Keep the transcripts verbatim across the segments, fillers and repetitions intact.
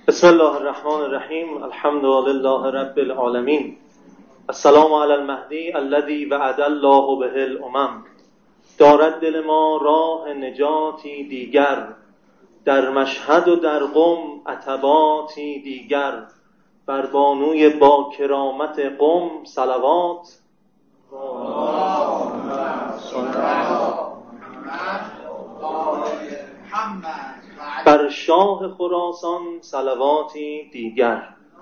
بسم الله الرحمن الرحیم. الحمد لله رب العالمین. السلام علی المهدی الذی وعد الله به الامم. دارد دل ما راه نجاتی دیگر، در مشهد و در قم عتباتی دیگر. بر بانوی با کرامت قم صلوات، بر شاه خراسان صلواتی دیگر.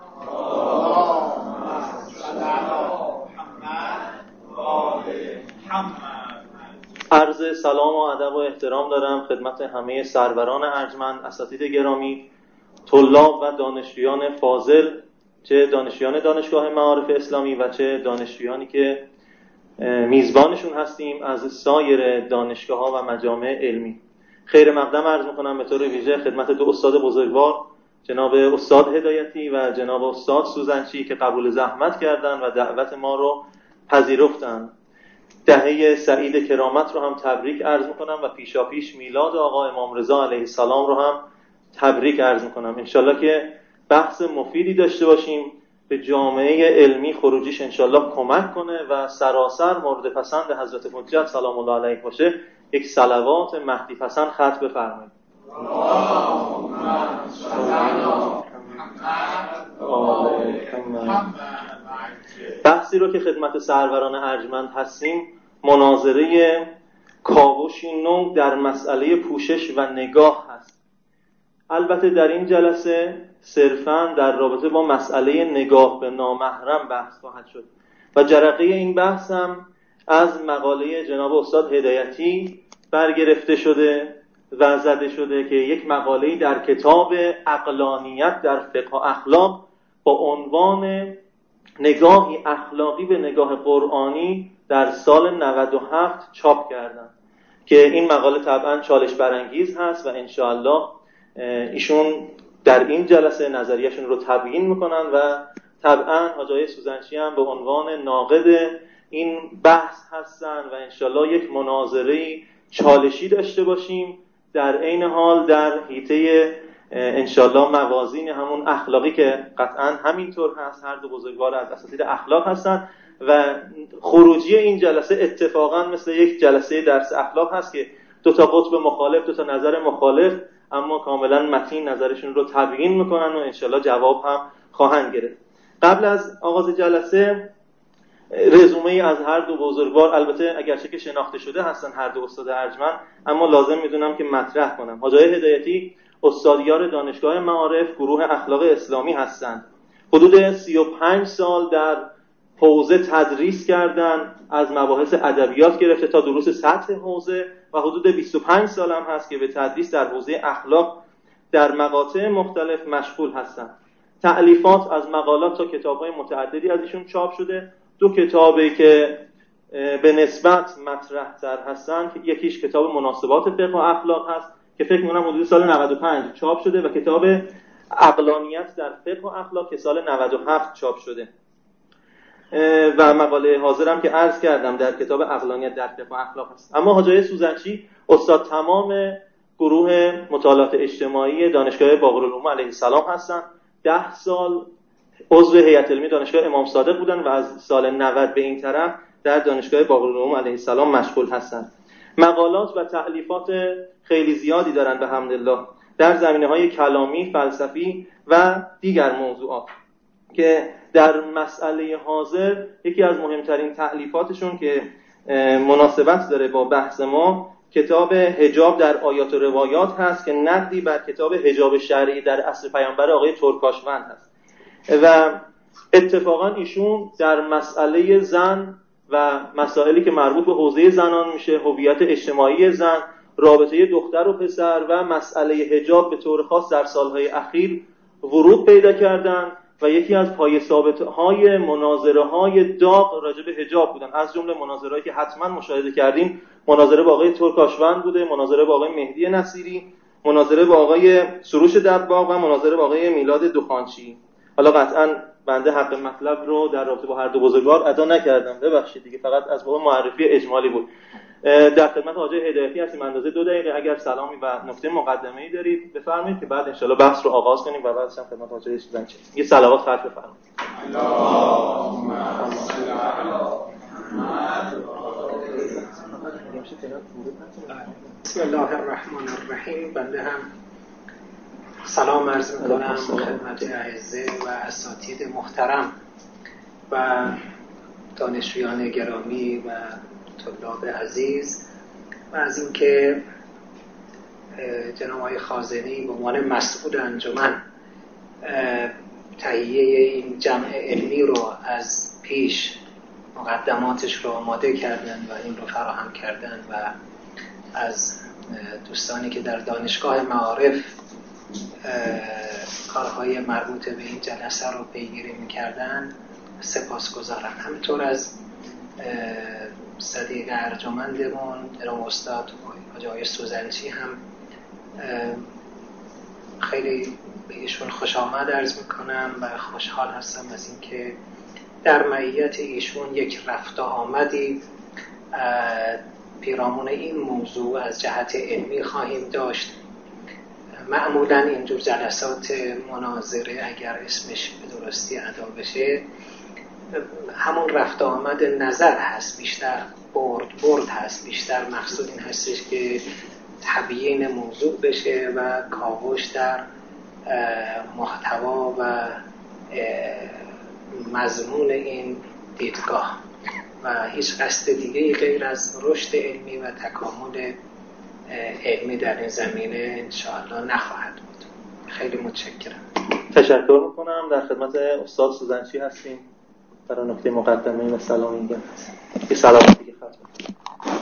عرض سلام و ادب و احترام دارم خدمت همه سروران ارجمند، اساتید گرامی، طلاب و دانشجویان فاضل، چه دانشجویان دانشگاه معارف اسلامی و چه دانشجویانی که میزبانشون هستیم از سایر دانشگاه‌ها و مجامع علمی. خیر مقدم عرض می‌کنم به طور ویژه خدمت دو استاد بزرگوار، جناب استاد هدایتی و جناب استاد سوزنچی که قبول زحمت کردن و دعوت ما رو پذیرفتن. دهه سعید کرامت رو هم تبریک عرض می‌کنم و پیشاپیش میلاد آقا امام رضا علیه السلام رو هم تبریک عرض می‌کنم. انشالله که بحث مفیدی داشته باشیم، به جامعه علمی خروجیش انشالله کمک کنه و سراسر مورد پسند حضرت حجت سلام الله علیه باشه. یک صلوات مهدی پسند ختم بفرمایید. بحثی رو که خدمت سروران ارجمند هستیم، مناظره کاوشی نو در مسئله پوشش و نگاه هست. البته در این جلسه صرفاً در رابطه با مسئله نگاه به نامحرم بحث خواهد شد و جرقه این بحث هم از مقاله جناب استاد هدایتی برگرفته شده و زده شده که یک مقاله در کتاب عقلانیت در فقه و اخلاق با عنوان نگاهی اخلاقی به نگاه قرآنی در سال نود و هفت چاپ کردن که این مقاله طبعاً چالش برانگیز هست و انشاءالله ایشون در این جلسه نظریه‌شون رو تبیین میکنن و طبعاً حاجی سوزنچی هم به عنوان ناقد این بحث هستن و انشالله یک مناظره چالشی داشته باشیم، در عین حال در حیطه انشالله موازین همون اخلاقی که قطعاً همینطور هست، هر دو بزرگوار از اساتید اخلاق هستن و خروجی این جلسه اتفاقاً مثل یک جلسه درس اخلاق هست که دو تا قطب مخالف، دو تا نظر مخالف، اما کاملاً متین نظرشون رو تبیین میکنن و انشالله جواب هم خواهند گرفت. قبل از آغاز جلسه رزومه‌ای از هر دو بزرگوار، البته اگرچه که شناخته شده هستن هر دو استاد ارجمند، اما لازم میدونم که مطرح کنم. حاجی هدایتی استادیار دانشگاه معارف گروه اخلاق اسلامی هستند. حدود سی و پنج سال در حوزه تدریس کردن، از مباحث ادبیات گرفته تا دروس سطح حوزه و حدود بیست و پنج سال هم هست که به تدریس در حوزه اخلاق در مقاطع مختلف مشغول هستند. تألیفات از مقالات تا کتاب‌های متعددی از ایشون چاپ شده. دو کتابی که به نسبت مطرح‌تر هستن، یکیش کتاب مناسبات فقه و اخلاق هست که فکر می‌کنم حدود سال نود و پنج چاپ شده و کتاب عقلانیت در فقه و اخلاق که سال نود و هفت چاپ شده و مقاله حاضرم که عرض کردم در کتاب عقلانیت در فقه و اخلاق هست. اما حاجی سوزنچی استاد تمام گروه مطالعات اجتماعی دانشگاه باقرالعلوم علیه السلام هستن. ده سال عضو هیئت علمی دانشگاه امام صادق بودن و از سال نود به این طرف در دانشگاه باقرالعلوم علیه السلام مشغول هستند. مقالات و تألیفات خیلی زیادی دارن به حمدالله در زمینه‌های کلامی، فلسفی و دیگر موضوعات که در مسئله حاضر یکی از مهمترین تألیفاتشون که مناسبت داره با بحث ما، کتاب حجاب در آیات و روایات هست که نقدی بر کتاب حجاب شرعی در عصر پیامبر آقای ترکاشوند هست و اتفاقا ایشون در مسئله زن و مسائلی که مربوط به حوزه زنان میشه، هویت اجتماعی زن، رابطه دختر و پسر و مسئله حجاب به طور خاص در سالهای اخیر ورود پیدا کردن و یکی از پایه ثابت‌های مناظره‌های داغ راجع به حجاب بودن. از جمله مناظره‌ای که حتما مشاهده کردیم، مناظره با آقای ترکاشوند بوده، مناظره با آقای مهدی نصیری، مناظره با آقای سروش دباغ و مناظره با آقای میلاد دخانچی. حالا قطعاً بنده حق مطلب رو در رابطه با هر دو بزرگوار ادا نکردم، ببخشید دیگه، فقط از باب معرفی اجمالی بود. در خدمت حاجی هدایتی هستیم. اندازه دو دقیقه اگر سلامی و نکته مقدمه‌ای دارید بفرمایید که بعد انشالله بحث رو آغاز کنیم و بعدش هم خدمت حاجی سوزنچی یه صلوات خط بفرمایید. اللهم صل علی محمد. بسم الله الرحمن الرحیم. بنده هم سلام عرض می‌کنم خدمت اعزه و اساتید محترم و دانشجویان گرامی و طلاب عزیز و از اینکه جناب آقای خازنی به عنوان مسئول انجمن تهیه این جمع علمی رو از پیش مقدماتش رو آماده کردن و این رو فراهم کردن و از دوستانی که در دانشگاه معارف کارهای مربوط به این جلسه رو پیگیری می‌کردن سپاسگزارم. همینطور از صدیق ارجمندمون جناب استاد حاجی آقای سوزنچی هم خیلی به ایشون خوش آمد عرض میکنم و خوشحال هستم از اینکه در معیت ایشون یک رفت و آمدی پیرامون این موضوع از جهت علمی خواهیم داشت. معمولا اینجور جلسات مناظره اگر اسمش به درستی ادا بشه همون رفت و آمد نظر هست، بیشتر برد برد هست، بیشتر مقصود این هستش که تبیین موضوع بشه و کاوش در محتوا و مضمون این دیدگاه و هیچ قصد دیگه غیر از رشد علمی و تکامل علمی در این زمینه انشاءالله نخواهد بود. خیلی متشکرم. تشکر میکنم. در خدمت استاد سوزنچی هستیم برای نکته مقدمه و سلام اینجا هست. یه سلام دیگه خط بکنم.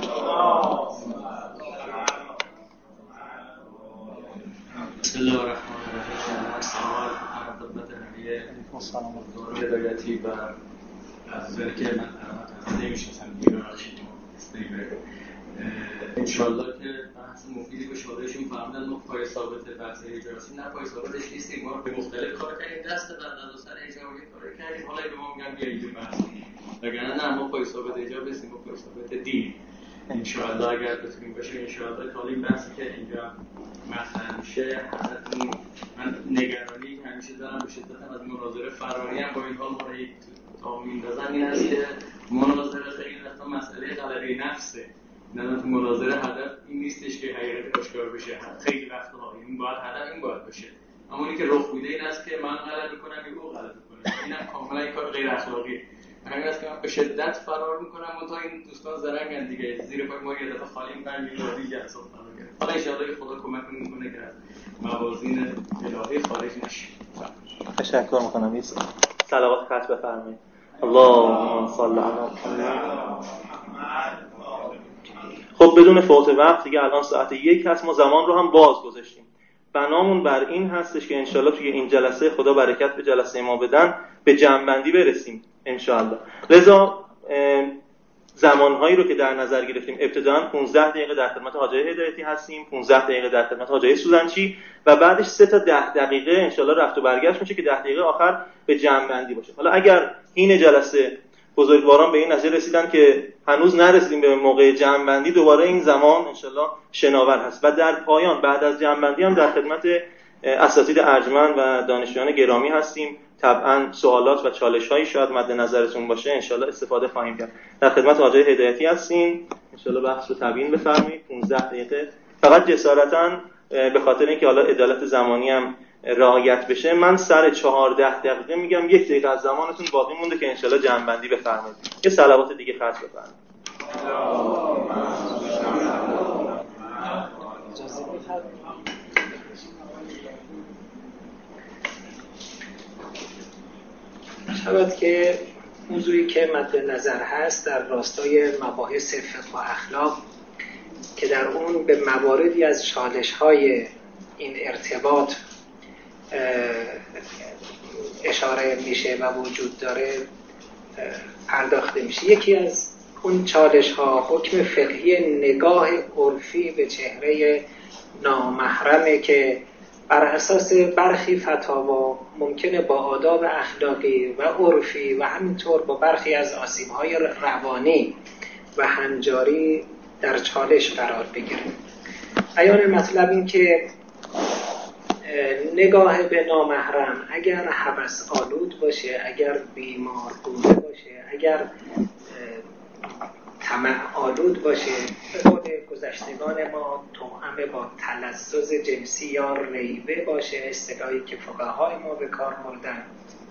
بسم الله الرحمن الرحیم. سلام خدمت همه دوستان هدایتی و عزیزانی که من نمی‌شناسم دیگه استریمر. انشالله که بحث مفیدی به شادهشون فهمیدن. ما پای ثابت بحث اجازی نه پای ثابتش نیستیم. ما به مختلف کار کردیم، دست بعد از سر اجازی کار کردیم، حالا به ما میگن بیا اینجا بحث. وگرنه نه ما پای ثابت اجازی هستیم، ما پای ثابت دین. انشالله اگر بتونیم باشه انشالله تا این بحثی که اینجا مطرح میشه حضرتون من نگرانی که همیشه دارم به شدت از مناظره فراری هم با این حال ما را یک تا میندازن این هست که مناظره خیلی وقتا مسئله غلبه نفسه. نه تو مناظره هدف این نیستش که حقیقت آشکار بشه. خیلی وقتا این باید هدف این باید باشه، اما اینی که رخ میده این است که من غلط میکنم یا او غلط میکنه. اینم کاملا این کار غیر اخلاقیه. همین است که من به شدت فرار میکنم و تا این دوستان زرنگن دیگه زیر پای ما یه دفعه خالی میکنن میلادی جلسات فرار کنه. حالا ان شاءالله خدا کمک میکنه که از موازین الهی خارج نشه. تشکر میکنم. یه صلوات خط بفرمایید. اللهم صل علی محمد. خب بدون فوت وقت دیگه الان ساعت یک هست، ما زمان رو هم باز گذاشتیم. بنامون بر این هستش که انشالله توی این جلسه خدا برکت به جلسه ما بدن به جمع‌بندی برسیم انشالله. لذا زمانهایی رو که در نظر گرفتیم ابتداً پانزده دقیقه در خدمت حاجی هدایتی هستیم، پانزده دقیقه در خدمت حاجی سوزنچی و بعدش سه تا ده دقیقه انشالله رفت و برگشت میشه که ده دقیقه آخر به جمع‌بندی باشه. حالا اگر این جلسه بزرگواران به این نظر رسیدن که هنوز نرسیدیم به موقع جمع‌بندی، دوباره این زمان انشالله شناور هست و در پایان بعد از جمع‌بندی هم در خدمت اساتید ارجمند و دانشجویان گرامی هستیم. طبعا سوالات و چالش‌هایی شاید مد نظرتون باشه انشالله استفاده خواهیم کرد. در خدمت حاجی هدایتی هستیم، انشالله بحث رو تبیین بفرمایید. پانزده دقیقه فقط جسارتاً به خاطر اینکه حالا عدالت زمانی هم رعایت بشه من سر چهارده دقیقه میگم، یک دقیقه از زمانتون باقی مونده که انشالله جمع‌بندی بفرمایید. یه صلوات دیگه خط بفرمایید. شاید که موضوعی که مد نظر هست در راستای مباحث فقه و اخلاق که در اون به مواردی از چالش‌های این ارتباط اشاره میشه و وجود داره پرداخته میشه. یکی از اون چالش‌ها حکم فقهی نگاه عرفی به چهره نامحرمه که بر اساس برخی فتاوا ممکنه با آداب اخلاقی و عرفی و همینطور با برخی از آسیب‌های روانی و هنجاری در چالش قرار بگیره. بیان مطلب این که نگاه به نامحرم اگر هوس آلود باشه، اگر بیمارگونه باشه، اگر طمع آلود باشه، به قول گذشتگان ما توأم با تلذذ جنسی یا ریبه باشه، اصطلاحی که فقهای ما به کار بردن،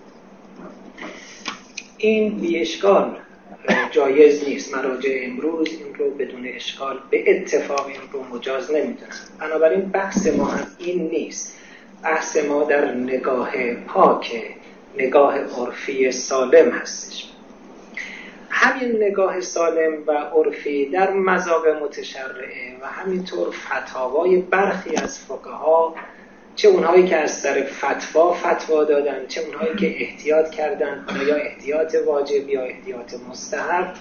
این بی اشکال جایز نیست. مراجع امروز این رو بدون اشکال به اتفاق این رو مجاز نمیدونن. بنابراین بحث ما هم این نیست. بحث ما در نگاه پاک، نگاه عرفی سالم هستش. همین نگاه سالم و عرفی در مذاهب متشرعه و همینطور فتاوای برخی از فقها، چه اونهایی که از سر فتوا فتوا دادن، چه اونهایی که احتیاط کردن، یا احتیاط واجب یا احتیاط مستحب،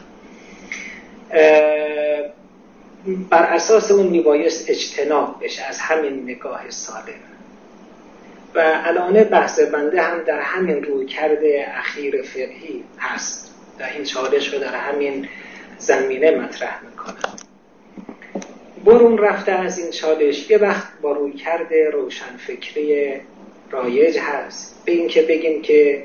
بر اساس اون میبایست اجتناب بشه از همین نگاه سالم. و الان بحث بنده هم در همین روی کرده اخیر فقهی هست، در این چالش رو در همین زمینه مطرح میکنم. برون رفته از این چالش یه وقت با روی کرده روشن فکری رایج هست به این که بگیم که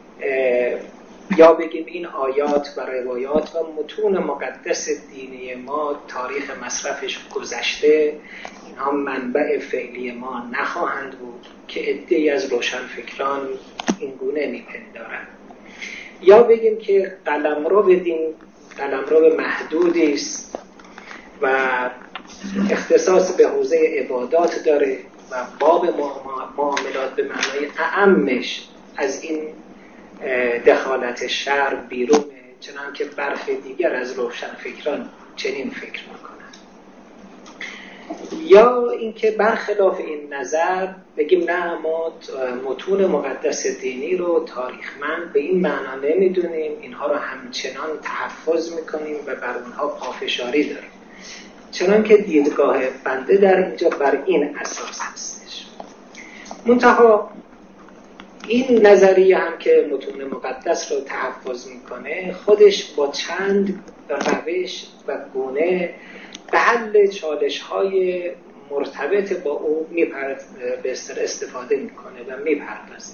یا بگیم این آیات و روایات و متون مقدس دینی ما تاریخ مصرفش گذشته، اینها منبع فعلی ما نخواهند بود که عده‌ای از روشن فکران این گونه میپندارند. یا بگیم که قلمرو بدین، قلمرو محدودی است و اختصاص به حوزه عبادات داره و باب معاملات به معنای اعمش از این دخالت شرع بیرونه، چنان که برخی دیگر از روشن فکران چنین فکر میکنن. یا اینکه برخلاف این نظر بگیم نه، ما متون مقدس دینی رو تاریخمند به این معنا نمیدونیم، اینها رو همچنان تحفظ میکنیم و بر اونها پافشاری داریم. چنان که دیدگاه بنده در اینجا بر این اساس هستش. منتها این نظریه هم که متون مقدس رو تحفظ میکنه، خودش با چند روش و گونه به حل چالش های مرتبط با او میپرد به استفاده میکنه و میپردازه.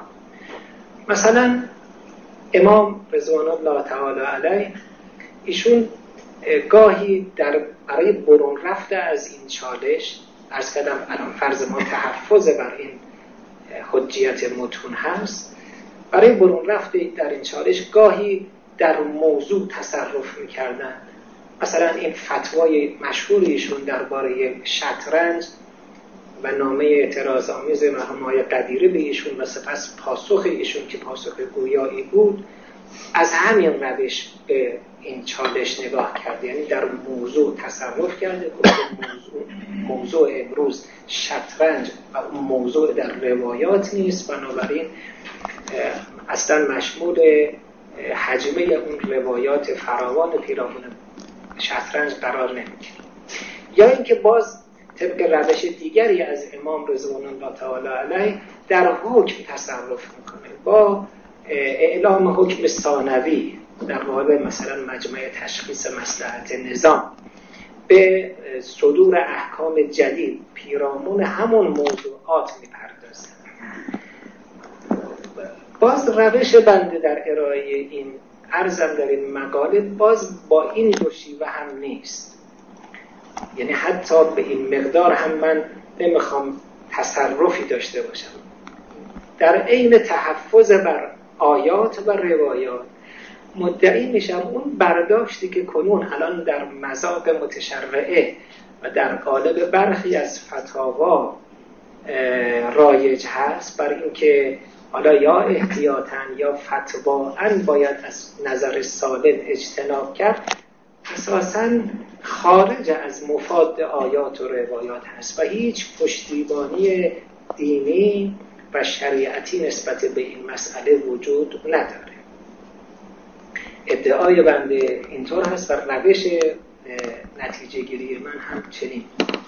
مثلا امام رضوان الله تعالی علیه، ایشون گاهی در برای برون رفته از این چالش، عرض کردم الان فرض ما تحفظ بر این حجیت متون هست، برای برون رفته در این چالش گاهی در موضوع تصرف میکردن. مثلا این فتوای مشهوریشون درباره شطرنج و نامه اعتراض آمیز مرحوم آقای قدیری به ایشون و سپس پاسخ ایشون که پاسخ گویایی بود، از همین روش به این چالش نگاه کرده، یعنی در موضوع تصرف کرده که موضوع, موضوع امروز شطرنج و اون موضوع در روایات نیست، بنابراین اصلا مشمول حجمه اون روایات فراوان پیرامون شطرنج قرار نمیگیره. یا اینکه باز طبق روش دیگری از امام رضوان الله تعالی علیه در حکم تصرف میکنه، با اعلام حکم ثانوی در قالب مثلا مجمع تشخیص مصلحت نظام به صدور احکام جدید پیرامون همون موضوعات میپردازه. باز روش بنده در ارائه این عرضم در این مقاله باز با این دو شیوه هم نیست، یعنی حتی به این مقدار هم من نمیخوام تصرفی داشته باشم. در عین تحفظ بر آیات و روایات مدعی میشم اون برداشتی که کنون الان در مذاهب متشرعه و در قالب برخی از فتاوا رایج هست، بر اینکه حالا یا احتیاطاً یا فتواً باید از نظر سالم اجتناب کرد، اساساً خارج از مفاد آیات و روایات هست و هیچ پشتیبانی دینی و شریعتی نسبت به این مسئله وجود نداره. ادعای بنده اینطور هست و روش نتیجه گیری من هم چنین.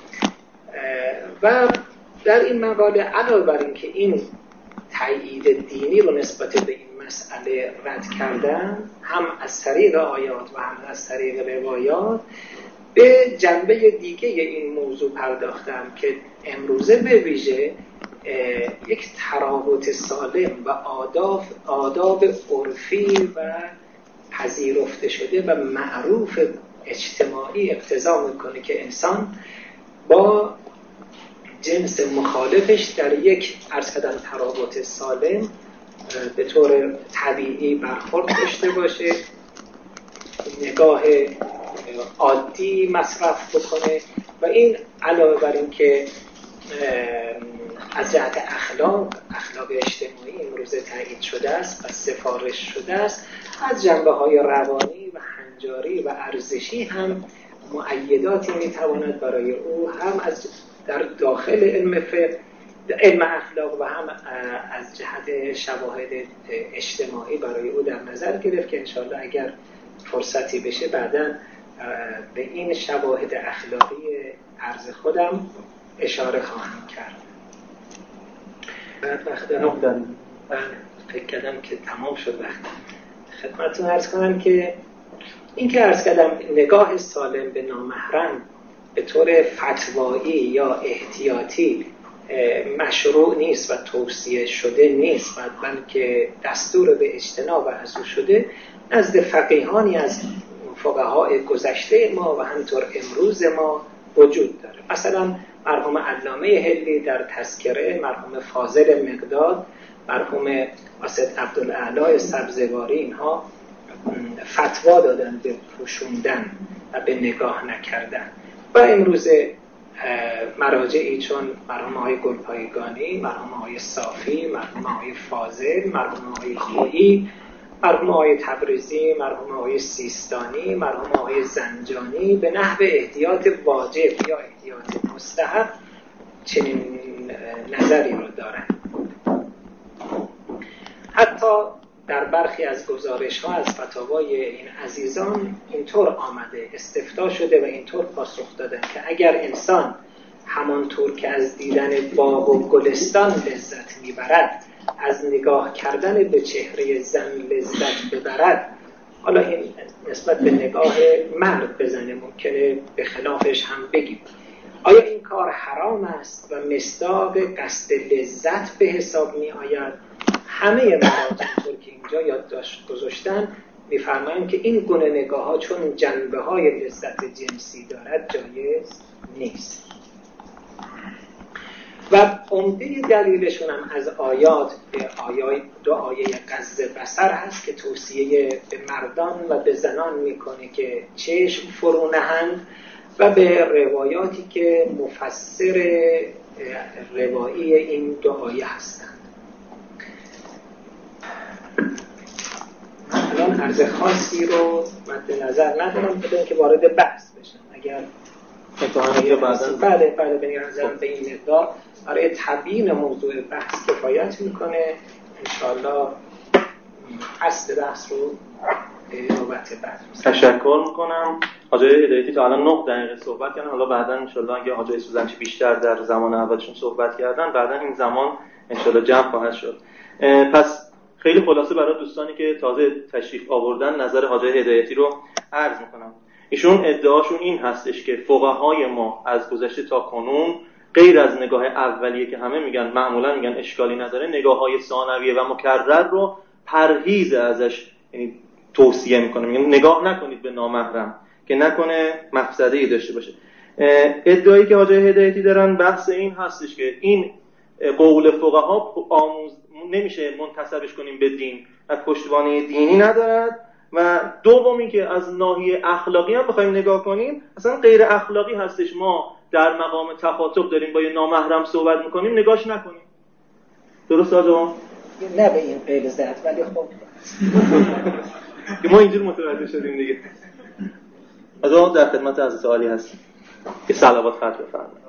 و در این مقاله علاوه بر این که این تایید دینی رو نسبت به این مسئله رد کردن، هم از طریق آیات و هم از طریق روایات، به جنبه دیگه این موضوع پرداختم که امروزه به ویژه یک ترابط سالم و آداب آداب عرفی و پذیرفته شده و معروف اجتماعی اقتضا میکنه که انسان با جنس مخالفش در یک عرض کردن ترابط سالم به طور طبیعی برخورد داشته باشه، نگاه عادی مصرف بکنه و این علاوه بر این که از جهت اخلاق اخلاق اجتماعی امروزه تایید شده است و سفارش شده است، از جنبه‌های روانی و هنجاری و ارزشی هم مؤیداتی میتواند برای او هم از در داخل علم فقه علم اخلاق و هم از جهت شواهد اجتماعی برای او در نظر گرفت که انشاءالله اگر فرصتی بشه بعداً به این شواهد اخلاقی عرض خودم اشاره خواهم کرد. بعد وقت دارم فکر کردم که تمام شد وقت خدمتتون عرض کنم که این که عرض کردم نگاه سالم به نامحرم به طور فتوایی یا احتیاطی مشروع نیست و توصیه شده نیست و بلکه دستور به اجتناب از او شده، نزد فقیهانی از فقهای گذشته ما و همطور امروز ما وجود داره. مثلا مرحوم علامه هلی در تذکره، مرحوم فاضل مقداد، مرحوم اسد عبدالاعلی سبزواری اینها فتوا دادن به پوشوندن و به نگاه نکردن و امروز مراجعی چون مرحوم های گلپایگانی، مرحوم های صافی، مرحوم های فاضل، مرحوم های خواهی، مرحوم های تبریزی، مرحوم های سیستانی، مرحوم های زنجانی به نحو احتیاط واجب یا احتیاط مستحب چنین نظری رو دارن. حتی در برخی از گزارش ها از فتاوای این عزیزان اینطور آمده، استفتاء شده و اینطور پاسخ دادن که اگر انسان همانطور که از دیدن باغ و گلستان لذت میبرد از نگاه کردن به چهره زن لذت ببرد، حالا این نسبت به نگاه مرد بزنه، ممکنه به خلافش هم بگیم، آیا این کار حرام است و مصداق قصد لذت به حساب می آید؟ همه مراجع طور که اینجا یادداشت گذاشتن می‌فرمایند که این گونه نگاه ها چون جنبه های لذت جنسی دارد جایز نیست. و عمده دلیلشون هم از آیات به آیات دو آیه غض بصر هست که توصیه به مردان و به زنان میکنه که چشم فرو نهند و به روایاتی که مفسر روایی این دو آیه هستند. الان عرض خاصی رو مد نظر ندارم بدون که وارد بحث بشم. اگر امتحانی بعداً بله بله به نظرم به این مقدار برای تبیین موضوع بحث کفایت میکنه. انشاءالله اصل بحث رو به نوبت بعد تشکر میکنم. حاجی هدایتی تا الان نه دقیقه صحبت کردن، حالا بعداً انشاءالله اگه حاجی سوزنچی بیشتر در زمان اولشون صحبت کردن بعداً این زمان انشاءالله جمع خواهد شد. پس خیلی خلاصه برای دوستانی که تازه تشریف آوردن نظر حاجی هدایتی رو عرض میکنم. ایشون ادعاشون این هستش که فقهای ما از گذشته تا کنون غیر از نگاه اولیه که همه میگن معمولا میگن اشکالی نداره، نگاه‌های ثانویه و مکرر رو پرهیز ازش یعنی توصیه میکنه، میگن نگاه نکنید به نامحرم که نکنه مفسده‌ای داشته باشه. ادعایی که حاجی هدایتی دارن بحث این هستش که این قول فقها آموز نمیشه منتسبش کنیم به دین و پشتوانه دینی ندارد و دومی که از ناحیه اخلاقی هم بخوایم نگاه کنیم اصلا غیر اخلاقی هستش ما در مقام تخاطب داریم با یه نامحرم صحبت میکنیم نگاش نکنیم. درست آقا؟ نه به این غیر ذات ولی خب که ما اینجور متوجه شدیم دیگه. از آن در خدمت حضرت عالی هستیم که صلوات خط بفرمایید.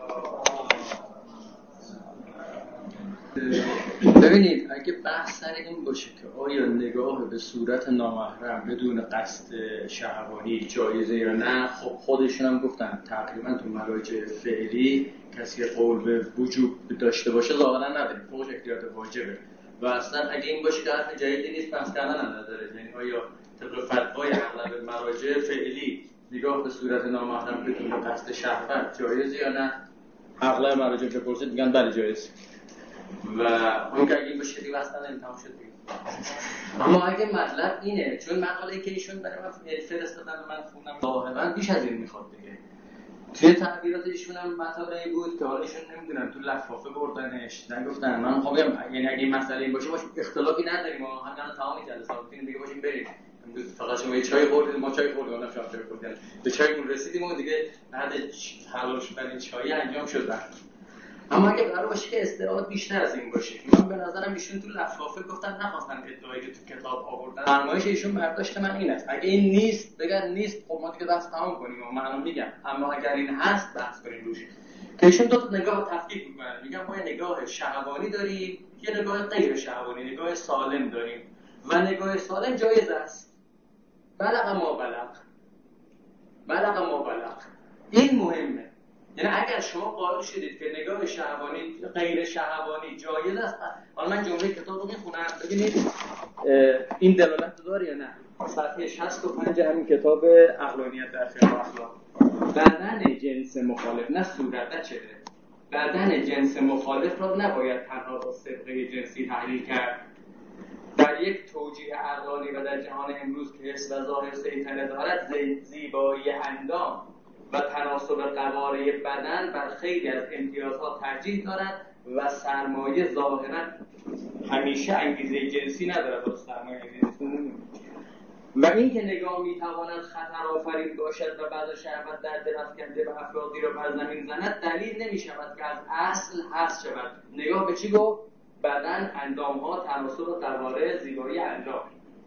ببینید اگه بحث سر این باشه که آیا نگاه به صورت نامحرم بدون قصد شهوانی جایزه یا نه، خب خودشون هم گفتن تقریبا تو مراجع فعلی کسی که قول به وجوب داشته باشه ظاهرا نداره، فوق احتیاط واجبه و اصلا اگه این باشه که حرف جدیدی نیست بحث کردن هم نداره. یعنی آیا طبق فتوای اغلب مراجع فعلی نگاه به صورت نامحرم بدون قصد شهوت جایز یا نه؟ اغلب مراجع که پرسید میگن بله جایز. و اون که اگه این باشه دیگه اصلا امتحان شد دیگه. اما اگه مطلب اینه، چون مقاله که ایشون برای من فرستادن و من خوندم ظاهرا بیش از این میخواد دیگه. توی تعبیرات ایشون هم مطلبی بود که حالا ایشون نمیدونم تو لفافه بردنش نگفتن. من خب یعنی اگه این مسئله این باشه باشه اختلافی نداریم ما همین تمام جلسات این دیگه باشیم بریم. فقط شما یه چای خوردید ما چای خوردیم اونم شما چای خوردید. به چایمون رسیدیم و دیگه بعد حلال شدن چای انجام شد. اما اگه قرار باشه که استعداد بیشتر از این باشه، من به نظرم ایشون تو لفافه گفتن نخواستن ادعایی که تو کتاب آوردن. فرمایش ایشون برداشت من این است اگه این نیست بگن نیست، خب ما دیگه بحث تمام کنیم و من میگم اما اگر این هست بحث کنیم روش. که ایشون دو تا نگاه تفکیک میکنن، میگن ما نگاه شهوانی داریم، یه نگاه غیر شهوانی، نگاه سالم داریم و نگاه سالم جایز است. بلغ ما بلغ بلغ ما بلغ این مهمه. یعنی اگر شما قائل شدید که نگاه شهوانی غیر شهوانی جایز است، حالا من جمله کتاب رو میخونم ببینید این دلالت داره یا نه. صفحه شصت و پنج همین کتاب عقلانیت در فقه اخلاق. بدن جنس مخالف، نه صورت نه چهره، بدن جنس مخالف را نباید تنها با سابقه جنسی تحلیل کرد. در یک توجیه عقلانی و در جهان امروز که حس و ظاهر سیطره دارد، زیبایی اندام و تناسب قواره بدن بر خیلی از امتیازها ترجیح دارد و سرمایه ظاهرا همیشه انگیزه جنسی ندارد و سرمایه جنسی و این که نگاه میتواند خطر آفرین باشد و بعد شهوت در دل افکنده و افرادی را بر زمین زند دلیل نمیشود که از اصل حذف شود. نگاه به چی گفت؟ بدن، اندامها، تناسب قواره، زیبایی اندام.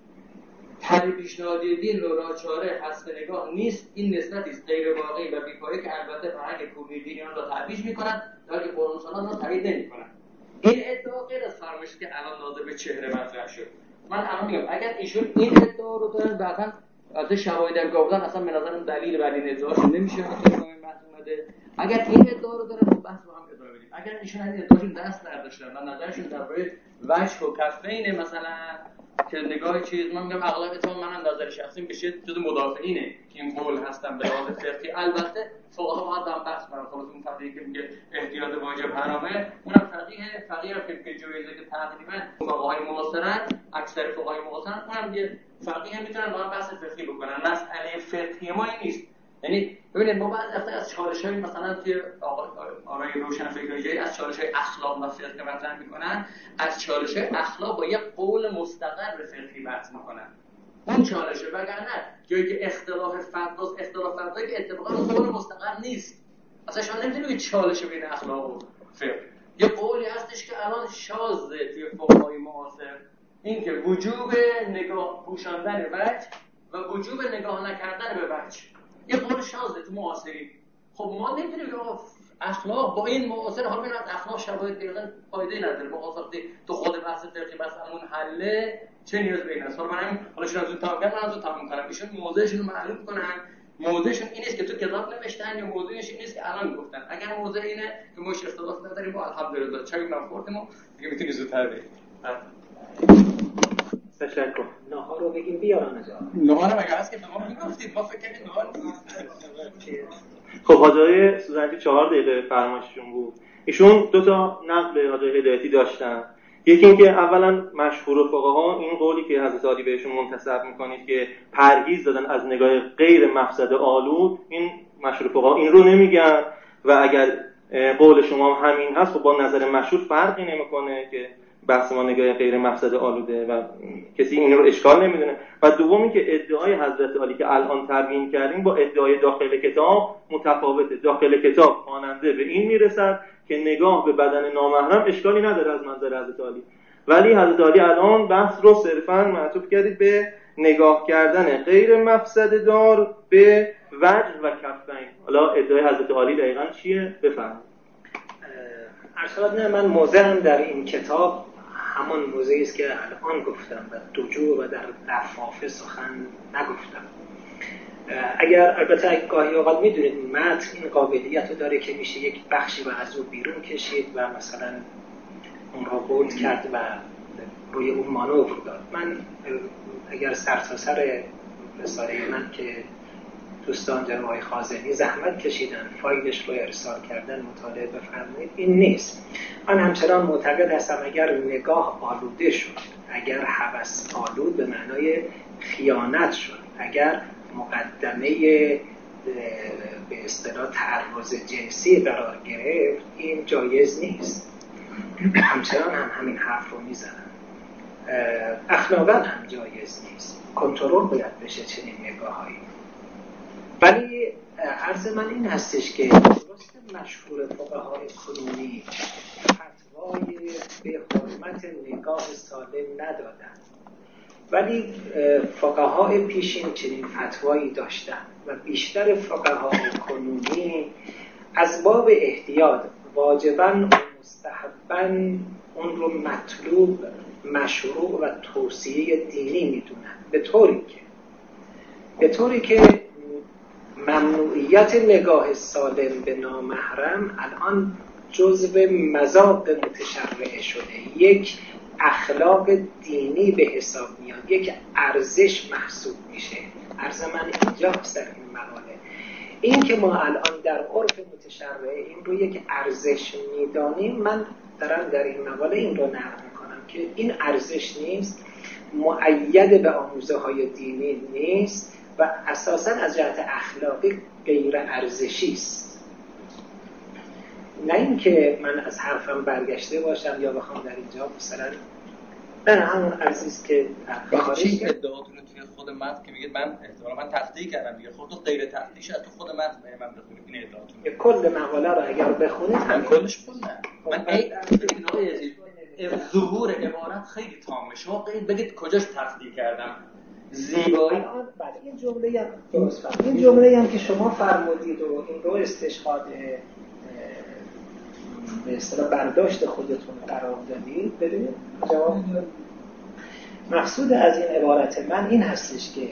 طریق پیشنهادی دین و راهچاره حذف نگاه نیست. این نسبتی است غیر واقعی و بی‌پایه که البته فرهنگ کلی دینی آن را ترویج می‌کند در که قرآن‌سالان را تایید نمی‌کنند. این ادعا غیر از فرمایشی که الان ناظر به چهره مطرح شد. من الان میگم اگر ایشون این ادعا رو دارن بعداً از شواهد هم گفتن اصلا به نظرم دلیل بر این ادعاش نمیشه که این بحث اومده. اگر این ادعا رو دارن خب بحث رو هم ادامه بدیم. اگر ایشون این ادعاشون دست برداشتن و نظرشون درباره وجه و کفین مثلا که نگاه چیز، من میگم اغلب اتفاقا من نظر شخصی بشه جز مدافعینه که این قول هستن به لحاظ فقهی. البته فقها باید هم بحث کنن. خلاص اون فقیه که میگه احتیاط واجب حرامه اونم فقیه فقیه هم که جایزه که تقریبا فقهای معاصرن، اکثر فقهای معاصرن اونم یه فقیه میتونن با هم بحث فقهی بکنن. مسئله فقهی ما این نیست. یعنی ببینید ما بعضی وقتا از چالش‌های مثلا توی آقای روشنفکرای جدید از چالش‌های اخلاق و فقه مطرح می‌کنن، از چالش‌های اخلاق با یک قول مستقر فقهی بحث می‌کنن. اون چالشه وگرنه جایی که اختلاف فتواست، اختلاف فتوایی که اتفاقا قول مستقر نیست. اصلا شما نمی‌تونید بگید چالش بین اخلاق و فقه. یه قولی هستش که الان شاذه توی فقهای معاصر، این که وجوب نگاه پوشاندن وجه و وجوب نگاه نکردن به وجه یه قول شازه تو معاصری. خب ما نمی‌تونیم که اخلاق با این معاصر حال می‌رد اخلاق شواهد دیگه فایده نداره. ما وقتی تو خود بحث فقهی مثلا حله چه نیاز به این است؟ حالا من حالا شما زود تمام کردن من زود تمام کنم. ایشون موضعشون رو معلوم کنن. موضعشون این است که تو کتاب نوشتن یا موضوعش این است که الان گفتن. اگر موضوع اینه که ما اختلاف نداریم با الحمدلله چای من خوردیم و دیگه می‌تونی زودتر بریم. تشکر. نهار رو بگیم بیارن از آن. نهار مگه هست که ما میگفتیم ما فکر کنیم نهار نیست. خب حاجی سوزنی چهار دقیقه فرمایششون بود. ایشون دو تا نقل حاجی هدایتی داشتن. یکی اینکه اولا مشهور فقها این قولی که حضرت علی بهشون منتسب میکنید که پرهیز دادن از نگاه غیر مفسد آلود، این مشهور فقها این رو نمیگن و اگر قول شما همین هست خب با نظر مشهور فرقی نمیکنه که بحث ما نگاه غیر مفسد آلوده و کسی این رو اشکال نمیدونه. و دومی که ادعای حضرت علی که الان تبیین کردیم با ادعای داخل کتاب متفاوته. داخل کتاب خواننده به این میرسد که نگاه به بدن نامحرم اشکالی نداره از منظر حضرت علی، ولی حضرت علی الان بحث رو صرفاً معطوف کردید به نگاه کردن غیر مفسد دار به وجه و کفین. حالا ادعای حضرت علی دقیقاً چیه؟ بفرمایید. ارشاد نه من موضعم در این کتاب همان موضعی است که الان گفتم و دو جو و در لفافه سخن نگفتم. اگر البته اگر گاهی اوقات میدونید متن این قابلیت رو داره که میشه یک بخشی رو از اون بیرون کشید و مثلا اون رو بولد کرد و روی اون مانور داد. من اگر سرتاسر رساله من که دوستان جناب آقای خازنی زحمت کشیدن فایلش رو ارسال کردن مطالعه بفرمایید، این نیست. من همچنان معتقد هستم اگر نگاه آلوده شد، اگر هوس آلود به معنای خیانت شد، اگر مقدمه به اصطلاح تعرض جنسی قرار گرفت، این جایز نیست. همچنان هم همین حرف رو میزنم، اخلاقا هم جایز نیست، کنترل باید بشه چنین نگاهایی. ولی عرض من این هستش که درست مشهور فقهای کنونی فتوای به حرمت نگاه سالم ندادن، ولی فقهای پیشین چنین فتوایی داشتن و بیشتر فقهای کنونی از باب احتیاط واجباً و مستحباً اون رو مطلوب، مشروع و توصیه دینی میدونن، به طوری که به طوری که ممنوعیت نگاه سالم به نامحرم الان جزو مذاق متشرعه شده، یک اخلاق دینی به حساب میاد، یک ارزش محسوب میشه. عرض من اینجا در این مقاله این که ما الان در عرف متشرعه این رو یک ارزش میدانیم، من دارم در این مقاله این رو نقل میکنم که این ارزش نیست، مؤید به آموزه های دینی نیست و اساساً از جهت اخلاقی غیر ارزشی است. نه اینکه من از حرفم برگشته باشم یا بخوام در اینجا مثلا نه همون عزیز که چی ادعاتون توی خود متن که میگه من احتمالاً من تفسیر کردم دیگه، خود تو غیر تفسیرش از تو خود متن من بخونید این ادعاتون کل مقاله رو اگر بخونید من کلش خوندم. من ای ظهور عبارت خیلی تامه، شما بگید کجاش تفسیر کردم زیبایی. بله این جمله هم درست فرمودید، این جمله هم که شما فرمودید و این رو استشهاد به اصطلاح برداشت خودتون قرار دادید، ببینید جواب مقصود از این عبارت من این هستش که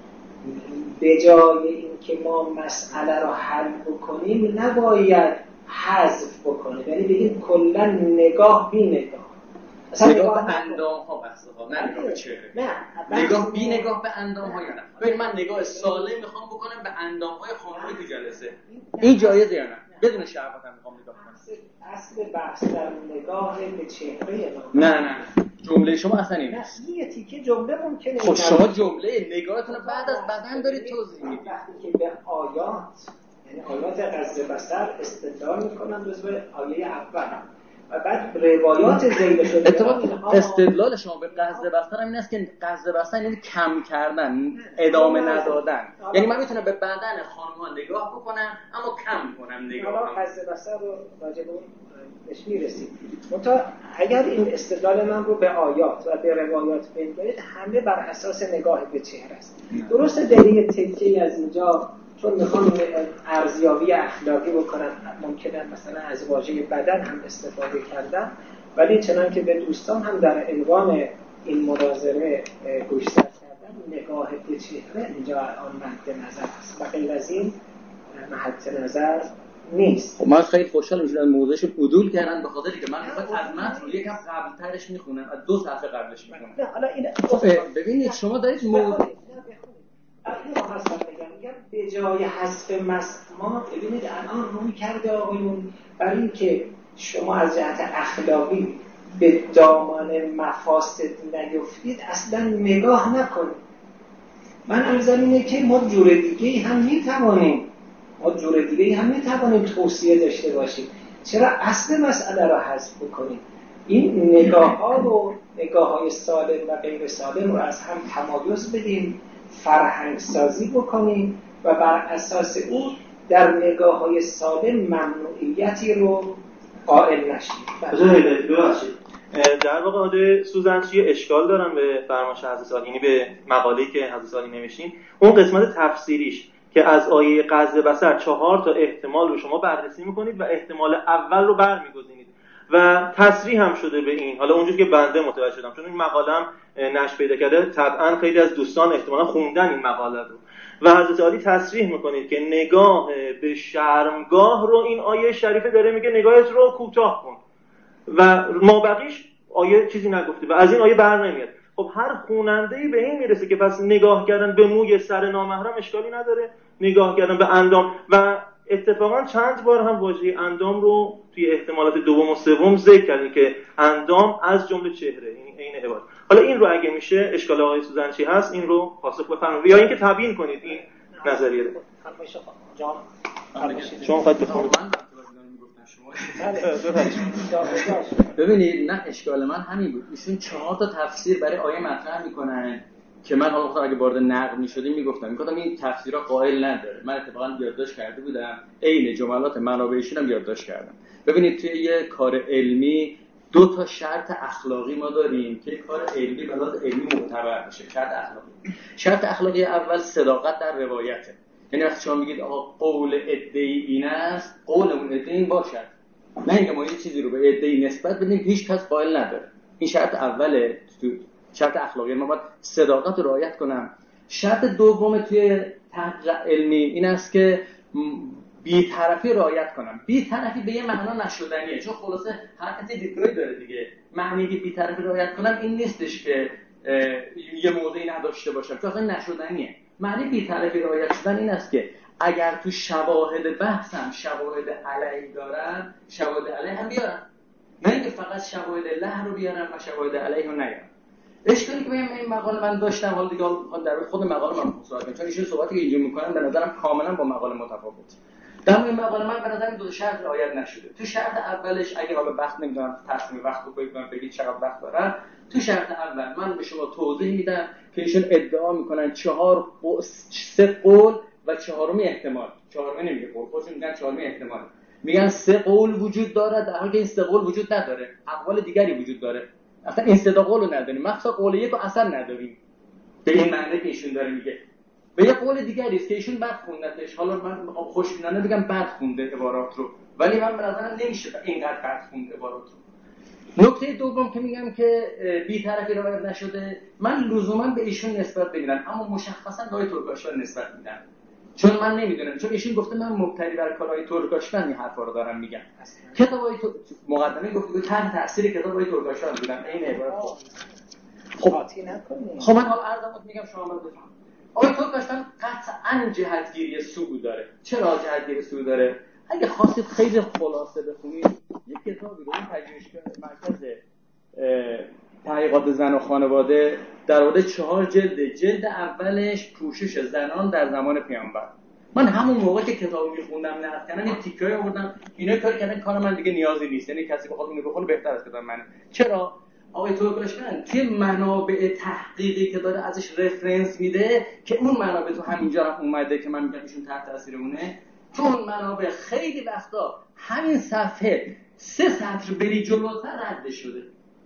به جای این که ما مسئله رو حل بکنیم نباید حذف بکنیم، یعنی بگید کلا نگاه بی نگاه، نگاه, نگاه به اندام ها بسته ها، نه نگاه به چهره، نه نگاه بی نگاه به اندام ها یا نه. ببین من نگاه سالم میخوام بکنم به اندام های خانم‌های تو جلسه، این جایزه یا نه؟ بدون شهوت هم میخوام نگاه کنم. اصل بحث در نگاه به چهره نه نه جمله شما اصلا این نیست. یه تیکه جمله ممکنه. خب شما جمله نگاهتون بعد از بدن دارید توضیح میدید. وقتی که به آیات، یعنی آیات غض بصر استدلال میکنن جزو آیه اول و بعد روایات ذیل شده. اتفاقا استدلال شما به غض بصر هم این است که غض بصر یعنی کم کردن، ادامه ندادن. یعنی من میتونم به بدن خانم‌ها نگاه بکنم اما کم کنم نگاه. حالا غض بصر رو راجع به اون بهش میرسید. منتها اگر این استدلال من رو به آیات و به روایات بگیرید، همه بر اساس نگاه به چهره است. درسته در یه تکه‌ای از اینجا چون میخوام ارزیابی اخلاقی بکنم ممکنه مثلا از واژه بدن هم استفاده کردم، ولی چنان که به دوستان هم در عنوان این مناظره گوشزد کردم، نگاه به چهره اینجا آن مد نظر است و غیر از این مد نظر نیست. خب من خیلی خوشحالم که موضوعش عدول کردن به خاطری که من میخوام از متن رو یکم قبل‌ترش میخونم، از دو صفحه قبلش میخونم. نه حالا این ببینید شما دارید موضوع اینو خواستم بگم، میگم به جای حذف مسما ببینید الان روی کرده آقایون برای اینکه شما از جهت اخلاقی به دامان مفاسد نیفتید اصلا نگاه نکنید. من عرضم اینه که ما جور دیگه هم میتوانیم ما جور دیگه هم میتوانیم توصیه داشته باشیم، چرا اصل مسئله را حذف بکنیم؟ این نگاه ها رو نگاه های سالم و غیر سالم رو از هم تمایز بدیم، فرهنگ سازی بکنیم و بر اساس اون در نگاه های سالم ممنوعیتی رو قائل نشیم. ببخشید در واقع آده سوزنچی اشکال دارم به فرمایش حضرت عالی، یعنی به مقاله‌ای که حضرت عالی نوشتین، اون قسمت تفسیریش که از آیه غض بصر چهار تا احتمال رو شما بررسی میکنید و احتمال اول رو برمیگزینید و تصریح هم شده به این. حالا اونجوری که بنده متوجه شدم، چون این مقاله هم نشر پیدا کرده، طبعا خیلی از دوستان احتمالاً خوندن این مقاله رو و حضرت عالی تصریح میکنید که نگاه به شرمگاه رو این آیه شریفه داره میگه نگاهت رو کوتاه کن و مابقیش آیه چیزی نگفته و از این آیه بر نمیاد. خب هر خواننده‌ای به این میرسه که پس نگاه کردن به موی سر نامحرم اشکالی نداره، نگاه کردن به اندام. و اتفاقا چند بار هم واژه اندام رو توی احتمالات دوم و سوم ذکر کردیم که اندام از جمله چهره، یعنی عین عبارت. حالا این رو اگه میشه اشکال آقای سوزنچی هست این رو پاسخ بفرمایید یا اینکه تبیین کنید این نظریه رو. جان شما خواهد بخونید. ببینید نه اشکال من همین بود، ایشون چهار تا تفسیر برای آیه مطرح میکنن که من حالا اگه وارد نقد میشدیم میگفتم میگفتم این تفسیرها قائل نداره. من اتفاقا یادداشت کرده بودم عین جملات منابعشون هم یادداشت کردم. ببینید توی یه کار علمی دو تا شرط اخلاقی ما داریم که کار علمی به لحاظ علمی معتبر بشه. شرط اخلاقی شرط اخلاقی اول صداقت در روایته. یعنی وقتی شما میگید آقا قول ادعی این است، قول اون ادعی این باشد، نه اینکه ما یه چیزی رو به ادعی نسبت بدیم هیچ کس قائل نداره. این شرط اوله تو شرط اخلاقی. ما باید صداقت رو رعایت کنم. شرط دوم توی تحقیق علمی این است که بی‌طرفی رعایت کنم. بی‌طرفی به یه معنا نشدنیه، چون خلاصه هر کسی دیدگاهی داره دیگه. معنی که بی‌طرفی رعایت کنم این نیستش که یه موضعی نداشته باشم، چون اصلا نشدنیه. معنی بی‌طرفی رعایت شدن این است که اگر تو شواهد بحثم شواهد علیه دارن، شواهد علیه هم بیارم، نه اینکه فقط شواهد له رو بیارم و شواهد علیه رو نیارم. اشکالی که من این مقاله من داشتم، حالا دیگه در خود مقاله من صحبت کنم، چون ایشون صحبتی که اینجا میکنن به نظرم کاملا با مقاله متفاوت. در این مقاله من به نظرم دو شرط رعایت نشده. تو شرط اولش اگه حالا وقت نمیدونم تصمیم وقت رو بگم بگید چقدر وقت دارم، تو شرط اول من به شما توضیح میدم که ایشون ادعا میکنن چهار سه قول و چهارمی احتمال. چهارمی نمیگه قول، خودشون میگن چهارمی احتمال. میگن سه قول وجود داره در حالی که این سه قول وجود نداره، اقوال دیگری وجود داره. اصلا این سه قول رو نداریم، مخصوصا قول یک رو اصلا نداریم به این معنی که ایشون داره میگه. به یه قول دیگری است که ایشون بد خوندتش. حالا من خوشبینانه بگم بد خونده عبارات رو، ولی من به نظرم نمیشه اینقدر بد خونده عبارات رو. نکته دوم که میگم که بی‌طرفی رعایت نشده، من لزوما به ایشون نسبت نمیدم، اما مشخصا به آقای ترکاشفن نسبت میدم، چون من نمیدونم، چون ایشون گفته من مبتنی بر کارهای ترکاشفن این حرفا رو دارم میگم. کتابای تو... مقدمه گفته بود تحت تاثیر کتابای ترکاشفن بودم. این عبارت خب خب من حالا عرضمت میگم شما من بفهم. آقای ترکاشفن قطعاً جهتگیری سو داره. چرا جهتگیری سو داره؟ اگه خواستید خیلی خلاصه بخونید یک کتابی رو این پژوهشگاه مرکز تحقیقات زن و خانواده در حدود چهار جلد، جلد اولش پوشش زنان در زمان پیامبر. من همون موقع که کتاب میخوندم نقد کردم یه تیکه‌ای آوردم، اینا کاری کردن کار من دیگه نیازی نیست، یعنی کسی بخواد اون رو بخونه بهتر از کتاب من. چرا؟ آقای ترکاشفن توی منابع تحقیقی که داره ازش رفرنس میده که اون منابع تو همینجا هم اومده که من میگم ایشون تحت تاثیرمونه، تو اون منابع خیلی وقتا همین صفحه سه سطر بری جلوتر رد شده،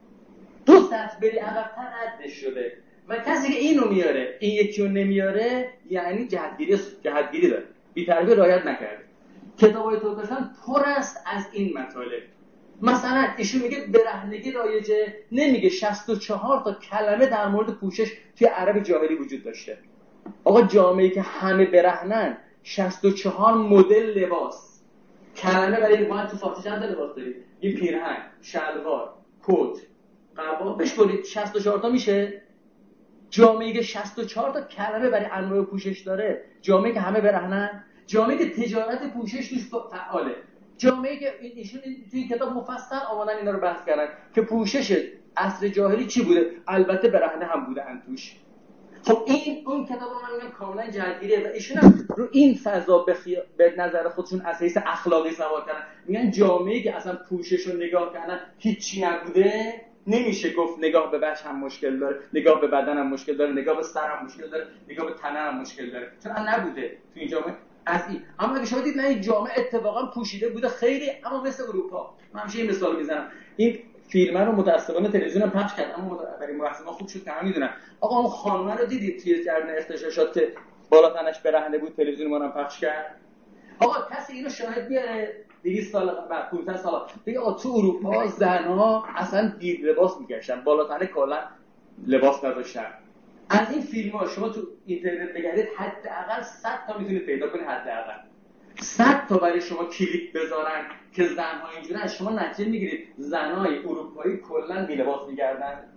دو سطر بری عقب‌تر رد شده، و کسی که اینو میاره این یکی رو نمیاره یعنی جهتگیری جهتگیری داره، بی‌طرفی رعایت نکرده. کتابای ترکاشفن پر است از این مطالب. مثلا ایشون میگه برهنگی رایجه، نمیگه شصت و چهار تا کلمه در مورد پوشش توی عرب جاهلی وجود داشته. آقا جامعه‌ای که همه برهنن، شصت و چهار مدل لباس، کلمه برای ما تو فارسی چند لباس داریم؟ این پیرهن، شلوار، کت، قبا، بشورید شصت و چهار تا میشه. جامعه‌ای که شصت و چهار تا کلمه برای انواع پوشش داره، جامعه‌ای که همه برهنن، جامعه‌ای که تجارت پوشش توش فعاله، جامعه‌ای که ایشون توی کتاب مفصل آمدن اینا رو بحث کردن که پوشش عصر جاهلی چی بوده، البته برهنه هم بوده توش. خب این اون کتاب من میگم کاملا جهتگیریه و ایشون هم رو این فضا به, خیا... به نظر خودشون از حیث اخلاقی سوال کردن. میگن جامعه‌ای که اصلا پوشش رو نگاه کردن هیچی نبوده، نمیشه گفت نگاه به بچه هم مشکل داره، نگاه به بدن هم مشکل داره، نگاه به سر هم مشکل داره، نگاه به تن هم مشکل داره، چون نبوده تو این جامعه از این. اما اگه شما دید نه این جامعه اتفاقا پوشیده بوده خیلی، اما مثل اروپا. من همیشه این مثال میزنم، این فیلم رو متأسفانه تلویزیون هم پخش کرد، اما برای مخاطبان خوب شد که همه میدونن. آقا اون خانم رو دیدید توی جریان اغتشاشات که بالا تنش برهنه بود، تلویزیون ما هم پخش کرد. آقا کسی اینو شاهد بیاره دویست سال بعد، پانصد سال دیگه، آقا تو اروپا زن‌ها اصلا بی لباس میگشتن، بالا تنه کلا لباس نداشتن. از این فیلم‌ها شما تو اینترنت بگردید حداقل صد تا میتونید پیدا کنید، حداقل صد تا برای شما کلیپ بذارن که زن‌ها اینجوری. از شما نتیجه میگیرید زنای اروپایی کلا بی لباس میگردن.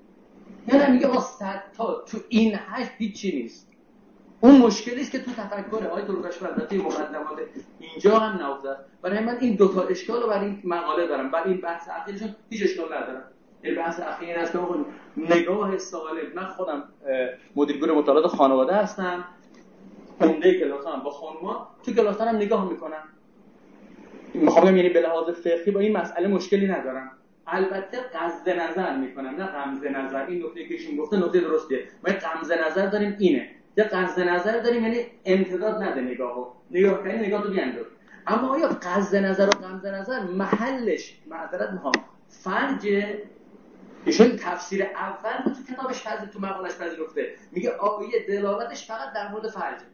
یعنی میگه آقا صد تا تو این هشت هیچی نیست. اون مشکلی است که تو تفکر آقای دروغش البته مقدمات اینجا هم نوزد. برای من این دو تا اشکال رو برای این مقاله دارم، برای این بحث اخیرشون هیچ اشکال ندارم. این بحث اخیر است که نگاه سالم. من خودم مدیرگروه مطالعات خانواده هستم، عمده کلاسام با خانوما تو کلاسام هم نگاه میکنم. میخوام یعنی به لحاظ فقهی با این مسئله مشکلی ندارم. البته قصد نظر میکنم نه غمز نظر. این نکته که ایشون گفته نکته درستیه. ما قصد نظر داریم اینه. یا قصد نظر داریم یعنی امتداد نده نگاهو. نگاه کنی نگاه تو بیانداز. اما آیا قصد نظر و غمز نظر محلش معذرت میخوام فرج ایشون تفسیر اول رو تو کتابش پذیر تو مقالش پذیرفته. میگه آیه دلالتش فقط در مورد فرجه.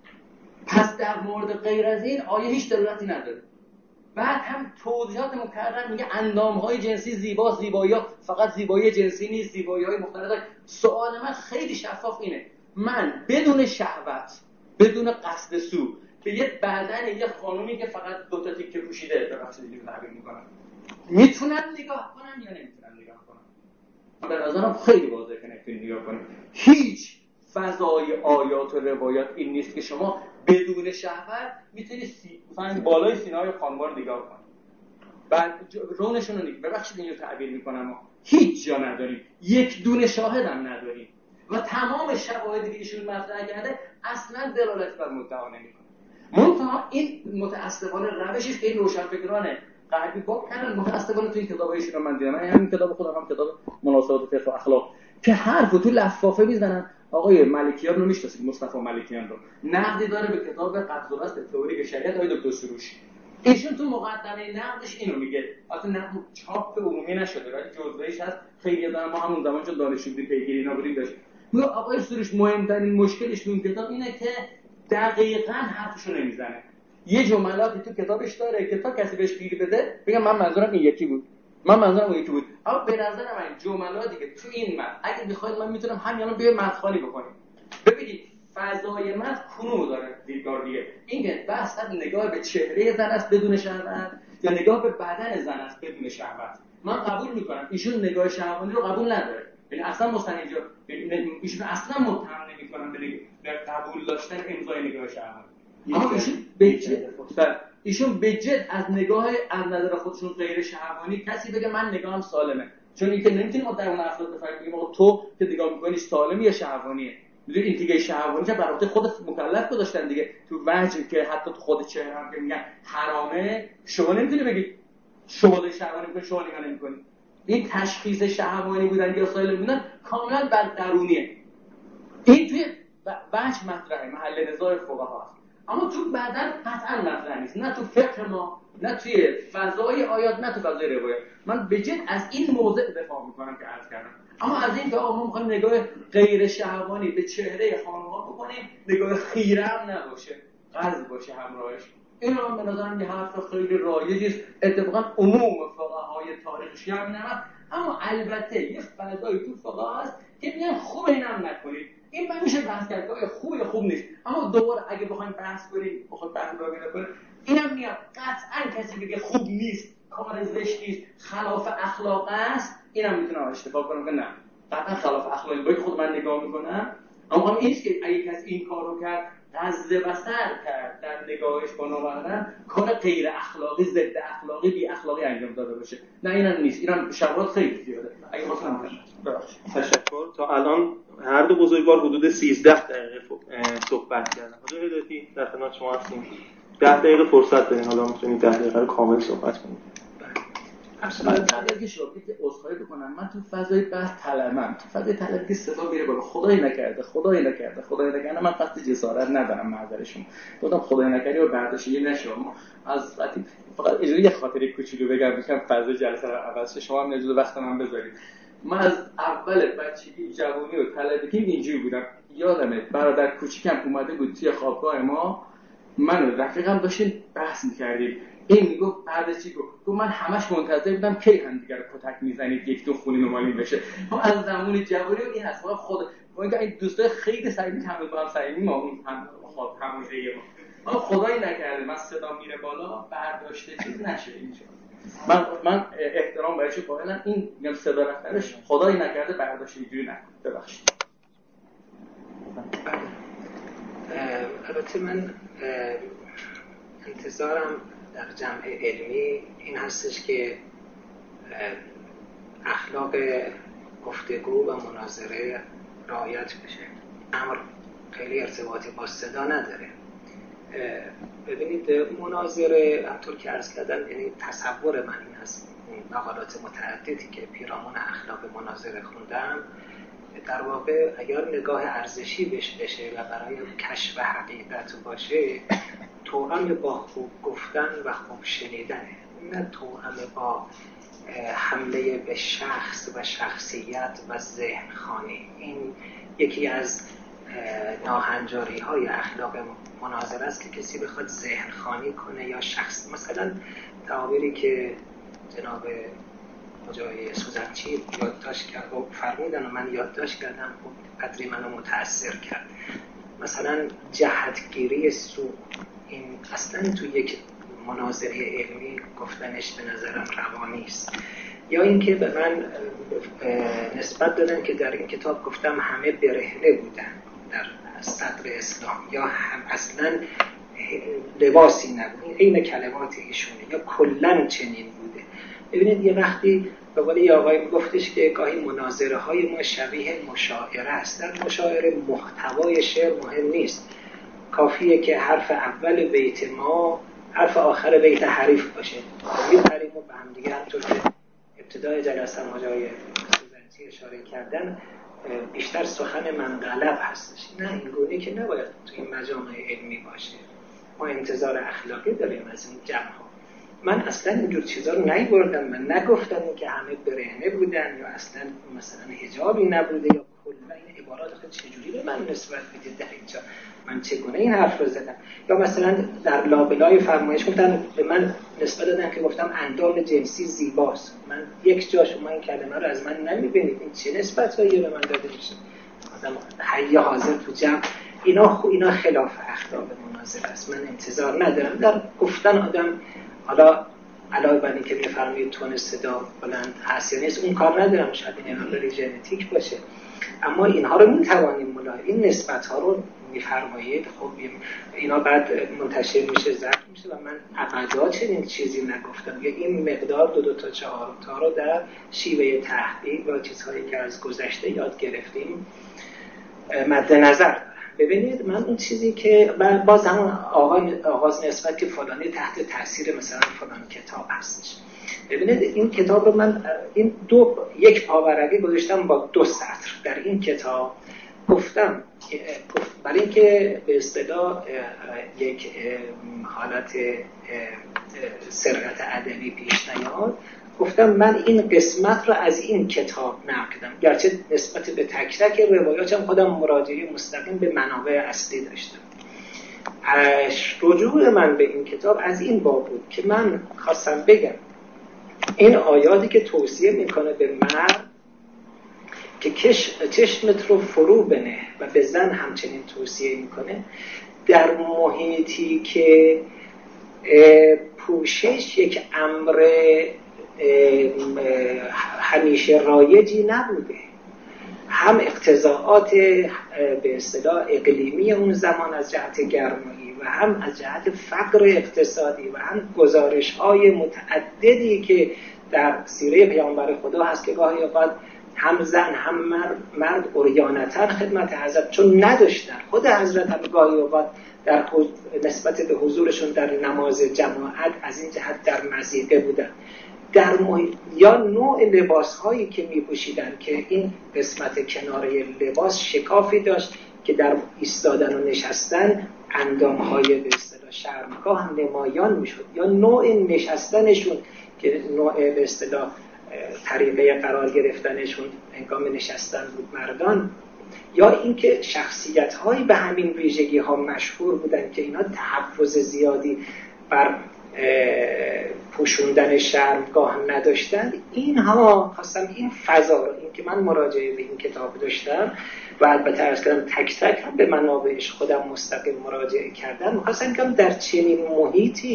پس در مورد غیر از این آیه هیچ دلالتی نداره. بعد هم توضیحات مکرر میگه اندامهای جنسی زیبا زیبایی‌ها فقط زیبایی جنسی نیست، زیبایی‌های مختلف. سوال من خیلی شفاف اینه، من بدون شهوت بدون قصد سو به یه بدن یه خانومی که فقط دو تا تیکه پوشیده ببخشید اینجوری تعبیر میکنم میتونم نگاه کنم یا نمیتونم نگاه کنم؟ به نظرم خیلی واضحه که نمیتونید نگاه کنید. هیچ فضای آیات و روایات این نیست که شما بدون شهوت میتونید سی... مثلا بالای سینه‌های خانم‌ها رو نگاه کنید. بعد رونشون رو نگاه ببخشید اینو تعبیر میکنم ما هیچ جا نداریم، یک دونه شاهد هم نداریم و تمام شواهدی که ایشون مطرح کرده اصلا دلالت بر مدعا نمیکنه. منتها این متأسفانه روشی است که این روشنفکران غربی با کردن. متأسفانه تو این کتابایشون رو من دیدم، من همین کتاب خودم هم کتاب مناسبات فقه و اخلاق که حرف تو لفافه میزنن. آقای ملکیان رو میشناسید، مصطفی ملکیان رو نقدی داره به کتاب قبض و بسط تئوری شریعت آقای دکتر سروش. ایشون تو مقدمه نقدش اینو میگه، البته نقد چاپ عمومی نشده ولی جزوه‌ایش هست. خیلی دارم ما همون زمان چون دانشجو بودیم پیگیری اینا بودیم داشت. میگه آقای سروش مهمترین مشکلش تو این کتاب اینه که دقیقاً حرفشو نمیزنه. یه جملاتی تو کتابش داره که تا کسی بهش گیر بده بگم من منظورم این یکی بود، من منظورم اون یکی بود. اما به نظر من جملاتی که تو این متن اگه بخواید من میتونم همین الان بیایم متن خالی بکنیم. ببینید فضای متن کنو داره دیدگار دیگه. این که بحث نگاه به چهره زن است بدون شهوت یا نگاه به بدن زن است بدون شهوت. من قبول میکنم ایشون نگاه شهوانی رو قبول نداره. یعنی اصلا مستند ایشون اصلا متهم نمیکنم به قبول داشتن امضای نگاه شهوانی. اما ایشون به جد ایشون به جد از نگاه از نظر خودشون غیر شهوانی کسی بگه من نگاهم سالمه، چون اینکه نمیتونیم در اون افراد بفهمیم بگیم آقا تو که نگاه میکنی سالمی یا شهوانیه. میدونید این دیگه شهوانی که برای خود مکلف گذاشتن دیگه تو وجه که حتی تو خود چهره هم که میگن حرامه شما نمیتونی بگی شما داری شهوانی میکنی شما نگاه نمیکنی. این تشخیص شهوانی بودن یا سالم بودن کاملا بر درونیه. این توی وجه مطرحه محل نزاع فقها است. اما تو بدن قطعا مطرح نیست، نه تو فقه ما نه توی فضای آیات نه تو فضای روایات. من به جد از این موضع دفاع میکنم که عرض کردم. اما از این که آقا ما میخوایم نگاه غیر شهوانی به چهره خانم‌ها بکنیم، نگاه خیره هم نباشه، قلب باشه همراهش، این هم به نظرم یه حرف خیلی رایجی است. اتفاقا عموم فقهای تاریخی هم نمید. اما البته یه فضای تو فقها هست که میگن خوب اینم نکنید. این من میشه بحث کرد که خوبه یا خوب نیست. اما دوباره اگه بخوایم بحث کنیم بخوایم بحث را کنیم اینم میاد قطعا کسی بگه خوب نیست، کار زشتی است، خلاف اخلاق است، اینم میتونم اشتباه کنم که نه قطعا خلاف اخلاقی باید خود من نگاه میکنم. اما هم اینیست که اگه کسی این کارو کرد غض بصر کرد در نگاهش با نامحرم کار غیر اخلاقی ضد اخلاقی بی اخلاقی انجام داده باشه. نه اینم نیست. اینم شواهد خیلی زیاده. اگه خواستم ببخشید. تشکر. تا الان هر دو بزرگوار حدود سیزده دقیقه صحبت کردن. حالا هدایتی در خدمت شما هستیم. ده دقیقه فرصت دارین، حالا میتونید ده دقیقه رو کامل صحبت کنید. اصلا بعد که شما که عذرخواهی بکنم من تو فضای بحث طلبم، تو فضای طلبی که صدا میره بالا خدای نکرده خدای نکرده خدای نکرده من قصد جسارت ندارم معذرشون گفتم خدای نکرده و برداشتی نشم از وقتی فقط اجازه یه خاطره کوچولو بگم میگم فضای جلسه رو عوض شما هم اجازه وقت من بذارید. من از اول بچگی جوانی و طلبگی اینجوری بودم. یادمه برادر کوچیکم اومده بود توی خوابگاه ما، من و رفیقم داشتیم بحث می‌کردیم. این میگفت بعد چی گفت؟ گفت من همش منتظر بودم کی هم دیگه رو کتک میزنید یک دو خونی نمالی بشه. ما از زمان جوانی این هست خود ما این دوستای خیلی سعی می‌کنیم با هم سعی ما اون هم خود همونجوریه ما. ما خدای نکرده من صدا میره بالا برداشته چیز نشه اینجا. من من احترام بهش قائلم. این میگم صدا رفتنش خدایی نکرده برداشت اینجوری نکنه. ببخشید. البته من انتظارم در جمع علمی این هستش که اخلاق گفتگو و مناظره رعایت بشه. امر خیلی ارتباطی با صدا نداره. ببینید مناظره همطور که عرض کردم، یعنی تصور من این هست، مقالات متعددی که پیرامون اخلاق مناظره خوندم، در واقع اگر نگاه ارزشی بشه و برای کشف حقیقت باشه، توأم با خوب گفتن و خوب شنیدنه، نه توأم با حمله به شخص و شخصیت و ذهن خانی. این یکی از ناهنجاری های اخلاق مناظره است که کسی بخواد ذهن خانی کنه یا شخص. مثلا تعابیری که جناب مجاهد سوزنچی یادداشت کرد و فرمودن و من یادداشت کردم، خب قدری منو متاثر کرد. مثلا جهتگیری سو، این اصلا تو یک مناظره علمی گفتنش به نظرم روانی است. یا اینکه به من نسبت دادن که در این کتاب گفتم همه برهنه بودن در صدر اسلام، یا هم اصلا لباسی نبود، این کلمات ایشونه، یا کلن چنین بوده. ببینید یه وقتی به قول یه آقای گفتش که گاهی مناظره های ما شبیه مشاعره است. در مشاعره محتوای شعر مهم نیست، کافیه که حرف اول بیت ما حرف آخر بیت حریف باشه، میپریم و به هم دیگه. همطور که ابتدای جلسه مجاهد سوزنچی اشاره کردن، بیشتر سخن منقلب هستش. نه، این گونه که نباید تو این مجامع علمی باشه. ما انتظار اخلاقی داریم از این جمع ها. من اصلا اینجور چیزا رو نیوردم، من نگفتم که همه برهنه بودن یا اصلا مثلا حجابی نبوده یا کلا این عبارات خود چجوری به من نسبت میدید در اینجا، من چگونه این حرف رو زدم. یا مثلا در لابلای فرمایش گفتن به من نسبت دادن که گفتم اندام جنسی زیباست. من یک جا شما این کلمه رو از من نمیبینید، این چه نسبتایی به من داده میشه؟ آدم حی حاضر تو جمع، اینا خو اینا خلاف اخلاق مناظره است. من انتظار ندارم در گفتن آدم، حالا علاوه بر این که میفرمایید تون صدا بلند هست یا نیست، اون کار ندارم، شاید این امر ژنتیک باشه، اما اینها رو میتوانیم ملاحظه، این نسبت ها رو میفرمایید. خب اینا بعد منتشر میشه، ضبط میشه و من ابدا چنین چیزی نگفتم. یا این مقدار دو دو تا چهار تا رو در شیوه تحقیق و چیزهایی که از گذشته یاد گرفتیم مد نظر دارم. ببینید من اون چیزی که باز همون آغاز نسبت که فلانی تحت تاثیر مثلا فلان کتاب هستش. ببینید این کتاب رو من این دو یک پاورقی گذاشتم با دو سطر در این کتاب. گفتم برای اینکه به اصطلاح یک حالت سرقت ادبی پیش نیاد، گفتم من این قسمت رو از این کتاب نقل کردم، گرچه نسبت به تک تک روایاتم خودم مراجعه مستقیم به منابع اصلی داشتم. رجوع من به این کتاب از این باب بود که من خواستم بگم این آیاتی که توصیه میکنه به مرد که کش چشمت رو فرو بنه و به زن همچنین توصیه میکنه، در محیطی که پوشش یک امر همیشه رایجی نبوده، هم اقتضاعات به اصطلاح اقلیمی اون زمان از جهت گرمایی و هم از جهت فقر اقتصادی و هم گزارش‌های متعددی که در سیره پیامبر خدا هست که گاهی اوقات هم زن هم مرد, مرد عریانتاً خدمت حضرت چون نداشتن. خود حضرت هم گاهی اوقات در نسبت به حضورشون در نماز جماعت از این جهت در مضیقه بودن. در محیط یا نوع لباس هایی که می پوشیدن که این قسمت کناره لباس شکافی داشت که در ایستادن و نشستن اندام های به اصطلاح شرمگاه نمایان می شد، یا نوع نشستنشون که نوع به اصطلاح طریقه قرار گرفتنشون هنگام نشستن بود مردان، یا اینکه شخصیت هایی به همین ویژگی ها مشهور بودن که اینا تحفظ زیادی بر پوشوندن شرمگاه نداشتن. اینها خواستم این فضا رو، این که من مراجعه به این کتاب داشتم و البته عرض کردم تک تک هم به منابعش خودم مستقیم مراجعه کردم، خواستم که در چنین محیطی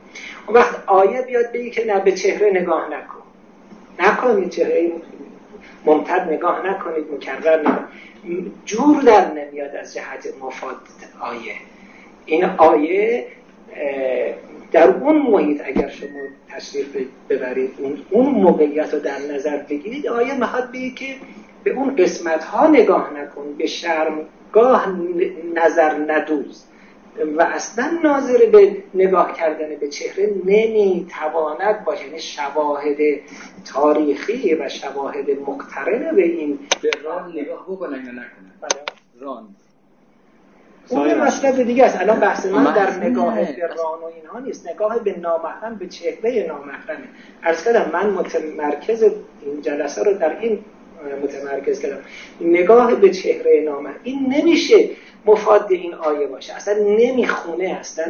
اون وقت آیه بیاد بگی که نه به چهره نگاه نکن، نکنید چهره ممتد نگاه نکنید، مکرر نگاه، جور در نمیاد از جهت مفاد آیه. این آیه در اون محیط اگر شما تشریف ببرید، اون اون موقعیت رو در نظر بگیرید، آیه میخواد بگه که به اون قسمت ها نگاه نکن، به شرمگاه نظر ندوز و اصلا ناظر به نگاه کردن به چهره نمیتواند باشه. یعنی شواهد تاریخی و شواهد مقترن به این به ران نگاه بکنن یا نکنن. ران اون مسئله دیگه است. الان بحث من در نگاه به ران و اینها نیست، نگاه به نامحرم، به چهره نامحرمه. عرض کردم من متمرکز این جلسه رو در این متمرکز کردم، نگاه به چهره نامحرم. این نمیشه مفاد این آیه باشه، اصلا نمیخونه، اصلا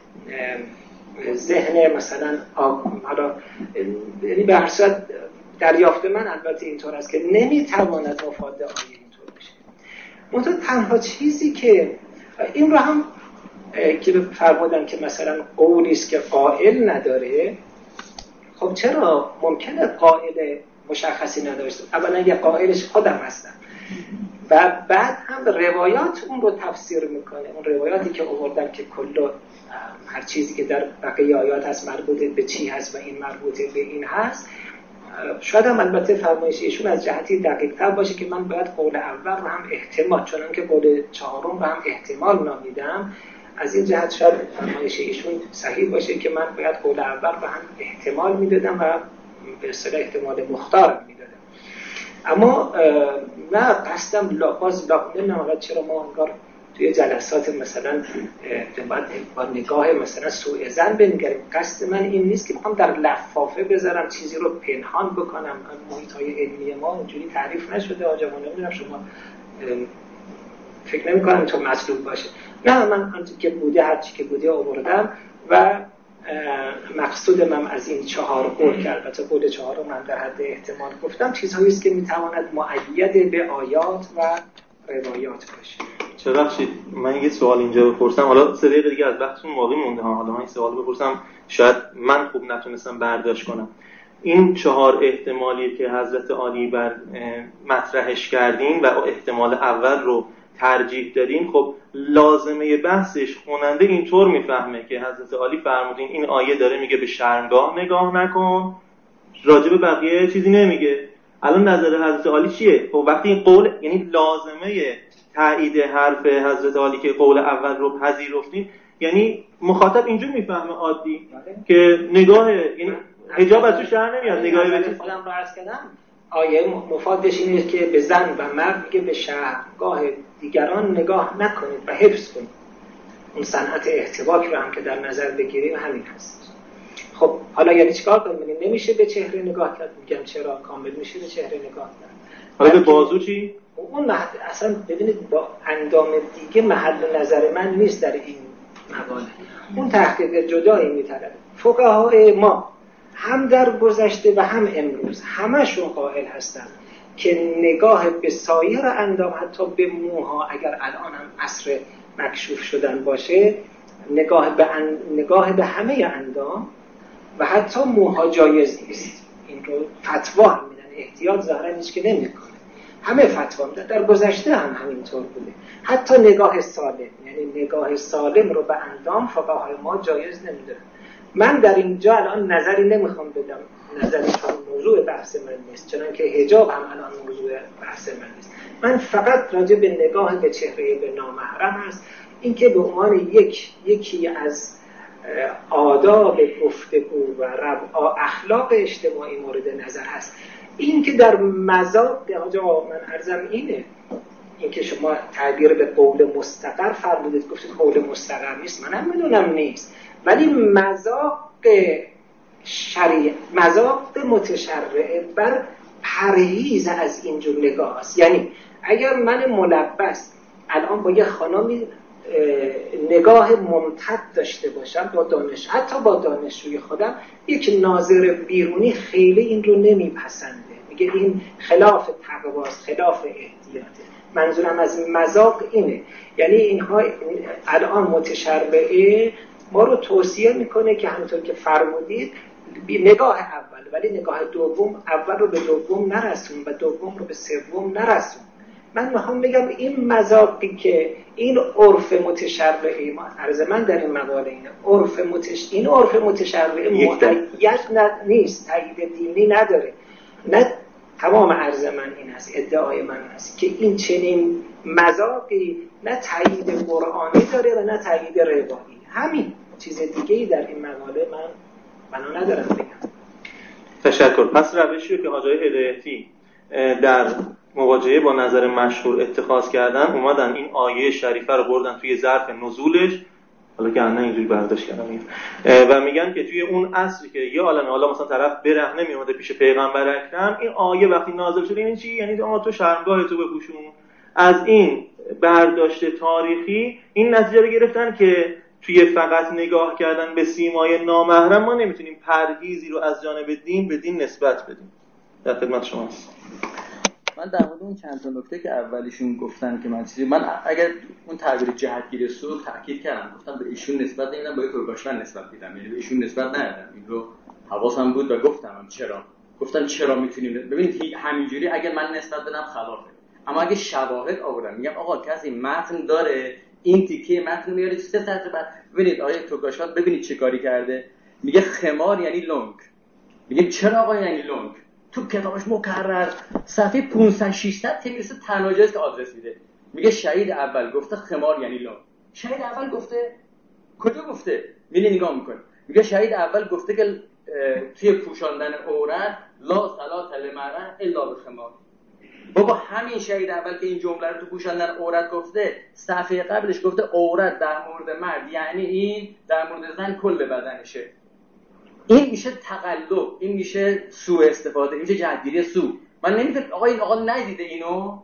ذهن مثلا حالا یعنی به هر صورت دریافت من البته اینطور است که نمیتواند مفاد آیه اینطور بشه. منتها تنها چیزی که این رو هم که فرمودن که مثلا قولی است که قائل نداره، خب چرا ممکنه قائل مشخصی نداشته؟ اولا یه قائلش خودم هستم و بعد هم روایات اون رو تفسیر میکنه، اون روایاتی که آوردن که کل هر چیزی که در بقیه آیات هست مربوط به چی هست و این مربوط به این هست. شاید هم البته فرمایش ایشون از جهتی دقیق تر باشه که من باید قول اول رو هم احتمال، چون که قول چهارم رو هم احتمال نامیدم، از این جهت شاید فرمایش ایشون صحیح باشه که من باید قول اول رو هم احتمال میدادم و به اصطلاح احتمال مختار میدادم. اما نه قصدم باز نمیدونم چرا ما انگار توی جلسات مثلا باید با نگاه مثلا سوء ظن بنگریم. قصد من این نیست که میخوام در لفافه بذارم چیزی رو پنهان بکنم. محیط های علمی ما اونجوری تعریف نشده آجا، من نمیدونم شما فکر نمی کنم تو مطلوب باشه. نه، من هرچی که بوده هرچی که بوده آوردم و مقصود من از این چهار قول که البته قول چهار رو من در حد احتمال گفتم چیزهایی است که میتواند مؤید به آیات و روایات باشه. چه بخشید من یه سوال اینجا بپرسم، حالا سه دقیقه دیگه از وقتتون باقی مونده ها، حالا من این سوال بپرسم شاید من خوب نتونستم برداشت کنم. این چهار احتمالی که حضرت عالی بر مطرحش کردین و احتمال اول رو ترجیح دادین، خب لازمه بحثش خواننده اینطور میفهمه که حضرت عالی فرمودین این آیه داره میگه به شرمگاه نگاه نکن، راجع به بقیه چیزی نمیگه. الان نظر حضرت عالی چیه؟ خب وقتی این قول، یعنی لازمه تایید حرف حضرت عالی که قول اول رو پذیرفتین، یعنی مخاطب اینجور میفهمه عادی که نگاه، یعنی حجاب از تو شهر نمیاد، نگاهی به چیز خودم رو عرض کردم. آیه مفادش اینه که به زن و مرد میگه به شهرگاه دیگران نگاه نکنید و حفظ کنید. اون صنعت احتواک رو هم که در نظر بگیریم همین هست. خب حالا یعنی چیکار کنیم؟ نمیشه به چهره نگاه کرد. میگم چرا کامل میشه به چهره نگاه کرد. حالا به بازو چی؟ اون محل... اصلا ببینید با اندام دیگه محل نظر من نیست در این مقاله. اون تحقیق جدایی میطلبه. فقهای ما هم در گذشته و هم امروز همشون قائل هستن که نگاه به سایر اندام، حتی به موها اگر الان هم عصر مکشوف شدن باشه، نگاه به, ان... نگاه به همه اندام و حتی موها جایز نیست. این رو فتوا هم میدن، احتیاط ظاهرا هیچ که نمیکنه. همه فتوا میدن، در گذشته هم همینطور بوده. حتی نگاه سالم، یعنی نگاه سالم رو به اندام فقهای ما جایز نمیدونن. من در اینجا الان نظری نمیخوام بدم، نظری چون موضوع بحث من نیست، چنانکه حجاب هم الان موضوع بحث من نیست. من فقط راجع به نگاه به چهره به نامحرم هست، این که به عنوان یک یکی از آداب گفتگو و ربع اخلاق اجتماعی مورد نظر هست. این که در مذاق آجا من عرضم اینه، این که شما تعبیر به قول مستقر فرمودید، گفتید قول مستقر نیست، منم میدونم نیست، ولی مذاق شریع، مذاق متشرع بر پرهیز از اینجور نگاه است. یعنی اگر من ملبس الان با یه خانمی نگاه ممتد داشته باشم با دانش، حتی با دانشجوی خودم، یک ناظر بیرونی خیلی این رو نمیپسنده، میگه این خلاف تقواست، خلاف احتیاطه. منظورم از مذاق اینه، یعنی اینها الان متشرعه ما رو توصیه میکنه که همونطور که فرمودید نگاه اول، ولی نگاه دوم اول رو به دوم نرسون و دوم رو به سوم نرسون. من میخوام بگم این مذاقی که این عرف متشرعی، ما عرض من در این مقاله اینه، عرف متش این عرف متشرعی مقید نیست، تایید دینی نداره. نه تمام عرض من این است، ادعای من است که این چنین مذاقی نه تایید قرآنی داره و نه تایید روایی. همین، چیز دیگه ای در این مقاله من بنا ندارم بگم. تشکر. پس روشی که حاجی هدایتی در مواجهه با نظر مشهور اتخاذ کردن، اومدن این آیه شریفه رو بردن توی ظرف نزولش، حالا که نه اینجوری برداشت کردن و میگن که توی اون عصری که یه عالمه حالا مثلا طرف برهنه میومده پیش پیغمبر اکرم، این آیه وقتی نازل شده این چی؟ یعنی آقا تو شرمگاه تو بپوشون. از این برداشت تاریخی این نتیجه رو گرفتن که توی فقط نگاه کردن به سیمای نامحرم ما نمیتونیم پرهیزی رو از جانب دین به دین نسبت بدیم. در خدمت شماست. من در مورد اون چند تا نکته که اولیشون گفتن که من چیزی من اگر اون تعبیر جهتگیر سو تاکید کردم، گفتم به ایشون نسبت نمیدم، با ترکاشون نسبت میدم، یعنی به ایشون نسبت ندادم. این رو حواسم بود و گفتم چرا. گفتم چرا میتونیم ببینید همینجوری اگه من نسبت بدم خلافه، اما اگه شواهد آوردم میگم آقا کسی متن داره این تیکه متن میاره تو سه سطر بعد ببینید آیه ترکاشان ببینید چه کاری کرده. میگه خمار یعنی لنگ. میگیم چرا آقا یعنی لنگ؟ تو کتابش مکرر صفحه پانصد ششصد تمیز تناجز که آدرس میده، میگه شهید اول گفته خمار یعنی لنگ. شهید اول گفته کجا گفته؟ میلی نگاه میکنه میگه شهید اول گفته که توی پوشاندن عورت لا صلاة للمرأة الا بخمار. بابا همین شهید اول که این جمله رو تو پوشاندن عورت گفته، صفحه قبلش گفته عورت در مورد مرد یعنی این در مورد زن کل بدنشه. این میشه تقلب، این میشه سوء استفاده، این میشه جهتگیری سو. من نمیدونم آقا این آقا ندیده اینو؟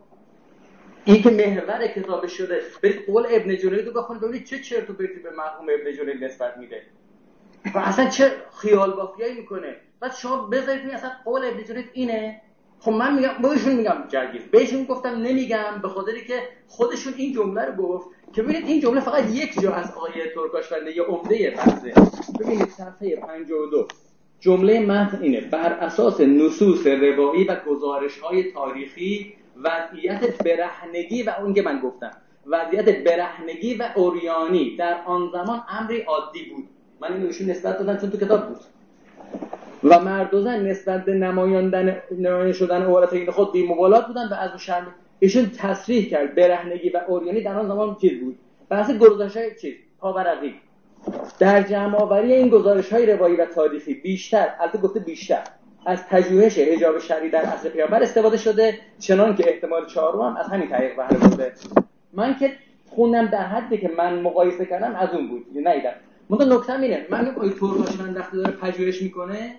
این که محور کتابش شده. برید قول ابن جنید رو بخونید ببینید چه چرت و پرتی به مرحوم ابن جنید نسبت میده و اصلا چه خیال بافیایی میکنه. بعد شما بذارید این اصلا قول ابن جنید اینه. خب من میگم بهشون میگم جرگیر، بهشون گفتم نمیگم به خاطری که خودشون این جمله رو گفت که ببینید این جمله فقط یک جا از آقای ترکاشفنده یه عمده بحثه. ببینید صفحه پنجاه و دو جمله متن اینه: بر اساس نصوص روایی و گزارش‌های تاریخی وضعیت برهنگی و اون که من گفتم وضعیت برهنگی و عریانی در آن زمان امری عادی بود. من اینو ایشون نسبت دادم چون تو کتاب بود. و مرد و زن نسبت به نمایاندن نمایان شدن عورت این خود بی مبالات بودن و از شرم ایشون تصریح کرد برهنگی و عریانی در آن زمان چیز بود. بحث گزارش‌های چیز پاورقی در جمع آوری این گزارش‌های روایی و تاریخی بیشتر، البته گفته بیشتر، از پژوهش حجاب شرعی در عصر پیامبر استفاده شده، چنان که احتمال چهارم هم از همین طریق بهره برده. من که خوندم در حدی که من مقایسه کردم از اون بود، ندیدم. منتها نکته اینه، من میگم آیه ترکاشفند وقتی داره پژوهش میکنه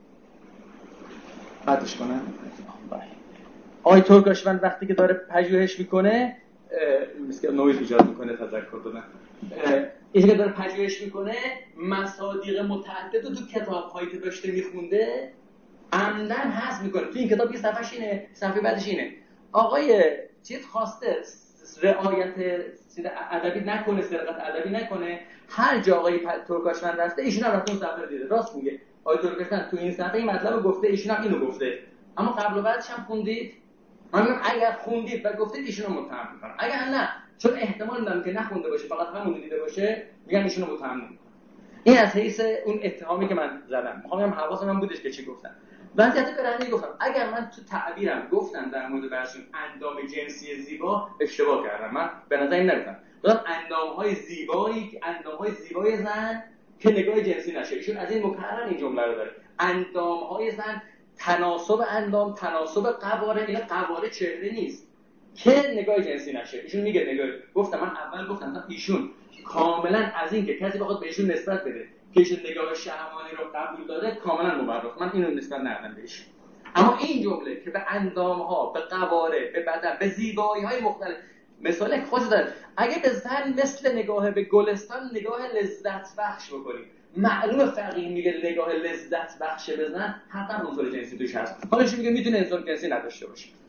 بعدش کنم آیه ترکاشفند وقتی که داره پژوهش میکنه مثل نویز ایجاد میکنه تذکر دادن این که داره پژوهش میکنه مصادیق متعدد رو تو کتاب‌هایی که داشته میخونده عمدن حذف میکنه. تو این کتاب یه صفحه‌ش اینه، صفحه بعدش اینه آقای چیز خواسته رعایت ادبی نکنه، سرقت ادبی نکنه. هر جا آقای ترکاشفند رفته ایشون هم رفته اون صفحه رو دیده. راست میگه آقای ترکاشفند تو این صفحه این مطلب گفته، ایشون هم اینو گفته. اما قبل و بعدش هم خوندید؟ من میگم اگر خوندید و گفتید ایشون رو متهم میکنم، اگر نه چون احتمال دارم که نخونده باشه فقط همون دیده باشه میگم ایشون رو متهم میکنم. این از حیث اون اتهامی که من زدم. میخوام بگم حواسم من بودش که چی گفتم. وضعیت برهنگی گفتم. اگر من تو تعبیرم گفتم در مورد برشون اندام جنسی زیبا اشتباه کردم. من به نظر این نرسیدم. گفتم اندام‌های زیبایی، اندام‌های زیبای زن که نگاه جنسی نشه. ایشون از این مکرر این جمله رو داره. اندام‌های زن، تناسب اندام، تناسب قواره، این قواره چهره نیست که نگاه جنسی نشه. ایشون میگه نگاه. گفتم من اول گفتم ایشون کاملا از این که کسی بخواد بهشون نسبت بده که ایشون نگاه شهوانی رو قبول داده کاملا مبرر. من اینو نسبت ندادم بهش. اما این جمله که به اندام‌ها، به قواره، به بدن، به زیبایی‌های مختلف مثلا خود داره. اگه به زن مثل نگاه به گلستان نگاه لذت بخش بکنیم، معلومه فقیه میگه نگاه لذت بخش بزن حتما عنصر جنسی توش هست. حالا چی میگه؟ میتونه عنصر جنسی نداشته باشه.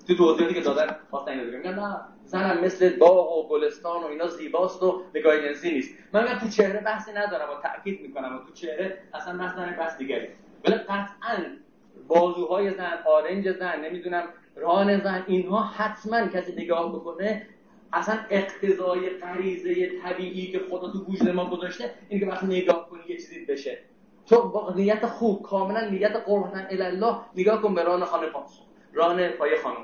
تو توضیحاتی که دادن خواستن اینو بگم نه زنم مثل باغ و گلستان و اینا زیباست و نگاه جنسی نیست. من میگم تو چهره بحثی ندارم و تاکید میکنم و تو چهره اصلا مثلا بحث دیگری، ولی قطعاً بازوهای زن، آرنج زن، نمیدونم ران زن، اینها حتما کسی نگاه بکنه اصلا اقتضای غریزه طبیعی که خدا تو وجود ما گذاشته این که وقتی نگاه کنی یه چیزی بشه. تو با نیت خوب کاملا نیت قربتن الله نگاه کن به ران خانم ران پای خانم،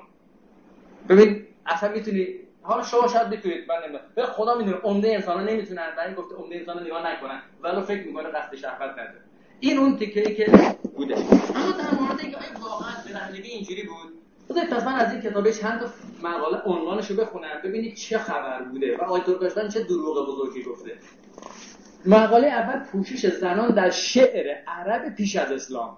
ببین اصلا میتونی، حالا شما شاید بتونید من نمیدونم، ولی خدا میدونه عمده انسانا نمیتونن، برای این گفته عمده انسانا نگاه نکنن ولو فکر میکنه قصد شهوت نداره. این اون تیکه‌ای که بوده. اما در مورد اینکه آیا واقعا برهنگی اینجوری بود، بذارید پس من از این کتابه چند تا مقاله عنوانشو بخونم ببینید چه خبر بوده و آیت الله چه دروغ بزرگی گفته. مقاله اول پوشش زنان در شعر عرب پیش از اسلام.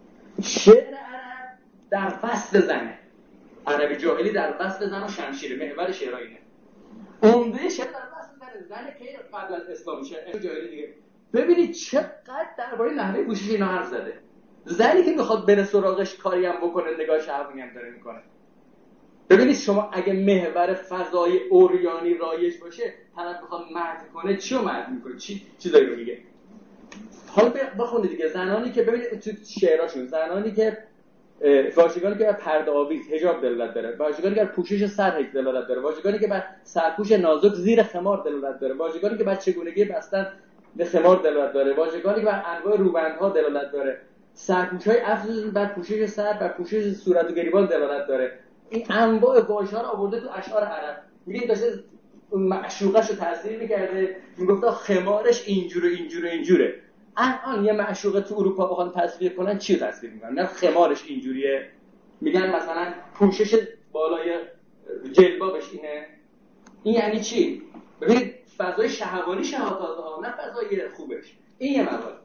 شعر عرب در فصل زنه، عربی جاهلی در فصل زن و شمشیر، محور شعر اینه. عمده شعر در فصل زنه، زنه که قبل از اسلام، شعر جاهلی دیگه. ببینید چقدر درباره نحوه پوشش اینا حرف زده. زنی که میخواد بره سراغش کاری هم بکنه نگاه شهوانی هم داره میکنه. ببینید شما اگه محور فضای اوریانی رایج باشه طرف بخواد مدح کنه چی رو مدح میکنه؟ چی چیزایی رو میگه؟ حالا بخونید دیگه زنانی که ببینید تو شعراشون زنانی که واژگانی که بر پرده آویز حجاب دلالت داره، واژگانی که بر پوشش سر دلالت داره، واژگانی که بر سرپوش نازک زیر خمار دلالت داره، واژگانی که بر چگونگی بستن به خمار دلالت داره، واژگانی که بر انواع روبندها دلالت داره، سرپوش‌های افزوده بر پوشش سر، بر پوشش صورت و گریبان دلالت داره. این انواع واژه‌ها رو آورده تو اشعار عرب. میگه داشته معشوقش رو تاثیر می‌کرده، میگفت خمارش اینجوره اینجوره اینجوره. الان یه معشوقه تو اروپا بخوان تصویر کنن چی رو تصویر می‌کنن؟ نه خمارش اینجوریه، میگن مثلا پوشش بالای جلبابش اینه. این یعنی چی؟ ببینید فضای شهوانی شهوت‌ها نه فضای خوبش. این یه مقاله.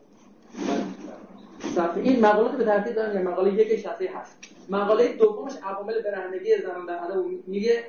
این مقاله به ترتیب دارن، یه مقاله یکش هستی هست. مقاله دومش عوامل برهنگی زنان در ادب میگه،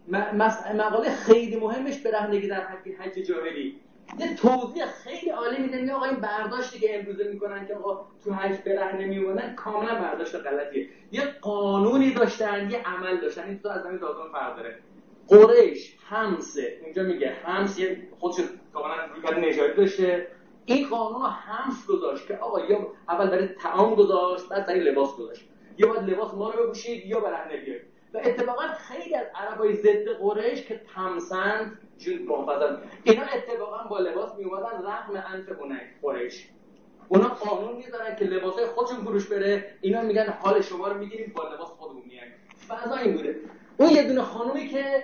مقاله خیلی مهمش برهنگی در حج جاهلی. یه توضیح خیلی عالی میده، میگه آقا این برداشتی که امروزه میکنن که آقا تو حج برهنه میمونن کاملا برداشت غلطیه. یه قانونی داشتن، یه عمل داشتن، این تو از زمین تا آسمان فرق داره. قریش همسه، اینجا میگه همس یه خودش کاملا روی نژادی داشته، این قانون رو همس گذاشت که آقا یا اول برای طعام گذاشت بعد برای لباس گذاشت، یا باید لباس ما رو بپوشید یا برهنه بیاید. و اتفاقا خیلی از عربای ضد قریش که تمسند چون محافظت اینا اتفاقا با لباس می اومدن رغم انف اونای قریش. اونا قانون میذارن که لباسای خودشون فروش بره، اینا میگن حال شما رو میگیریم با لباس خودمون میایم. فضا این بوده. اون یه دونه خانومی که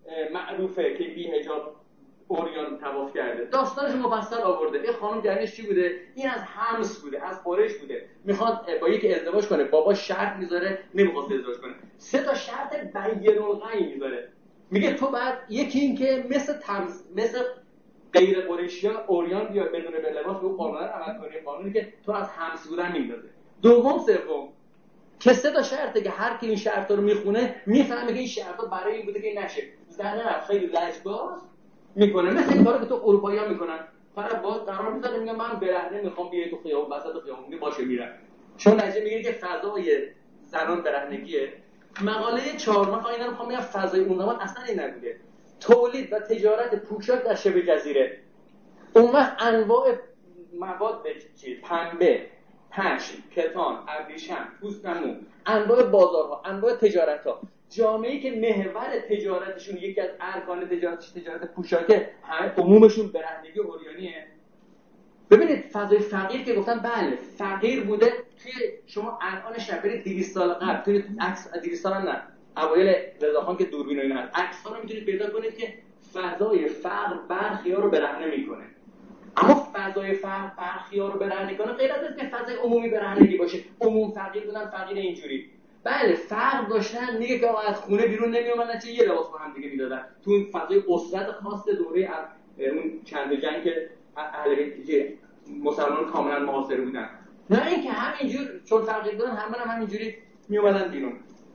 معروفه که بی حجاب اوریان طواف کرده، داستانش مفصل آورده. این خانم جنش چی بوده؟ این از همس بوده، از قریش بوده، میخواد با یکی ازدواج کنه، بابا شرط میذاره نمیخواد ازدواج کنه، سه تا شرط بین الغی میذاره. میگه تو بعد یکی این که مثل تمس مثل غیر قریشیان اوریان بیا بدون به لباس به قانون عمل کنی، قانونی که تو از همس بودن میندازه. دوم سوم که سه تا شرطه که هر کی این شرطا رو میخونه میفهمه که این شرطا برای این بوده که نشه. زنه خیلی لجباز میکنه، مثل این کارو که تو اروپایی‌ها میکنن. طرف باز قرار میذاره میگه من برهنه میخوام بیای تو خیابون وسط خیابون، میگه باشه میرم. چون نجه میگه که فضای زنان برهنگیه. مقاله چهار من اینا رو میخوام بگم فضای اون زمان اصلا این نبوده. تولید و تجارت پوشاک در شبه جزیره، اون وقت انواع مواد چی پنبه، پشم، کتان، ابریشم، پوست مو، انواع بازارها، انواع تجارت‌ها، جامعه‌ای که محور تجارتشون یکی از ارکان تجارتش تجارت پوشاکه، همه عمومشون برهنگی اوریانیه. ببینید فضای فقیر که گفتن بله فقیر بوده، توی شما الانش برید دویست سال قبل توی عکس دویست سال نه اوایل رضاخان که دوربین و اینا هست عکس‌ها رو میتونید پیدا کنید که فضای فقر برخیا رو برهنه میکنه. اما فضای فقر برخیا رو برهنه کنه غیر از اینکه فضای عمومی برهنگی باشه. عموم فقیر بودن، فقیر اینجوری بله فرق داشتن، میگه که آقا از خونه بیرون نمیومدن چه یه لباس با هم دیگه میدادن تو اون فضای اسرت خاص دوره اون چند جنگ که اهل بیت مسلمان کاملا معاصر بودن، نه اینکه همینجور چون فقیر بودن همه هم همینجوری میومدن بیرون.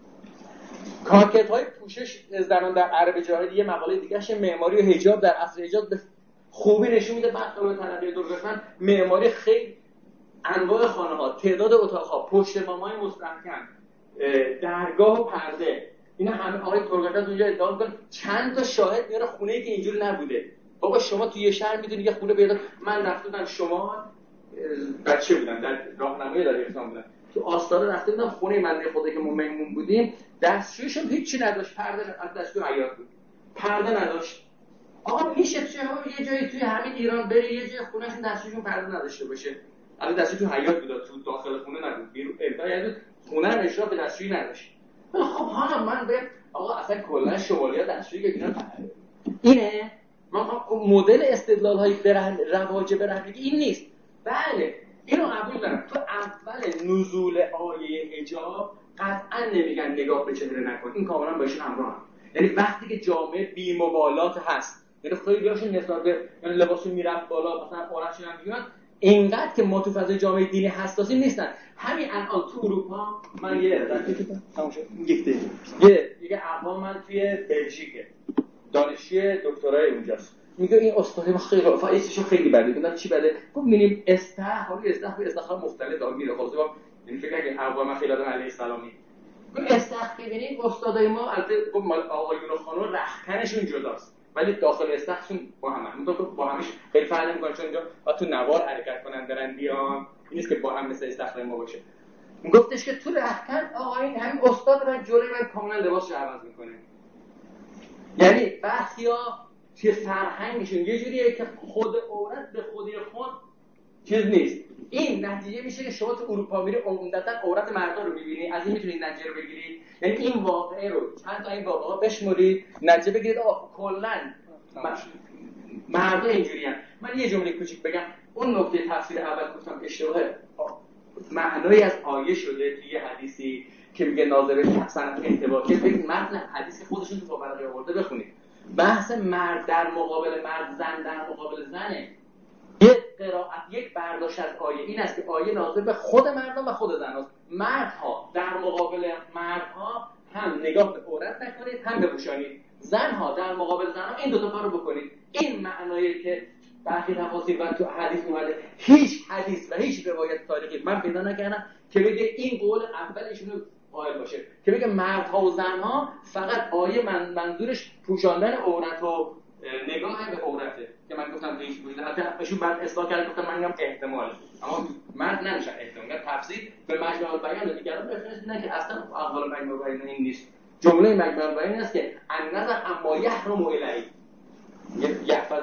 کارکت‌های پوشش زنان در عرب جاهلی یه مقاله دیگه‌ش معماری و حجاب در عصر حجاب به خوبی نشون میده. بعد طور ترقی دورگشتن معماری خیلی انواع خانه‌ها، تعداد اتاق‌ها، پشت‌بام‌های مستحکم، درگاه و پرده. اینا همه آقای ترگاشان اونجا ادعا میکنن چند تا شاهد میاره خونه‌ای که اینجوری نبوده. بابا شما تو یه شهر میدونی یه خونه پیدا، من رفته بودم شما بچه بودم در راهنمایی دبیرستان بودم، تو آستانه رفته بودم خونه من خدا که ما مهمون بودیم، دستشویشون هیچی نداشت، پرده از دستشوی حیاط بود، پرده نداشت. آقا میشه چه یه جایی توی همین ایران بری یه جای خونهشون دستشویشون پرده نداشته باشه؟ الان دستشوی تو حیاط بود، تو داخل خونه نبود، بیرون یعنی خونه رو اشراف به دستشویی نداشت. خب حالا من بگم آقا اصلا کلا شمالی‌ها دستشویی که اینا اینه، من مدل استدلال های برهن رواج برهنگی این نیست. بله اینو قبول دارم، تو اول نزول آیه حجاب قطعا نمیگن نگاه به چهره نکن، این کاملا باشون همراه هم. یعنی وقتی که جامعه بی مبالات هست، یعنی خیلی هاشون نسبت به یعنی لباسون میرفت بالا مثلا عورتشون هم میگن اینقدر که ما تو فضای جامعه دینی حساسی نیستن. همین الان تو اروپا من یه رفیقم تمام شد گفته یه دیگه اقوام من توی بلژیکه دانشجوی دکترای اونجاست، میگه این استاد ما خیلی فایسشو خیلی بده. گفتم چی بده؟ گفت می‌بینیم استخر استخر استخر مختلف دار میره. خلاص گفت یعنی فکر کنم اقوام من خیلی آدم علیه السلامی. گفت استخر ببینید استادای ما البته گفت مال آقایون و خانم رختکنشون جداست ولی داخل استخرشون با هم هم با همش خیلی فرق نمی‌کنه، چون اینجا تو نوار حرکت کنن دارن بیان، این نیست که با هم مثل استخر ما باشه. گفتش که تو رختکن آقا این همین استاد من جلوی من کاملا لباسش عوض می‌کنه. یعنی بعضیا توی فرهنگشون یه جوریه که خود عورت به خودی خود چیز نیست. این نتیجه میشه که شما تو اروپا میری عمدتاً عورت مردان رو میبینی، از این میتونید نتیجه رو بگیرید. یعنی این واقعه رو چند تا این واقعا بشمرید نتیجه بگیرید آقا کلاً مردان اینجوریان. من یه جمله کوچیک بگم، اون نکته تفسیر اول گفتم اشتباهه. معنایی از آیه شده توی یه حدیثی که میگه ناظر حسن انتباهی، ببین متن حدیث خودشون تو برای آورده بخونید. بحث مرد در مقابل مرد، زن در مقابل زنه. یک قرائت یک برداشت از آیه این است که آیه ناظر به خود مردان و خود زناست. مردها در مقابل مردها هم نگاه به عورت نکنید هم بپوشانید، زنها در مقابل زنها این دو تا کارو بکنید. این معنایی که برخی تفاسیر و تو حدیث اومده، هیچ حدیث و هیچ روایت تاریخی من پیدا نکردم که بگه این قول اولشون قائل باشه که بگه مردها و زنها فقط آیه من منظورش پوشاندن عورت و نگاه به عورته که من گفتم هیچ بوده. حتی ایشون بعد اصلاح کرد گفتم من میگم احتمال، اما مرد نمیشه احتمال تفسیر به مجموع البیان دیگران بفرست نه که اصلا اول مجموع البیان این نیست. جمله مجموع البیان این است که ان نظر اما یحرم الیه یحفظ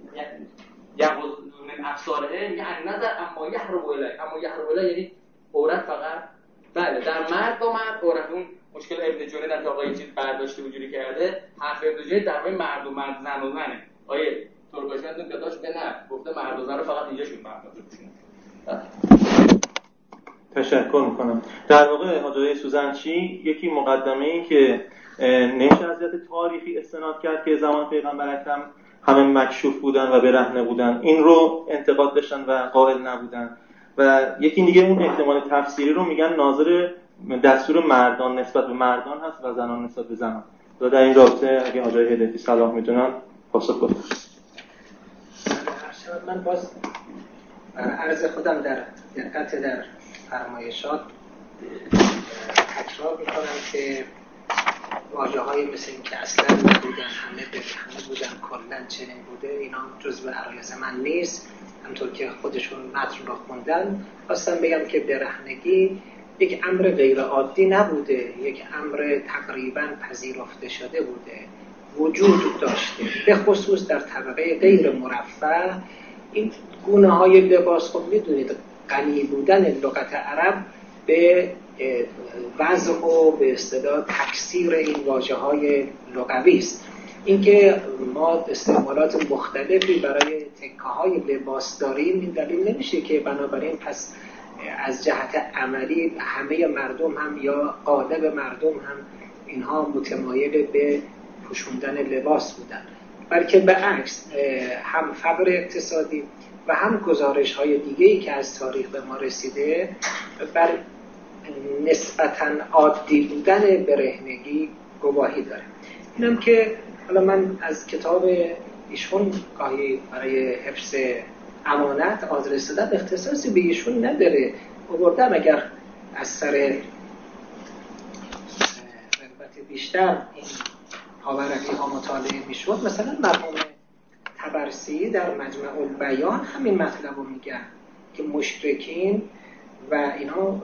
یغض من ابصارهم، یعنی نظر اما یحرم الیه، اما یحرم الیه یعنی عورت فقط. بله در مرد با مرد عورت، اون مشکل ابن جوری در آقای چیز برداشته وجودی کرده، حرف ابن جوری در مورد مرد و مرد زن و زنه. آیه ترکاشان که داشت به نه گفته مرد و زن رو فقط اینجا شون مرد. تشکر میکنم. در واقع حاجی سوزنچی یکی مقدمه‌ای که نمیشه از جهت تاریخی استناد کرد که زمان پیغمبر اکرم همه مکشوف بودن و برهنه بودن، این رو انتقاد داشتن و قائل نبودن. و یکی دیگه اون احتمال تفسیری رو میگن ناظر دستور مردان نسبت به مردان هست و زنان نسبت به زنان. و در این رابطه اگه حاجی هدایتی صلاح میدونن پاسخ بدن. من باز عرض خودم در دقت در فرمایشات تکرار میکنم که واژه های مثل این که اصلا نبودن، همه به همه بودن، کلن چنین بوده، اینا جزء عرایض من نیست. همطور که خودشون متن رو خوندن خواستم بگم که برهنگی یک امر غیر عادی نبوده، یک امر تقریبا پذیرفته شده بوده، وجود داشته. به خصوص در طبقه غیر مرفه این گونه های لباس، خب میدونید غنی بودن لغت عرب به وضع و به اصطلاح تکثیر این واژه های لغوی است. اینکه ما استعمالات مختلفی برای تکه های لباس داریم این دلیل نمیشه که بنابراین پس از جهت عملی همه مردم هم یا غالب مردم هم اینها متمایل به پوشوندن لباس بودن، بلکه به عکس هم فقر اقتصادی و هم گزارش های دیگه‌ای که از تاریخ به ما رسیده بر نسبتاً عادی بودن برهنگی گواهی داره. اینم که حالا من از کتاب ایشون گاهی برای حفظ امانت آدرس دادم، اختصاصی به ایشون نداره، آوردم اگر از سر بیشتر این پاورقی ها مطالعه میشد، مثلا مرحوم طبرسی در مجمع البیان همین مطلب رو میگن که مشرکین و اینا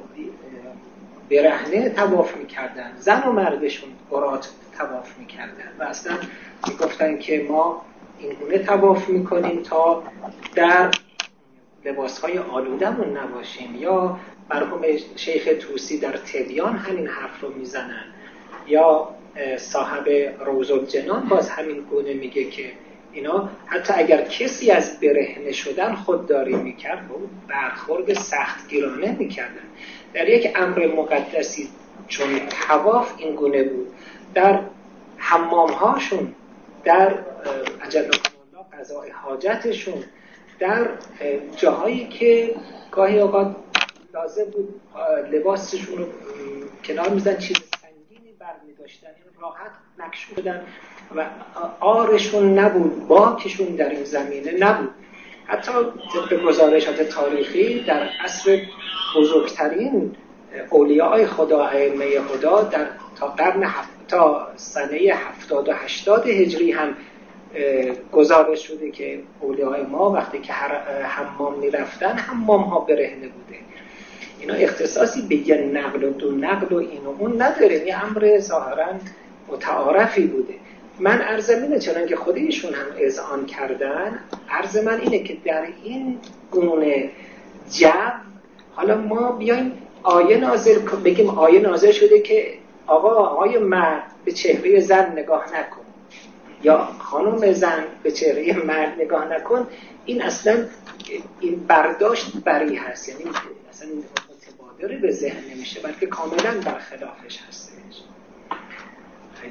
برهنه طواف میکردن، زن و مردشون قرات طواف میکردن و اصلا میگفتن که ما اینگونه طواف میکنیم تا در لباسهای آلودمون نباشیم. یا مرحوم شیخ طوسی در تبیان همین حرف رو میزنن، یا صاحب روض الجنان باز همین گونه میگه که اینا حتی اگر کسی از برهنه شدن خودداری میکرد و برخورد سختگیرانه میکردن. در یک امر مقدسی چون طواف این گونه بود، در حمام هاشون، در اجل الله قضای حاجتشون، در جاهایی که گاهی اوقات لازم بود لباسشون رو کنار میزن، چیز سنگینی بر می‌داشتن، راحت مکشوف بودن و آرشون نبود، باکشون در این زمینه نبود. حتی طبق گزارشات تاریخی در عصر بزرگترین اولیاء خدا، ائمه خدا، در تا قرن هفت تا سنه هفتاد و هشتاد هجری هم گزارش شده که اولیاء ما وقتی که حمام میرفتن حمام ها برهنه بوده. اینا اختصاصی به یه نقل و دو نقل و این و اون نداره، یه امر ظاهرا متعارفی بوده. من عرضم اینه، چون که خودشون هم اذعان کردن، عرض من اینه که در این گونه جو حالا ما بیایم آیه نازل بگیم آیه نازل شده که آقا آقای مرد به چهره زن نگاه نکن یا خانم زن به چهره مرد نگاه نکن، این اصلا این برداشت بری هست، یعنی اصلا متبادر به ذهن نمیشه، بلکه کاملا برخلافش هستش. خیلی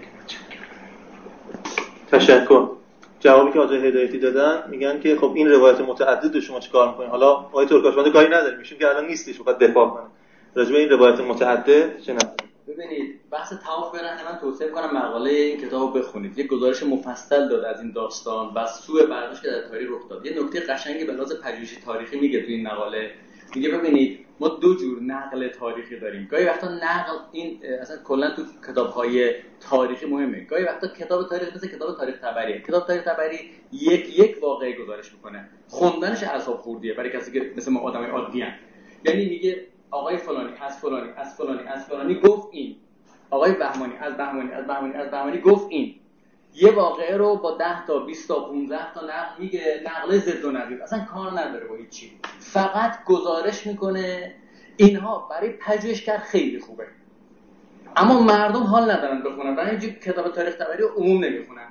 متشکرم. تشکر. جوابی که آقای هدایتی دادن میگن که خب این روایت متعدد رو شما چیکار می‌کنید؟ حالا آقای ترکاشوند کاری نداریم، میشون که الان نیستش بخواد دفاع کنه راجع به این روایت متعدد. چه نظری؟ ببینید بحث طواف برهنه من توصیه کنم مقاله این کتابو بخونید، یک گزارش مفصل داده از این داستان و سوء برداشت که در تاریخ رخ داد. یه نکته قشنگی به لحاظ پژوهشی تاریخی میگه تو این مقاله، میگه ببینید ما دو جور نقل تاریخی داریم. گاهی وقتا نقل این اصلا کلا تو کتاب‌های تاریخی مهمه، گاهی وقتا کتاب تاریخ مثل کتاب تاریخ طبری، کتاب تاریخ طبری یک یک واقعه گزارش میکنه، خوندنش اعصاب خوردیه برای کسی که مثل ما آدمای عادیان. یعنی میگه آقای فلانی از فلانی از فلانی از فلانی گفت این، آقای بهمانی از بهمانی از بهمانی از بهمانی گفت این. یه واقعه رو با ده تا بیست تا پانزده تا نقل میگه، نقل ضد و نقیض، اصلا کار نداره با هیچ چیزی، فقط گزارش میکنه. اینها برای پژوهشگر خیلی خوبه، اما مردم حال ندارن بخونن، برای اینجا کتاب تاریخ طبری رو عموم نمیخونن.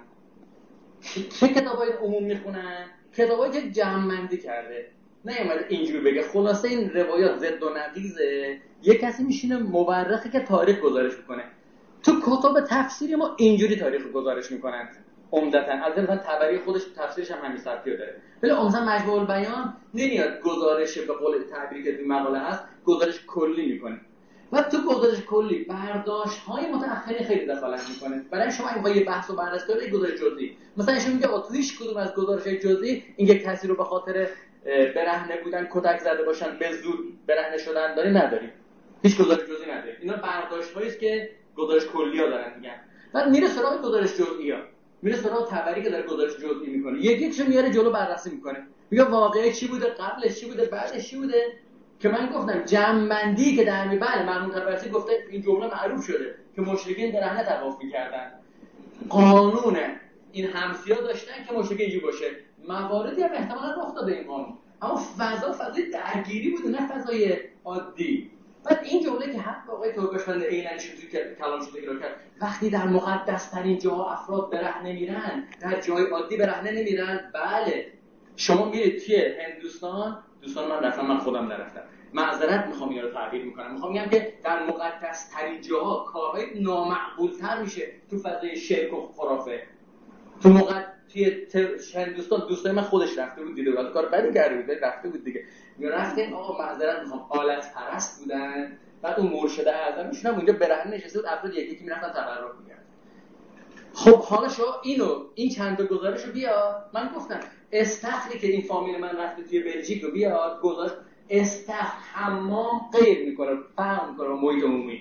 چه کتابای عموم میخونن؟ کتابایی که جمع‌بندی کرده، نه اومده اینجوری بگه خلاصه این روایات ضد و نقیضه، یه کسی میشینه مورخی که تاریخ گزارش میکنه. تو کتاب تفسیری ما اینجوری تاریخ گزارش میکنن عمدتاً، از مثلا طبری خودش تفسیرش هم همین سبکی داره، ولی عمدتاً مجموع البیان نمیاد گزارش به قول تعبیری که تو مقاله هست گزارش کلی میکنه و تو گزارش کلی برداشت‌های متأخرین خیلی دخالت میکنه. برای شما این با یه بحث و بررسی کنید گزارش جزئی، مثلا ایشون میگه تو هیچ کدوم از گزارش‌های جزئی اینکه کسی رو به خاطر برهنه بودن کتک زده باشن به زور برهنه شدن داری نداری، هیچ گزارش جزئی نداری. اینا برداشت‌هایی است که گزارش کلی‌ها دارن میگن. بعد میره سراغ گزارش جزئی‌ها، میره سراغ طبری که داره گزارش جزئی میکنه، یک یکشو میاره جلو بررسی میکنه، میگه واقعه چی بوده، قبلش چی بوده، بعدش چی بوده. که من گفتم جمع‌بندی که در میبره مرحوم طبرسی گفته این جمله معروف شده که مشرکین برهنه طواف میکردن، قانون این همسیا داشتن که مشرکین اینجوری باشه، مواردی هم احتمالاً رخ داده این قانون، اما فضا فضای درگیری بود نه فضای عادی. بعد این جمله که حتی آقای ترکاشوند عیناً چیزی که کلام شده ایراد کرد، وقتی در مقدس ترین جاها افراد برهنه میرن در جای عادی برهنه نمیرن. بله شما میرید توی هندوستان، دوستان من رفتم، من خودم نرفتم، معذرت میخوام اینا رو تعبیر میکنم، میخوام بگم که در مقدس ترین جاها کارهای نامعقول تر میشه تو فضای شرک و خرافه. تو موقع توی هندوستان دوستای من خودش رفته بود دیده بود، کار بدی کرده بود رفته بود دیگه، میرفتن آقا معذرت میخوام آلت پرست بودن، بعد اون مرشد اعظم میشونم اونجا برهنه نشسته بود، افراد یکی یکی میرفتن تبرک میکردن. خب حالا شما اینو این چند تا گزارشو بیا، من گفتم استخری که این فامیل من رفته توی بلژیک رو بیاد گزارش، استخر حمام غیر میکنه، فرق میکنه با محیط عمومی.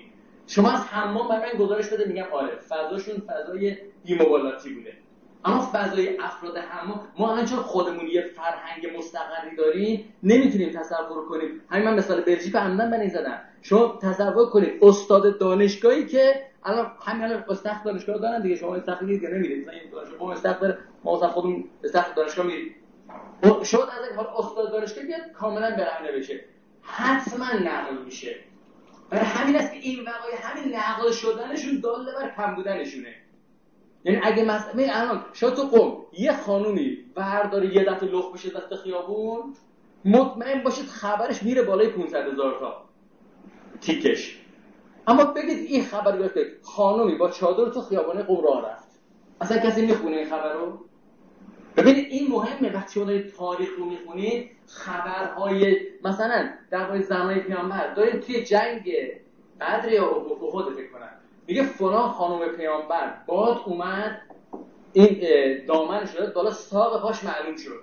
شما از حمام برای من گزارش بده، میگم آره فضاشون فضای بی‌مبالاتی بوده. اما فضای افراد حمام، ما الان چون خودمون یه فرهنگ مستقری داریم نمیتونیم تصور کنیم. همین من مثال بلژیک عمدن من زدم. شما تصور کنید استاد دانشگاهی که الان همین الان استخر دانشگاه دارن دیگه، شما استخر دیگه نمیدید، مثلا این دانشگاه ما استخر داره، ما مثلا خودمون استخر دانشگاه میریم. شما از این حال استاد دانشگاه بیاد کاملا برهنه بشه، حتما نقل میشه. برای همین است که این وقایع همین نقل شدنشون داله بر کم بودنشونه. یعنی اگه مثلا الان شما تو قم یه خانومی برداره یه دفعه لخت بشه دست خیابون، مطمئن باشید خبرش میره بالای پانصد هزار تا تیکش. اما بگید این خبر گفته خانومی با چادر تو خیابان قم راه رفت، اصلا کسی میخونه این خبر رو؟ ببینید این مهمه. وقتی شما دارید تاریخ رو میخونید، خبرهای مثلا در مورد زمانه پیامبر دارید توی جنگ بدر یا احد فکر کنم میگه فلان خانم پیامبر باد اومد این دامن شد بالا ساق پاش معلوم شد.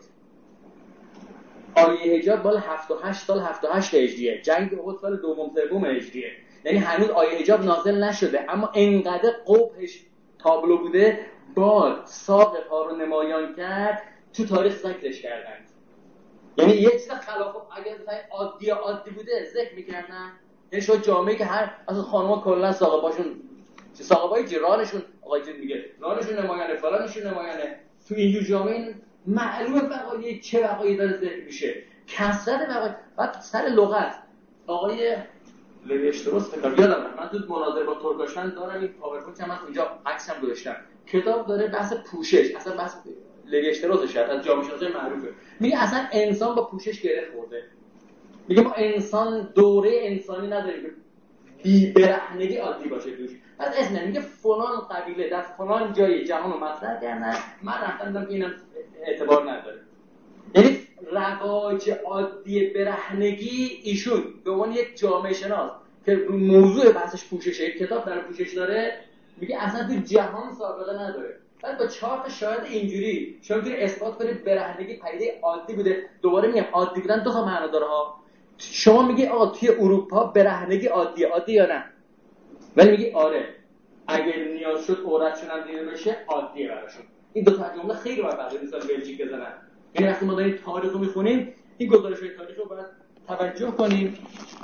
آیه حجاب بالا هفتاد و هشت سال هفتاد و هشت هجریه، جنگ احد سال دوم سوم هجریه. یعنی هنوز آیه حجاب نازل نشده اما انقدر قبحش تابلو بوده، باد ساق پا رو نمایان کرد، تو تاریخ ذکرش کردن. یعنی یه چیز خلاف اگر مثلا عادی عادی بوده ذکر میکردن. یعنی شما جامعه که هر اصلا خانم‌ها کلا ساق پاشون ساق پای جیرانشون آقای جون میگه رانشون نمایانه فلانشون نمایانه، تو اینجور جامعه معلومه وقایع چه وقایعی داره ذکر میشه، کثرت وقایع. بعد سر لغت آقای لویشتروس فکر یادم من تو مناظره با ترکاشان دارم این پاورپوینت هم اونجا عکسم گذاشتم، کتاب داره بحث پوشش، اصلا بحث لویشتروس شد از جامعه شناسی معروفه، میگه اصلا انسان با پوشش گره خورده. میگه ما انسان دوره انسانی نداریم بی برهنگی عادی باشه توش. بعد اسم میگه فلان قبیله در فلان جای جهان رو مطرح کردن، من رفتم دیدم که اینم اعتبار نداره. یعنی رواج عادی برهنگی ایشون به عنوان یک جامعه شناس که رو موضوع بحثش پوششه، یک کتاب در پوشش داره، میگه اصلا تو جهان سابقه نداره. بعد با چهار تا شاهد اینجوری شما میتونید اثبات کنید برهنگی پدیده عادی بوده. دوباره میگم عادی بودن دو تا معنا داره ها. شما میگی آقا توی اروپا برهنگی عادیه، عادی یا نه؟ ولی میگی آره اگر نیاز شد عورتشون هم دیده بشه عادیه براشون. این دو تا جمله خیلی باید بقیه مثال بلژیک بزنن. یعنی وقتی ما داریم تاریخ رو میخونیم این گزارش‌های تاریخ رو باید توجه کنیم.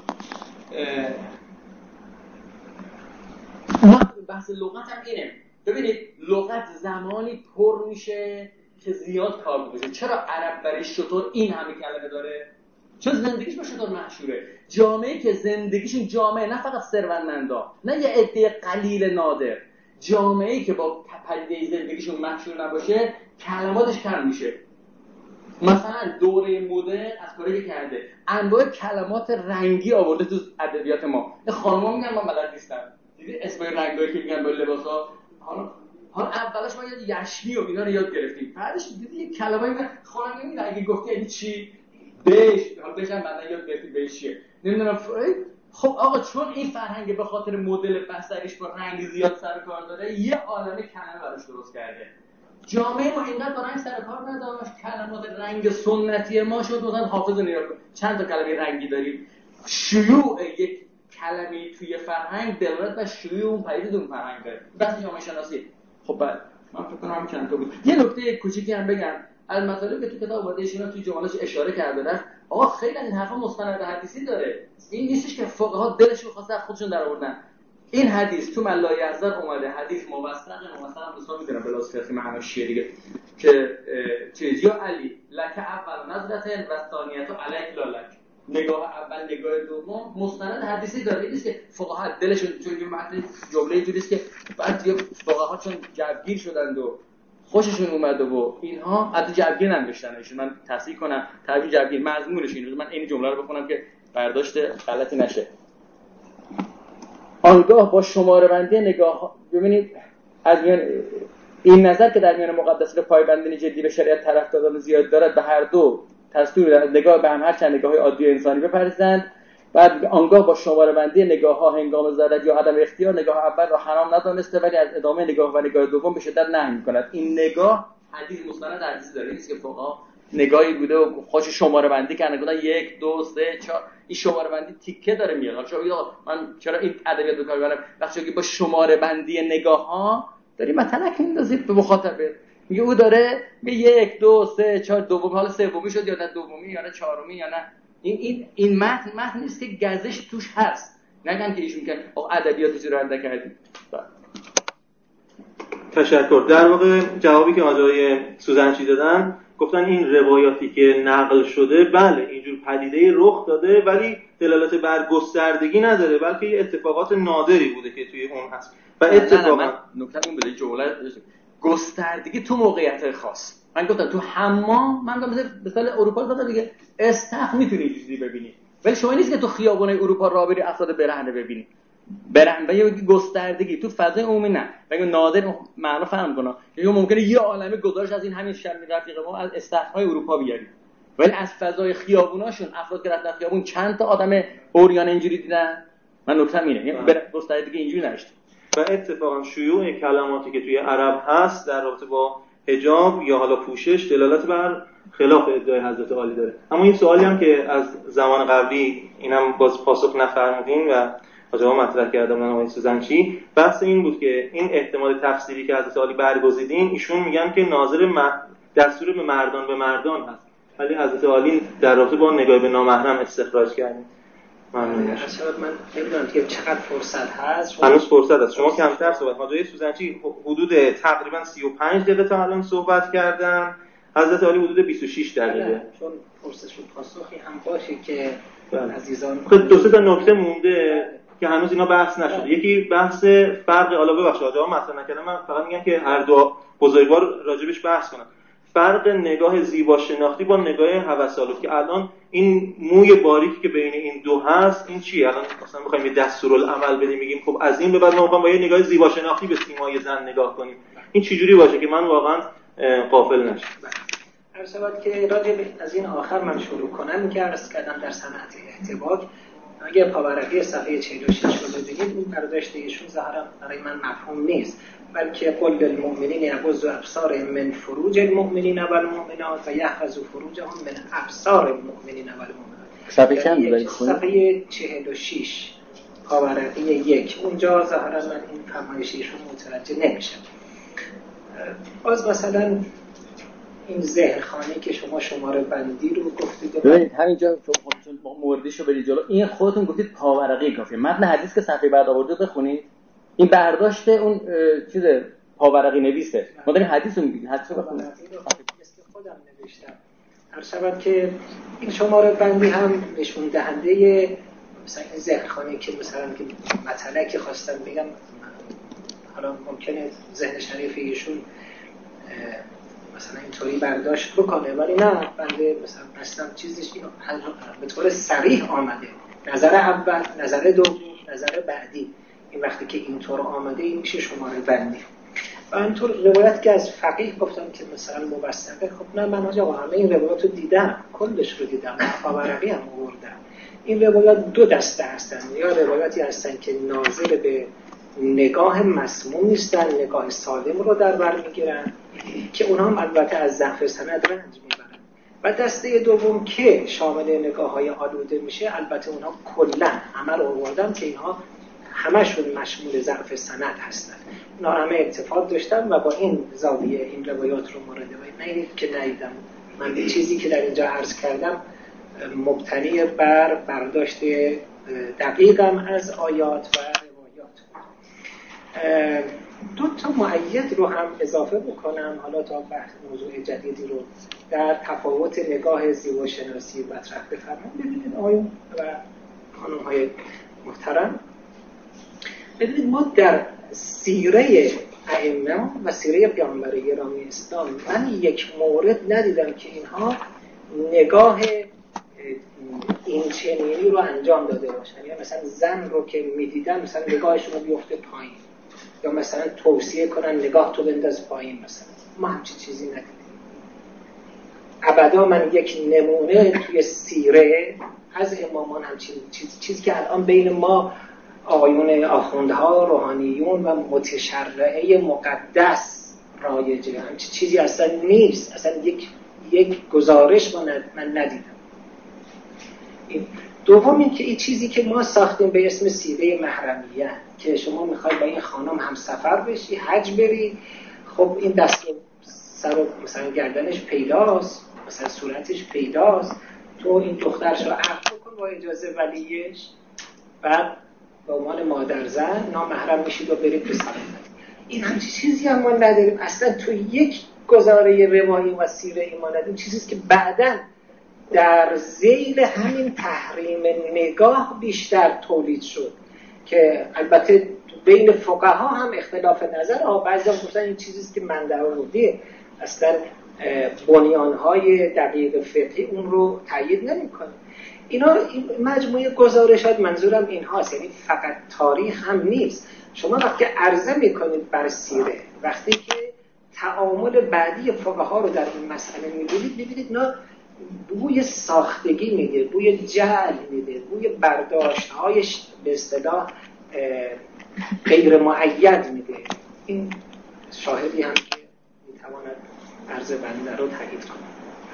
ما بحث لغت هم اینه. ببینید لغت زمانی پر میشه که زیاد کار بشه. چرا عرب برای شطور این همه کلمه داره؟ چون زندگیش با شطور مشهوره. جامعه که زندگیشون جامعه نه فقط ثروتمندا، نه یه عده قلیل نادر، جامعه‌ای که با پدیده زندگیشون مشهور نباشه کلماتش کم میشه. مثلا دوره مدرن از کاری که کرده انواع کلمات رنگی آورده تو ادبیات ما. خانم‌ها میگن من بلد نیستم، دیدی اسم رنگایی که میگن با لباسا، حالا حالا اولش ما یاد یشمی و اینا رو یاد گرفتیم، بعدش دیدی یه کلمه‌ای میگن خانم نمیدونه اگه گفتی یعنی چی بهش، حالا بهش هم بعدا یاد گرفتیم بهش چیه نمیدونم. خب آقا چون این فرهنگ به خاطر مدل بستریش با رنگ زیاد سر کار داره یه عالمه کلمه براش درست کرده. جامعه ما اینقدر با رنگ سر کار نداشت، کلمات رنگ سنتی ما شد مثلا حافظ نگاه کن چند تا کلمه رنگی داریم. شیوع یک کلمه توی فرهنگ دلالت بر شیوع اون پدیده اون فرهنگ داره. بحث جامعه شناسی. خب بعد من فکر کنم همین چند تا بود. یه نکته کوچیکی هم بگم، المطالب که تو کتاب اومده ایشون توی جمله‌اش اشاره کرده است. آقا خیلی این حرفا مستند حدیثی داره. این نیستش که فقها دلشون خواسته خودشون در آوردن. این حدیث تو ملای ازر اومده، حدیث موثق موثق مثلا میدونم بلاسفاتی معناش چیه دیگه، که چیز یا علی لک اول نظرتن و ثانیه علیک لا لک، نگاه اول نگاه دوم مستند حدیثی داره. این نیست که فقها دلشون چون این متن جمله اینجوریه که بعد فقها چون جوگیر شدند و خوششون اومده و اینها از جوگیر ننوشتن. ایشون من تصحیح کنم تعبیر جوگیر مضمونش اینه، من این جمله رو بخونم که برداشت غلطی نشه. آنگاه با شماره بندی نگاه، ببینید از میان این نظر که در میان مقدسین پایبندی جدی به شریعت طرفداران زیاد دارد به هر دو دستور نگاه به هم هر چند نگاه‌های عادی انسانی بپردازند. بعد آنگاه با شماره بندی نگاه‌ها هنگام ضرورت یا عدم اختیار نگاه اول را حرام ندانسته ولی از ادامه نگاه و نگاه دوم به شدت نهی می‌کند. این نگاه حدیث مستند حدیث داره، نیست که فقها نگاهی بوده و خودش شماره بندی کردن، گفتن یک دو سه چهار، این شماره بندی تیکه داره میاد. حالا شما من چرا این ادبیات به کار میبرم؟ وقتی که با شماره بندی نگاه ها داری متلک میندازی به مخاطبه، میگه او داره به یک دو سه چهار، دوم حالا سومی شد یا نه دومی یا نه چهارمی یا نه، این این این متن متن نیست که گزش توش هست. نگم که ایشون که ادبیاتش رو رنده کردیم. تشکر. در واقع جوابی که آقای سوزنچی دادن، گفتن این روایاتی که نقل شده بله اینجور پدیده رخ داده ولی دلالت بر گستردگی نداره، بلکه یه اتفاقات نادری بوده که توی اون هست. و اتفاقا نکته این بوده جمله گستردگی تو موقعیت خاص. من گفتم تو حمام، من گفتم مثلا اروپا گفتم دیگه استخ میتونی چیزی ببینی، ولی شما نیست که تو خیابونای اروپا راه بری افراد برهنه ببینی. برهنه یه گستردگی تو فضای عمومی نه. بگم نادر معنا فهم کنه یا ممکنه یه عالمه گزارش از این همین شرم رفیق ما از استخرهای اروپا بیاریم، ولی از فضای خیابوناشون افراد که رفتن خیابون چند تا آدم اوریان اینجوری دیدن. من نکتم اینه، یعنی گستردگی اینجوری نشد. و اتفاقا شیوع کلماتی که توی عرب هست در رابطه با حجاب یا حالا پوشش دلالت بر خلاف ادعای حضرت عالی داره. اما این سوالی هم که از زمان قبلی اینم باز پاسخ نفرمودین و آجا مطرح کردم من آقای سوزنچی، بحث این بود که این احتمال تفسیری که حضرت عالی برگزیدین، ایشون میگن که ناظر م... دستور به مردان به مردان هست، ولی حضرت عالی در رابطه با نگاه به نامحرم استخراج کردن. ممنون میشم. من نمیدونم که چقدر فرصت هست. هنوز فرصت هست. شما کمتر صحبت. آقای سوزنچی حدود تقریبا سی و پنج دقیقه تا الان صحبت کردن، حضرت عالی حدود بیست و شش دقیقه. چون فرصت و پاسخی هم باشه که عزیزان خب دو سه تا نکته مونده که هنوز اینا بحث نشده. یکی بحث فرق، حالا ببخشید آقا مطرح نکردم، من فقط میگم که هر دو بزرگوار راجبش بحث کنن. فرق نگاه زیبا شناختی با نگاه هوس‌آلود که الان این موی باریکی که بین این دو هست این چیه؟ الان مثلا می‌خوایم یه دستورالعمل بدیم میگیم خب از این به بعد ما می‌خوایم با یه نگاه زیبا شناختی به سیمای زن نگاه کنیم، این چه جوری باشه که من واقعا غافل نشم؟ هر شود که راجع از این آخر من شروع کنم که عرض کردم در صنعت احتباک اگه پاورقی صفحه چهل و شش رو ببینید این برداشت ایشون ظاهرا برای من مفهوم نیست، بلکه قل للمؤمنین یغضوا ابصارهم من فروج المؤمنین والمؤمنات و یحفظوا فروجهم من ابصار المؤمنین والمؤمنات. صفحه چند بودید؟ صفحه چهل و شش پاورقی یک. اونجا ظاهرا من این فرمایش ایشون متوجه نمیشم. باز مثلا این ذهن خانه که شما شماره بندی رو گفتید، ببینید همینجا چون موردیشو برید جلو، این خودتون گفتید پاورقی کافیه. متن حدیث که صفحه بعد آورده بخونید، این برداشت اون چیز پاورقی نویسه. ما داریم حدیث رو میگیم، حدیث رو بخونید. مثل خودم نوشتم. هر شود که این شماره بندی هم نشون دهنده مثلا این ذهن خانه که مثلا که مطلب که خواستم بگم، حالا ممکنه ذهن شریف ایشون مثلا اینطوری برداشت بکنه، ولی نه، بنده مثلا اصلا چیزش اینو به طور صریح آمده، نظر اول، نظر دوم، نظر بعدی. این وقتی که اینطور آمده این میشه شماره بندی. و اینطور روایت که از فقیه گفتم که مثلا مبسطه، خب نه من آقا همه این روایت رو دیدم، کلش رو دیدم، پاورقی هم آوردم. این روایات دو دسته هستن، یا روایاتی هستن که ناظر به نگاه مسموم نیستن، نگاه سالم رو در بر میگیرن که اونها هم البته از ضعف سند رنج میبرن، و دسته دوم که شامل نگاه های آلوده میشه، البته اونها کلا همه رو آوردن که اینها همشون مشمول ضعف سند هستن. اونا همه اتفاق داشتن و با این زاویه این روایات رو مورد و نه که ندیدم. من به چیزی که در اینجا عرض کردم مبتنی بر برداشت دقیقم از آیات و روایات. دو تا مؤید رو هم اضافه بکنم حالا تا بحث موضوع جدیدی رو در تفاوت نگاه زیباشناسی مطرح بفرمایید. ببینید آقایون و خانم‌های محترم، ببینید ما در سیره ائمه و سیره پیامبر گرامی اسلام من یک مورد ندیدم که اینها نگاه این چنینی رو انجام داده باشن، یا مثلا زن رو که میدیدن مثلا نگاهشون رو بیفته پایین، یا مثلا توصیه کنن نگاه تو بنداز پایین. مثلا ما همچین چیزی ندیدیم ابدا. من یک نمونه توی سیره از امامان همچین چیز چیزی که الان بین ما آقایون آخوندها، روحانیون و متشرعه مقدس رایجه، همچین چیزی اصلا نیست. اصلا یک یک گزارش من ندیدم. این دوم این که این چیزی که ما ساختیم به اسم سیره محرمیت که شما میخوای با این خانم هم سفر بشی، حج بری، خب این دست سر و مثلا گردنش پیداست، مثلا صورتش پیداست، تو این دخترش رو عقد بکن با اجازه ولیش، بعد به عنوان مادر زن نامحرم میشید و برید به سلامت. این همچین چیزی هم ما نداریم اصلا. تو یک گزاره روایی و سیره ای ما نداریم. چیزیست که بعداً در ذیل همین تحریم نگاه بیشتر تولید شد که البته بین فقها هم اختلاف نظر ها، بعضی هم گفتن این چیزیست که من در آوردیه، اصلا بنیانهای دقیق فقهی اون رو تایید نمی‌کنه. اینا مجموعه گزارشات، منظورم این هاست، یعنی فقط تاریخ هم نیست. شما وقتی عرضه میکنید بر سیره، وقتی که تعامل بعدی فقها رو در این مسئله می‌بینید، ببینید نه بوی ساختگی میده، بوی جعل میده، بوی برداشت‌های به اصطلاح غیر مؤید میده. این شاهدی هم که میتواند عرض بنده رو تایید کنه.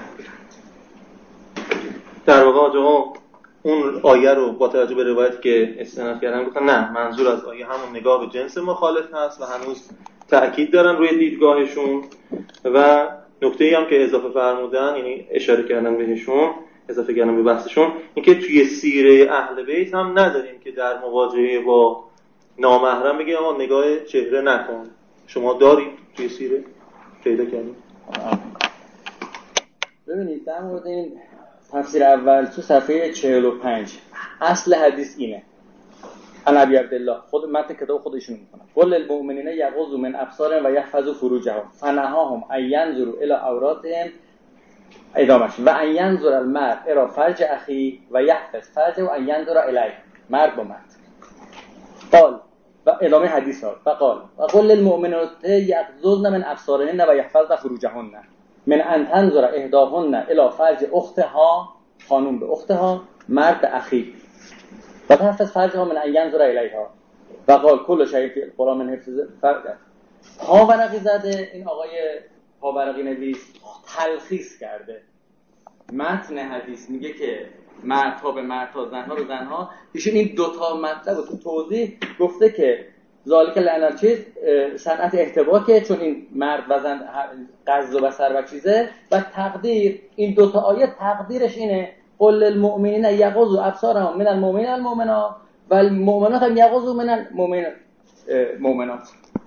در واقع آقا اون آیه رو با توجه به روایتی که استناد کردن گفتن نه، منظور از آیه همون نگاه به جنس مخالف هست و هنوز تأکید دارن روی دیدگاهشون. و نکته‌ای هم که اضافه فرمودن، یعنی اشاره کردن بهشون، اضافه کردن به بحثشون، اینکه توی سیره اهل بیت هم نداریم که در مواجهه با نامحرم بگه اما نگاه چهره نکن. شما دارید توی سیره پیدا کردید؟ ببینید در مورد این تفسیر اول تو صفحه چهل و پنج اصل حدیث اینه. انا ابی عبدالله، خود متن کتاب خودشون میکنن، قل للمؤمنین یغضوا من ابصارهم و یحفظوا فروجهم فنهاهم ان ينظروا الى عوراتهم ادامش و ان ينظر المرء الى فرج اخی و یحفظ فرجه و ان ينظر الیه، مرد با مرد. قال و ادامه حدیث ها، فقال و قل للمؤمنات یغضضن من ابصارهن و یحفظن فروجهن من ان تنظر احداهن الى فرج اختها، خانم به اختها، مرد به اخی، و تحفظ فرجها من ان ینظر الیها. و قال کل شیء فی القرآن من حفظ فرج. پاورقی زده این آقای پاورقی نویس تلخیص کرده متن حدیث، میگه که مردها به مردها، زنها به زنها. ایشون این دوتا مطلب رو تو توضیح گفته که ذالک لعن چیز صنعت احتباکه، چون این مرد و زن قز و بصر و چیزه، و تقدیر این دوتا آیه تقدیرش اینه قل للمؤمنین یغضوا ابصارهم من المؤمنین المؤمنات و المؤمنات هم یغضوا من المؤمنات.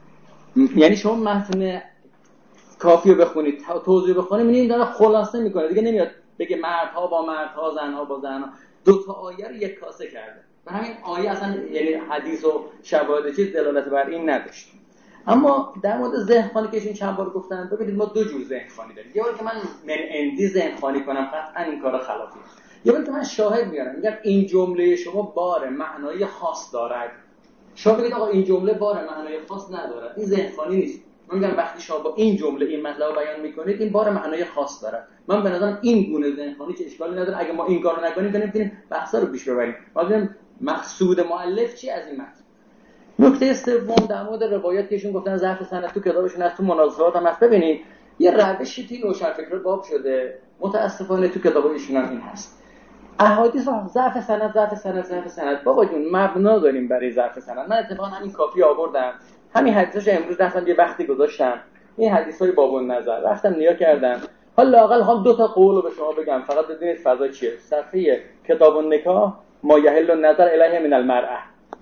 یعنی شما متن کافی رو بخونید، توضیح بخونید، می‌بینید داره خلاصه میکنه دیگه، نمیاد بگه مردها با مردها، زنها با زنها. دو تا آیه رو یک کاسه کرده. برای همین آیه اصلا یعنی حدیث و شواهد چیز دلالت بر این نداشت. اما در مورد ذهن خوانی که ایشون چند بار گفتن، ببینید ما دو جور ذهن خوانی داریم. یه بار که من من اندی ذهن خوانی کنم قطعا این کارا خلافیه. یه بار که من شاهد میارم میگم این جمله شما بار معنای خاص دارد، شما بگید آقا این جمله بار معنای خاص ندارد، این ذهن خوانی نیست. من میگم وقتی شما با این جمله این مطلب رو بیان میکنید این بار معنای خاص دارد. من به نظرم این گونه ذهن خوانی که اشکالی نداره، اگه ما این کارو نکنیم نمیتونیم بحثا رو پیش ببریم. مثلا مقصود مؤلف چی از این متن؟ نکته سوم در مورد روایت که ایشون گفتن ضعف سند تو کتابشون هست، تو مناظرات هم هست. ببینید یه روشی توی روشنفکر باب شده، متاسفانه تو کتاب ایشون هم این هست. احادیث ضعف سند ضعف سند ضعف سند. بابا جون مبنا داریم برای ضعف سند. من اتفاقا همین کافی آوردم، همین حدیثش امروز رفتم یه وقتی گذاشتم این حدیثای باب النظر رفتم نیا کردم. حالا لااقل هم دو تا قول رو به شما بگم فقط ببینید فضا چیه. صفحه کتاب النکاح ما یحل النظر الیه من المرأه،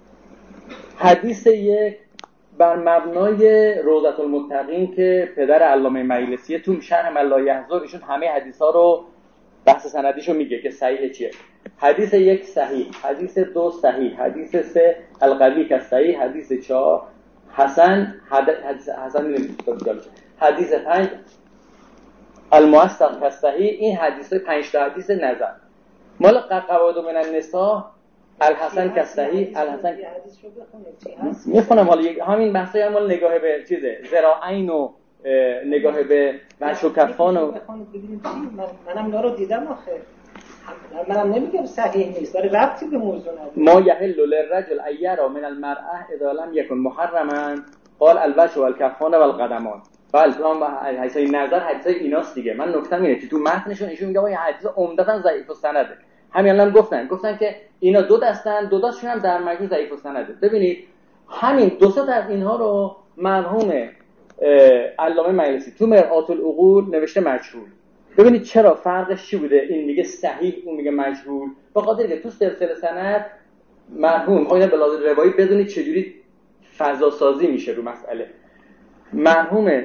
حدیث یک بر مبنای روضة المتقین که پدر علامه مجلسی تو شرح من لا یحضر ایشون همه حدیثا رو بحث سندیشو میگه که صحیح چیه. حدیث یک صحیح، حدیث دو صحیح، حدیث سه القوی که صحیح، حدیث چهار حسن، حدیث حسن نمیشه، حدیث پنج الموثق که صحیح. این حدیث پنج تا حدیث نظر مال قواعد من النساء الحسن که صحیح، الحسن میخونم. حالا همین بحثای هم مال نگاه به چیزه ذراعین و نگاه به وجه و کفان و منم اینا رو دیدم آخه، منم نمیگم صحیح نیست، داره ربطی به موضوع نداره. ما یحل للرجل ایرا من المرأه اذا لم یکن محرما قال الوجه والکفان والقدمان. بله تو هم حدیثای نظر حدیثای ایناست دیگه. من نکتم اینه که تو متنشون ایشون میگه این حدیث عمدتاً ضعیف السنده. همین الان گفتن گفتن که اینا دو دستن، دو تاشون هم در مجموع ضعیف السنده. ببینید همین دو تا از اینها رو مرحوم علامه مجلسی تو مرآت العقول نوشته مجهول. ببینید چرا فرقش چی بوده؟ این میگه صحیح، اون میگه مجهول. به خاطر که تو سلسله سند مرحوم خواهید به لحاظ روایی بدونید چجوری فضا سازی میشه رو مسئله. مرحوم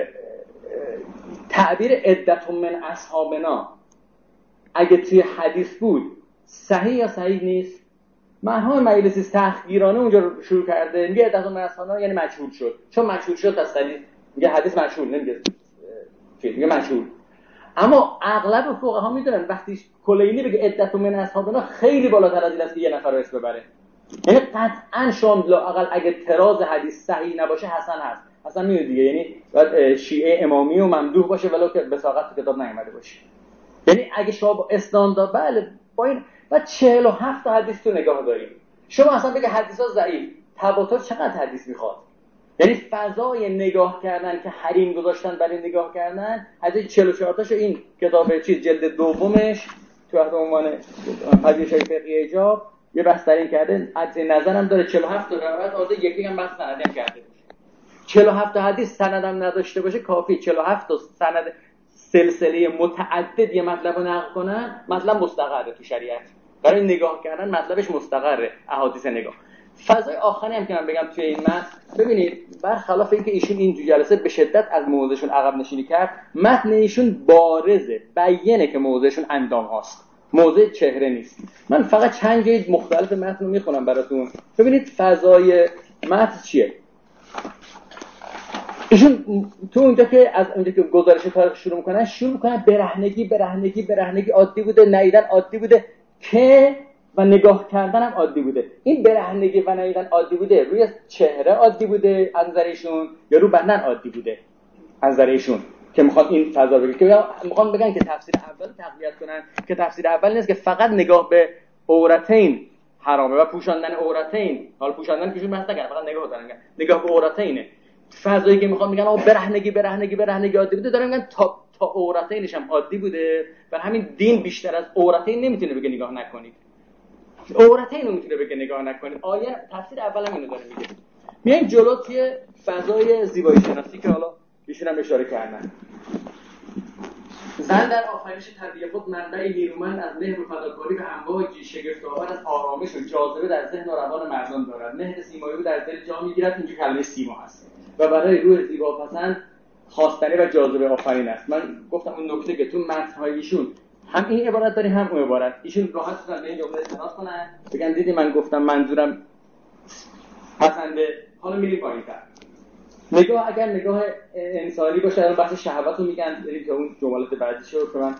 تعبیر عدت من اصحابنا اگه توی حدیث بود صحیح یا صحیح نیست؟ مرحوم مجلسی تحقیرانه اونجا رو شروع کرده میگه عدت من اصحابنا یعنی مجهول شد. چون مجهول شد پس حدیث میگه حدیث مجهول، نمیگه میگه مجهول. اما اغلب فقها میدونن وقتی کلینی بگه عدت من اصحابنا خیلی بالاتر از این است که یه نفر رو اسم ببره. یعنی قطعاً شما لااقل اگه تراز حدیث صحیح نباشه حسن هست. حسن میونه دیگه، یعنی باید شیعه امامی و ممدوح باشه ولو که بساقت تو کتاب نیامده باشه. یعنی اگه شما با استاندارد بله با این و چهل و هفت تا حدیث تو نگاه داریم، شما اصلا بگه حدیثا ضعیف، تواتر چقدر حدیث میخواد؟ یعنی فضای نگاه کردن که حریم گذاشتن برای نگاه کردن، حدیث چهل و چهار تاشو این کتاب چیز جلد دومش تو تحت عنوان پذیرش‌های فقهی ایجاب یه بحث در این کرده. از نظرم داره چهل و هفت تا روایت آورده، یکی هم بحث سندی هم کرده. چهل و هفت تا حدیث سندم نداشته باشه کافی. چهل و هفت تا سند سلسله متعدد یه مطلب رو نقل کنن، مطلب مستقره تو شریعت. برای نگاه کردن مطلبش مستقره، احادیث نگاه. فضای آخری هم که من بگم توی این متن، ببینید برخلاف اینکه ایشون این تو جلسه به شدت از موضعشون عقب نشینی کرد، متن ایشون بارزه، بیانه که موضعشون اندام هاست، موضع چهره نیست. من فقط چند جای مختلف متن رو میخونم براتون. ببینید فضای متن چیه. ایشون تو اونجا که از اونجا که گزارش تاریخ شروع میکنن شروع میکنن برهنگی برهنگی برهنگی عادی بوده، ندیدن عادی بوده که و نگاه کردن هم عادی بوده. این برهنگی و ندیدن عادی بوده روی چهره عادی بوده از نظر ایشون یا رو بدن عادی بوده از نظر ایشون که میخواد این فضا بگه که میخوان بگن که تفسیر اول تقویت کنن که تفسیر اول نیست که فقط نگاه به عورتین حرامه و پوشاندن عورتین. حالا پوشاندن کیشون بحث نکنه، فقط نگاه دارن، نگاه به عورتینه. فضایی که میخوان میگن آقا برهنگی برهنگی برهنگی عادی بوده، دارن میگن تا تا عورتینش هم عادی بوده. برای همین دین بیشتر از عورتین نمیتونه بگه نگاه نکنید، عورتین رو میتونه بگه نگاه نکنید. آیه تفسیر اول هم اینو داره میگه. میایم جلو توی فضای زیبایی شناسی که حالا ایشون هم اشاره کردن. زن در آفرینش طبیعی خود منبع نیرومند از مهر و فداکاری به امواجی شگفت‌آور از آرامش و جاذبه در ذهن و روان مردم دارد. مهر سیمایی او در دل جا میگیرد. اینجا کلمه سیما هست و برای روح زیباپسند خواستنی و جاذبه آفرین است. من گفتم اون نکته که تو متن‌های ایشون هم این عبارت داریم هم اون عبارت. ایشون راحت شدن به این جمله استناد کنن بگن دیدی من گفتم منظورم پسنده. حالا میریم پایین‌تر. نگاه اگر نگاه انسانی باشه، الان بحث شهوت رو میگن، بریم که اون جملات بعدیشو که من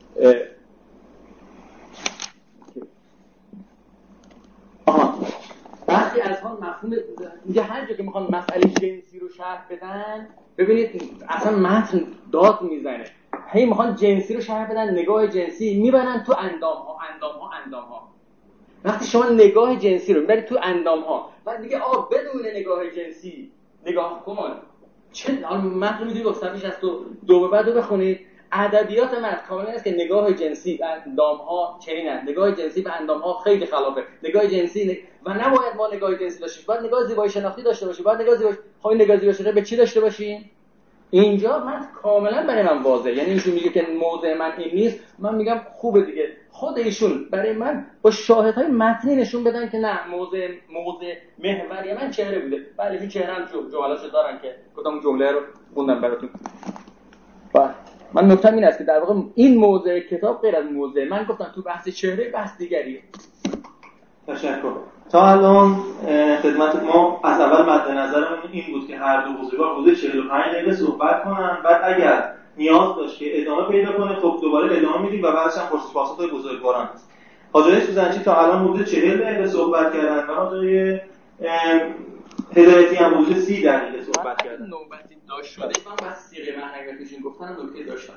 آها بعضی از ها مفهوم میگه هر جا که میخوان مسئله جنسی رو شرح بدن، ببینید اصلا متن داد میزنه، هی میخوان جنسی رو شرح بدن، نگاه جنسی میبرن تو اندام ها اندام ها اندام ها. وقتی شما نگاه جنسی رو میبرید تو اندام ها، بعد میگه آه بدون نگاه جنسی نگاه کن. چه متن میدونی با صفحه شصت و دو به بعد رو بخونید. ادبیات متن کاملا است که نگاه جنسی به اندام ها چنینه، نگاه جنسی به اندام ها خیلی خلافه. نگاه جنسی نگ... و نباید ما نگاه جنسی داشتیم، باید نگاه زیبایی شناختی داشته باشیم، باید نگاه زیبایی خواهی نگاه زیبایی شناختی به چی داشته باشیم؟ اینجا من کاملا برای من واضحه. یعنی ایشون میگه که موضع من این نیست، من میگم خوبه دیگه. خود ایشون برای من با شاهدهای متنی نشون بدن که نه موضع موضع محوری من چهره بوده. بله این چهره هم جمله‌اشو دارن که کدام جمله رو خوندم براتون. بله من نکته‌م این است که در واقع این موضع کتاب غیر از موضع من گفتم تو بحث چهره بحث دیگریه. تشکر. تا الان خدمت ما از اول مد نظرمون این بود که هر دو بزرگوار حدود چهل و پنج دقیقه صحبت کنن، بعد اگر نیاز داشت که ادامه پیدا کنه خب دوباره ادامه میدیم و بعدش هم پرسش پاسخ‌های بزرگواران هست. حاجی سوزنچی تا الان حدود چهل دقیقه صحبت کردن و حاجی هدایتی هم حدود سی دقیقه صحبت کردن. نوبتی داشت شده من بس سیغه محنگتشون گفتن نکته داشتن.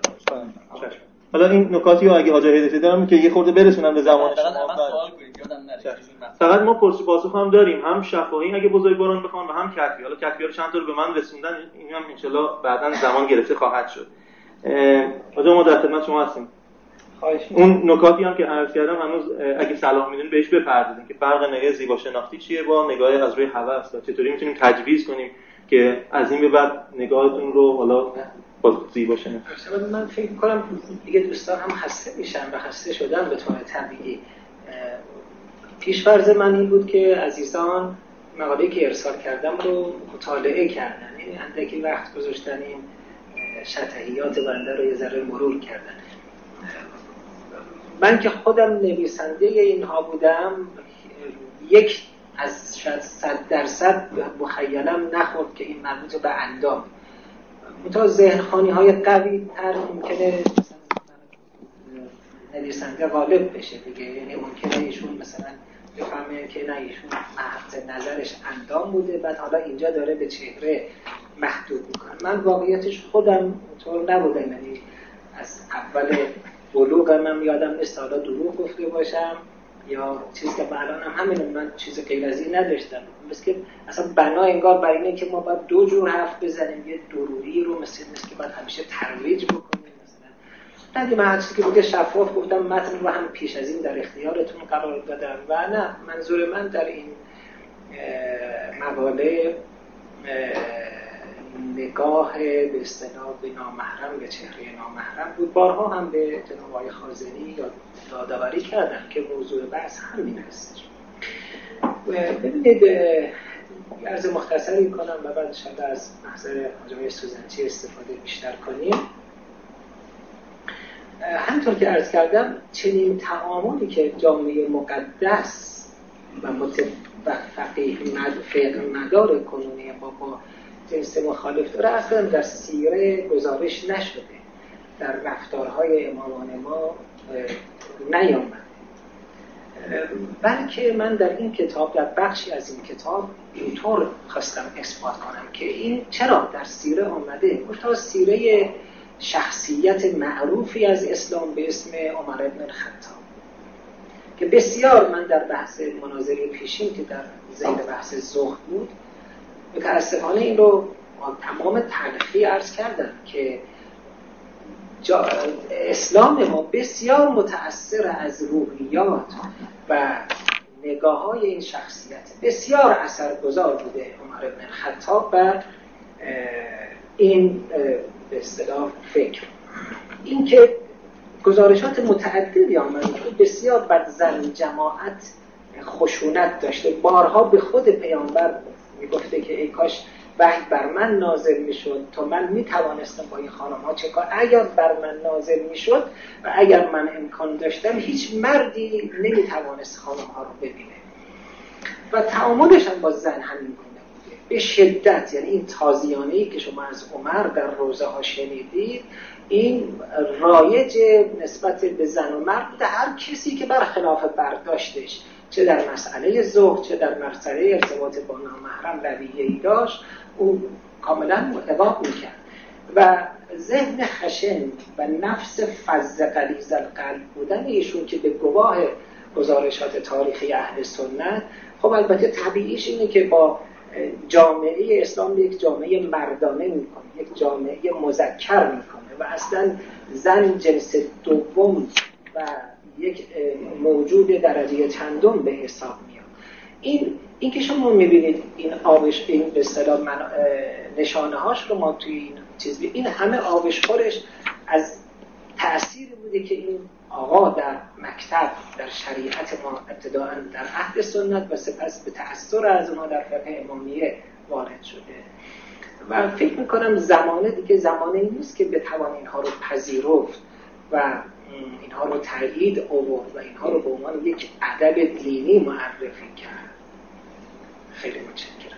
حالا این نکاتی رو اگه حاجی هدایتی دارم که یه خورده برسونم به زمان شما. من سوال کنید یادم نره. فقط ما پرسی پاسخ هم داریم، هم شفاهی اگه بزرگواران بخوان و هم کتبی. حالا کتبی‌ها رو چند تا رو به من رسوندن، این هم ان شاءالله بعداً زمان گرفته خواهد شد. آقا ما در خدمت شما هستیم. اون نکاتی هم که عرض کردم هنوز اگه صلاح میدونید بهش بپردازیم که فرق نگاه زیبا شناختی چیه با نگاه از روی هوس و چطوری میتونیم تجویز کنیم که از این به بعد نگاهتون رو حالا با زیبا شناختی. من فکر می‌کنم دیگه دوستان هم خسته میشن و خسته شدن به طور طبیعی. پیش‌فرض من این بود که عزیزان مقاله‌ای که ارسال کردم رو مطالعه کردن، یعنی اندکی وقت گذاشتن این شطحیات بنده رو یه ذره مرور کردن. من که خودم نویسنده اینها بودم، یک از شاید صد درصد مخیلم نخورد که این مربوط به اندام. منتها ذهنخوانی های قوی تر ممکنه نویسنده غالب بشه دیگه، یعنی ممکنه ایشون مثلا بفهمه که نه ایشون محط نظرش اندام بوده، بعد حالا اینجا داره به چهره محدود میکنه. من واقعیتش خودم طور نبودم، یعنی از اول بلوغ من یادم نیست حالا دروغ گفته باشم یا چیزی که الان هم همین، من چیز غیر از این نداشتم. مثل که اصلا بنا انگار برای اینه که ما باید دو جور حرف بزنیم، یه درویی رو مثل مثل که باید همیشه ترویج بکنیم مثلا. بعد من هر چیزی که بوده شفاف گفتم، متن رو هم پیش از این در اختیارتون قرار دادم و نه، منظور من در این مقاله نگاه به اصطلاح به نامحرم، به چهره نامحرم بود. بارها هم به جناب آقای خازنی یادآوری کردم که موضوع بحث همین هستش. ببینید عرض مختصری کنم و بعد شاید از محضر حاجی سوزنچی استفاده بیشتر کنیم. همطور که عرض کردم چنین تعاملی که جامعه مقدس و متفقه مدار کنونی ما با جنس مخالف داره اصلا در سیره گزارش نشده، در رفتارهای امامان ما نیامده، بلکه من در این کتاب، در بخشی از این کتاب اینطور خواستم اثبات کنم که این چرا در سیره آمده. گفتم سیره شخصیت معروفی از اسلام به اسم عمر بن الخطاب که بسیار من در بحث مناظره پیشین که در ذیل بحث زهد بود متاسفانه این رو تمام تلخی عرض کردم که اسلام ما بسیار متأثر از روحیات و نگاه های این شخصیت، بسیار اثرگذار بوده عمر بن الخطاب و این به اصطلاح فکر. این که گزارشات متعددی آمده که بسیار بر زن جماعت خشونت داشته، بارها به خود پیامبر میگفته که ای کاش وحی بر من نازل میشد تا من میتوانستم با این خانم ها چه کار. اگر بر من نازل میشد و اگر من امکان داشتم هیچ مردی نمیتوانست خانم ها رو ببینه. و تعاملش هم با زن همین گونه بوده به شدت. یعنی این تازیانه‌ای که شما از عمر در روزه ها شنیدید، این رایج نسبت به زن و مرد بوده. هر کسی که برخلاف برداشتش چه در مسئله زهد چه در مسئله ارتباط با نامحرم رویه‌ای داشت، او کاملا اباق میکرد. و ذهن خشن و نفس فظ غلیظ القلب بودن ایشون که به گواه گزارشات تاریخی اهل سنت، خب البته طبیعیش اینه که با جامعه اسلام یک جامعه مردانه میکنه، یک جامعه مذکر میکنه و اصلا زن جنس دوم و یک موجود درجه چندم به حساب میاد. این این که شما میبینید این آبش، این به اصطلاح نشانه هاش رو ما توی این چیز بید. این همه آبشخورش از تأثیر بوده که این آقا در مکتب در شریعت ما ابتداء در عهد سنت و سپس به تأثیر از اونها در فقه امامیه وارد شده. و فکر میکنم زمانه دیگه زمانه این نیست که بتوان اینها رو پذیرفت و اینها رو تایید آورد و اینها رو به عنوان یک ادب دینی معرفی کرد. خیلی متشکرم.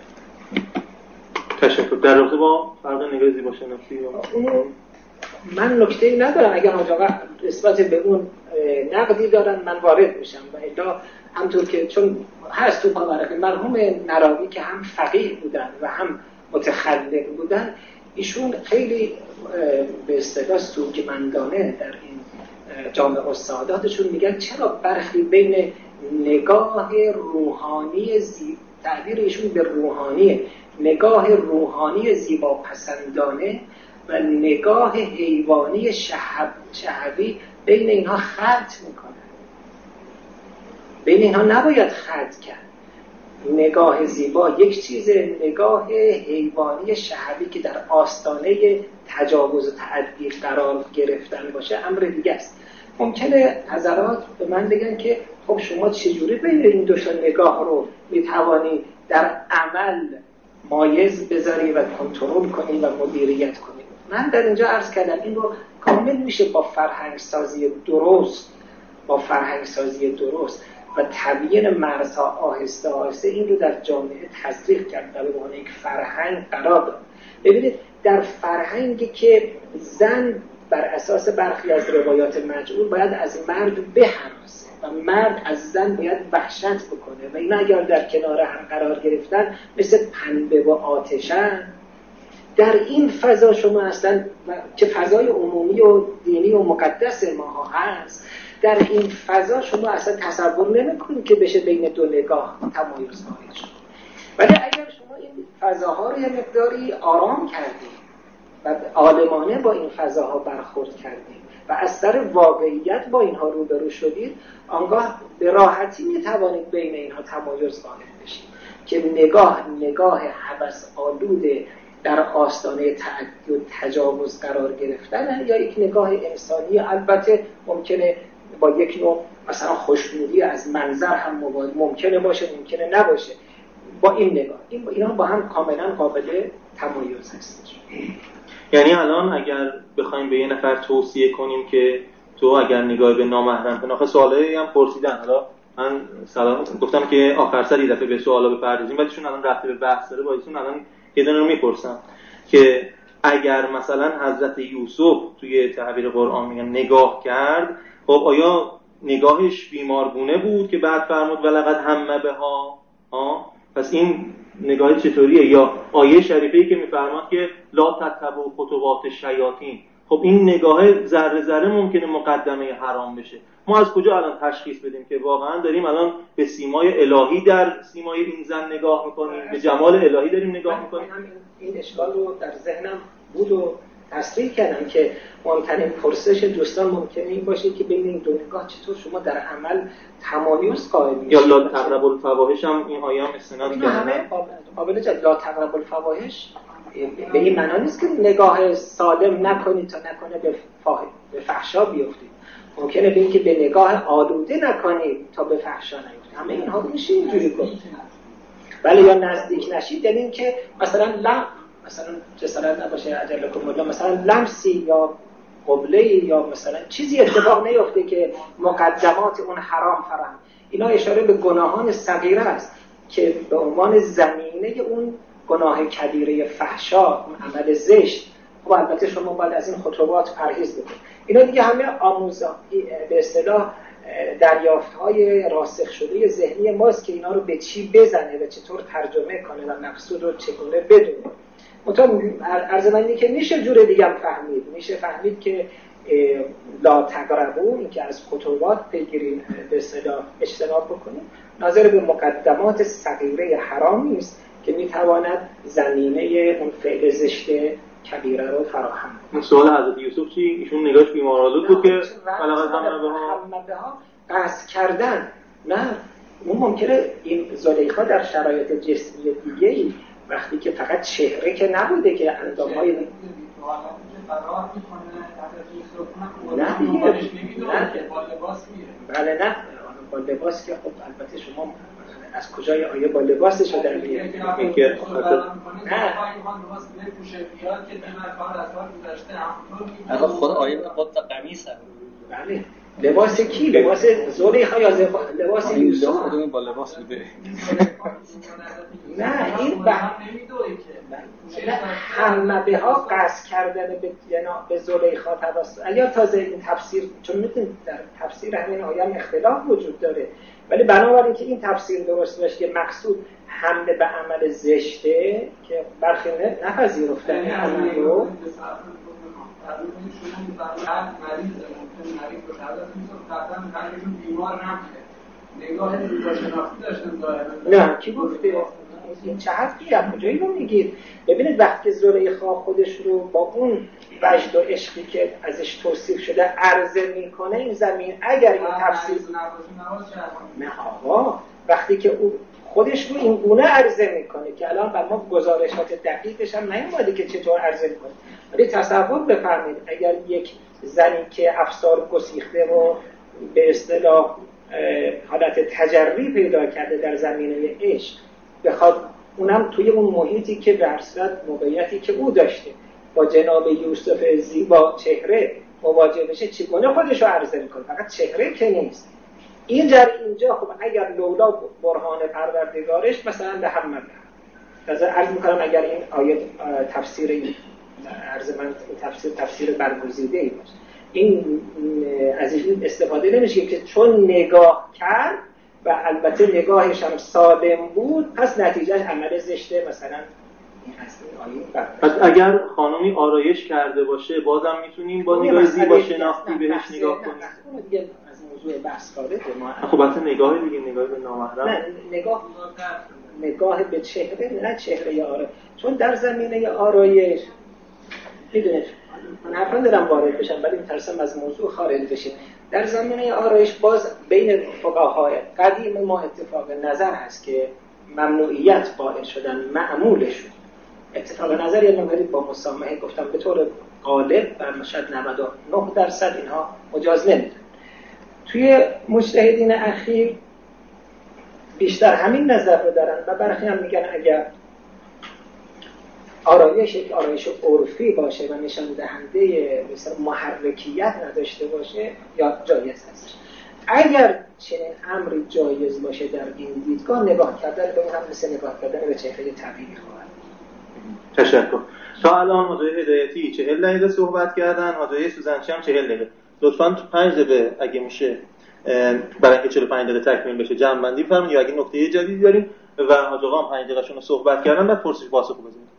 تشکر. در رابطه با فرق نگاه زیبا شناختی و من نکته‌ای ندارم. اگر حاج آقا نسبت به اون نقدی دارن من وارد میشم و الا همطور که چون هست تو پاورقی مرحوم نراوی که هم فقیه بودن و هم متخلق بودن، ایشون خیلی به اصطلاح سوگمندانه در این جامعه الساداتشون میگن چرا برخی بین نگاه روحانی زیبا، تعبیر ایشون به روحانیه، نگاه روحانی زیبا پسندانه و نگاه حیوانی شهب شهوی بین اینها خلط میکنه. بین اینها نباید خلط کرد. نگاه زیبا یک چیزه، نگاه حیوانی شهوی که در آستانه تجاوز و تعدی قرار گرفتن باشه امر دیگه است. ممکنه حضرات به من بگن که خب شما چجوری بین این دو تا نگاه رو میتوانی در عمل مایز بذاری و کنترل کنی و مدیریت کنی؟ من در اینجا عرض کردم این رو کامل میشه با فرهنگ سازی درست با فرهنگ سازی درست و تبیین مرزها آهسته آهسته این رو در جامعه تزریق کرد و به عنوان یک فرهنگ قرار داد. ببینید در فرهنگی که زن بر اساس برخی از روایات مجعول باید از مرد بهراسه و مرد از زن باید وحشت بکنه و این اگر در کنار هم قرار گرفتن مثل پنبه و آتشن، در این فضا شما اصلا که فضای عمومی و دینی و مقدس ما هست، در این فضا شما اصلا تصور نمی‌کنید که بشه بین دو نگاه تمایز قائل شد. ولی اگر شما این فضاها رو یه مقداری آرام کردید و عالمانه با این فضاها برخورد کردید و از سر واقعیت با اینها روبرو شدید، آنگاه به راحتی میتوانید بین اینها تمایز قائل بشید که نگاه نگاه هوس آلوده در آستانه تعدی و تجاوز قرار گرفتن یا یک نگاه انسانی، البته ممکنه با یک نوع مثلا خوشنودی از منظر هم ممکنه باشه، ممکنه نباشه. با این نگاه این اینا با هم کاملا قابل تمایز هستش. یعنی الان اگر بخوایم به یه نفر توصیه کنیم که تو اگر نگاه به نامحرم کنی، آخه سوالی هم پرسیدن، حالا من سلام گفتم که آخر سر یه دفعه به سوالا بپردازیم، بعدشون الان رفته به بحث داره، با ایشون الان یه دونه رو میپرسم که اگر مثلا حضرت یوسف توی تعبیر قرآن میگن نگاه کرد، خب آیا نگاهش بیمارگونه بود که بعد فرمود ولقد هم بها؟ ها پس این نگاه چطوریه؟ یا آیه شریفه‌ای که میفرماد که لا تتبعوا خطوات شیاطین، خب این نگاه ذره ذره ممکنه مقدمه حرام بشه. ما از کجا الان تشخیص بدیم که واقعا داریم الان به سیمای الهی در سیمای این زن نگاه میکنیم، به جمال الهی داریم نگاه میکنیم؟ این اشکال رو در ذهنم بود و تصریح کردم که مهمترین پرسش دوستان ممکنه این باشه که بین این دو نگاه چطور شما در عمل تمایز قائل میشید. یا لا تقربوا الفواحش هم این آیه هم استناد کردن. همه قابل جد لا تقربوا الفواحش به این معنی نیست که نگاه سالم نکنید تا نکنه به فاحش به فحشا بیفتید. ممکنه بگید که به نگاه آلوده نکنید تا به فحشا نیفتید. همه اینها رو میشه اینجوری گفت. ولی یا نزدیک نشید یعنی این که مثلا لم مثلا جسارت نباشه اجلکم الله، مثلا لمسی یا قبله یا مثلا چیزی اتفاق نیفته که مقدمات اون حرام فرام. اینا اشاره به گناهان صغیره است که به عنوان زمینه اون گناه کبیره فحشا، اون عمل زشت. خب البته شما باید از این خطوات پرهیز بکنید. اینا دیگه همه آموزا به اصطلاح دریافت‌های راسخ شده ذهنی ماست که اینا رو به چی بزنه و چطور ترجمه کنه و مقصود رو چگونه بدونه. مطمئن عرض من اینه که میشه جور دیگه هم فهمید. میشه فهمید که لا تقربوا، این که از خطوات پیگیری به اصطلاح اجتناب بکنید، ناظر به مقدمات صغیره حرام نیست که میتواند زمینه اون فعل زشت کبیره رو فراهم کنه. سوال حضرت یوسف چی؟ ایشون نگاهش بیمارآلود بود که علاقه بها قصد کردن. نه اون ممکنه این زلیخا در شرایط جسمی دیگه‌ای وقتی که فقط چهره که نبوده که اندام‌های نه دیگه نه بله نه با لباس که خب البته شما از کجای آیه با لباسش رو در میارید که نه اگه خود آیه خود قمیص بله لباس کی؟ لباس زلیخا یا لباس یوسف؟ خودمون با لباس بوده. نه این به همه به ها قصد کردن به جناب به زلیخا توسط یا تازه این تفسیر، چون میتونید در تفسیر همین آیه هم اختلاف وجود داره، ولی بنابراین که این تفسیر درست باشه که مقصود حمله به عمل زشته که برخی نپذیرفتن این عمل رو نگاه زیباشناختی داشتن دائما. نه کی گفته این چه حرفی از کجایی رو میگید؟ ببینید وقتی زلیخا خودش رو با اون وجد و عشقی که ازش توصیف شده عرضه میکنه این زمین، اگر این تفسیر نه آقا، وقتی که او خودش رو این گونه عرضه میکنه که الان بر ما گزارشات دقیقش هم نیومده که چطور عرضه میکنه، ولی تصور بفرمایید اگر یک زنی که افسار گسیخته و به اصطلاح حالت تجری پیدا کرده در زمینه عشق بخواد اونم توی اون محیطی که در صورت موقعیتی که او داشته با جناب یوسف زیبا چهره مواجه بشه چگونه خودش رو عرضه میکنه؟ فقط چهره که نیست این جر اینجا. خب اگر لولا برهان پروردگارش مثلا به هم مبه عرض میکنم اگر این آیه تفسیر این عرض من تفسیر تفسیر برگزیده ای باشه، این از این استفاده نمیشه که چون نگاه کرد و البته نگاهش هم سالم بود پس نتیجهش عمل زشته مثلا این آیه. پس اگر خانمی آرایش کرده باشه بازم میتونیم با نگاه زیبا شناختی بهش نگاه کنیم. اون دیگه از موضوع بحث خارجه. ما خب البته نگاه دیگه نگاه به نامحرم. نه نگاه نگاه به چهره نه چهره آرایش، چون در زمینه آرایش میدونید من حرفا دارم وارد بشم ولی میترسم از موضوع خارج بشیم. در زمینه آرایش باز بین فقهای قدیم ما اتفاق نظر هست که ممنوعیت قائل شدن معمولشون. اتفاق نظر یه نماری با مسامحه گفتم به طور غالب و شاید نود و نه درصد اینها مجاز نمیدن. توی مجتهدین اخیر بیشتر همین نظر رو دارن و برخی هم میگن اگر آرایش یک آرایش عرفی باشه و نشان دهنده مثلا محرکیت نداشته باشه یا جایز هست. اگر چنین امری جایز باشه در این دیدگاه نگاه کردن به اون هم مثل نگاه کردن به چهره طبیعی خواهد. تشکر. تا الان حاجی هدایتی چهل دقیقه صحبت کردن، حاجی سوزنچی هم چهل دقیقه. لطفاً تو پنج دقیقه اگه میشه برای اینکه چهل و پنج دقیقه تکمیل بشه جمع بندی بفرمایید یا اگه نکته جدیدی داریم و حاج آقا هم پنج دقیقه‌شون رو صحبت کردن بعد پرسش پاسخ بزنید.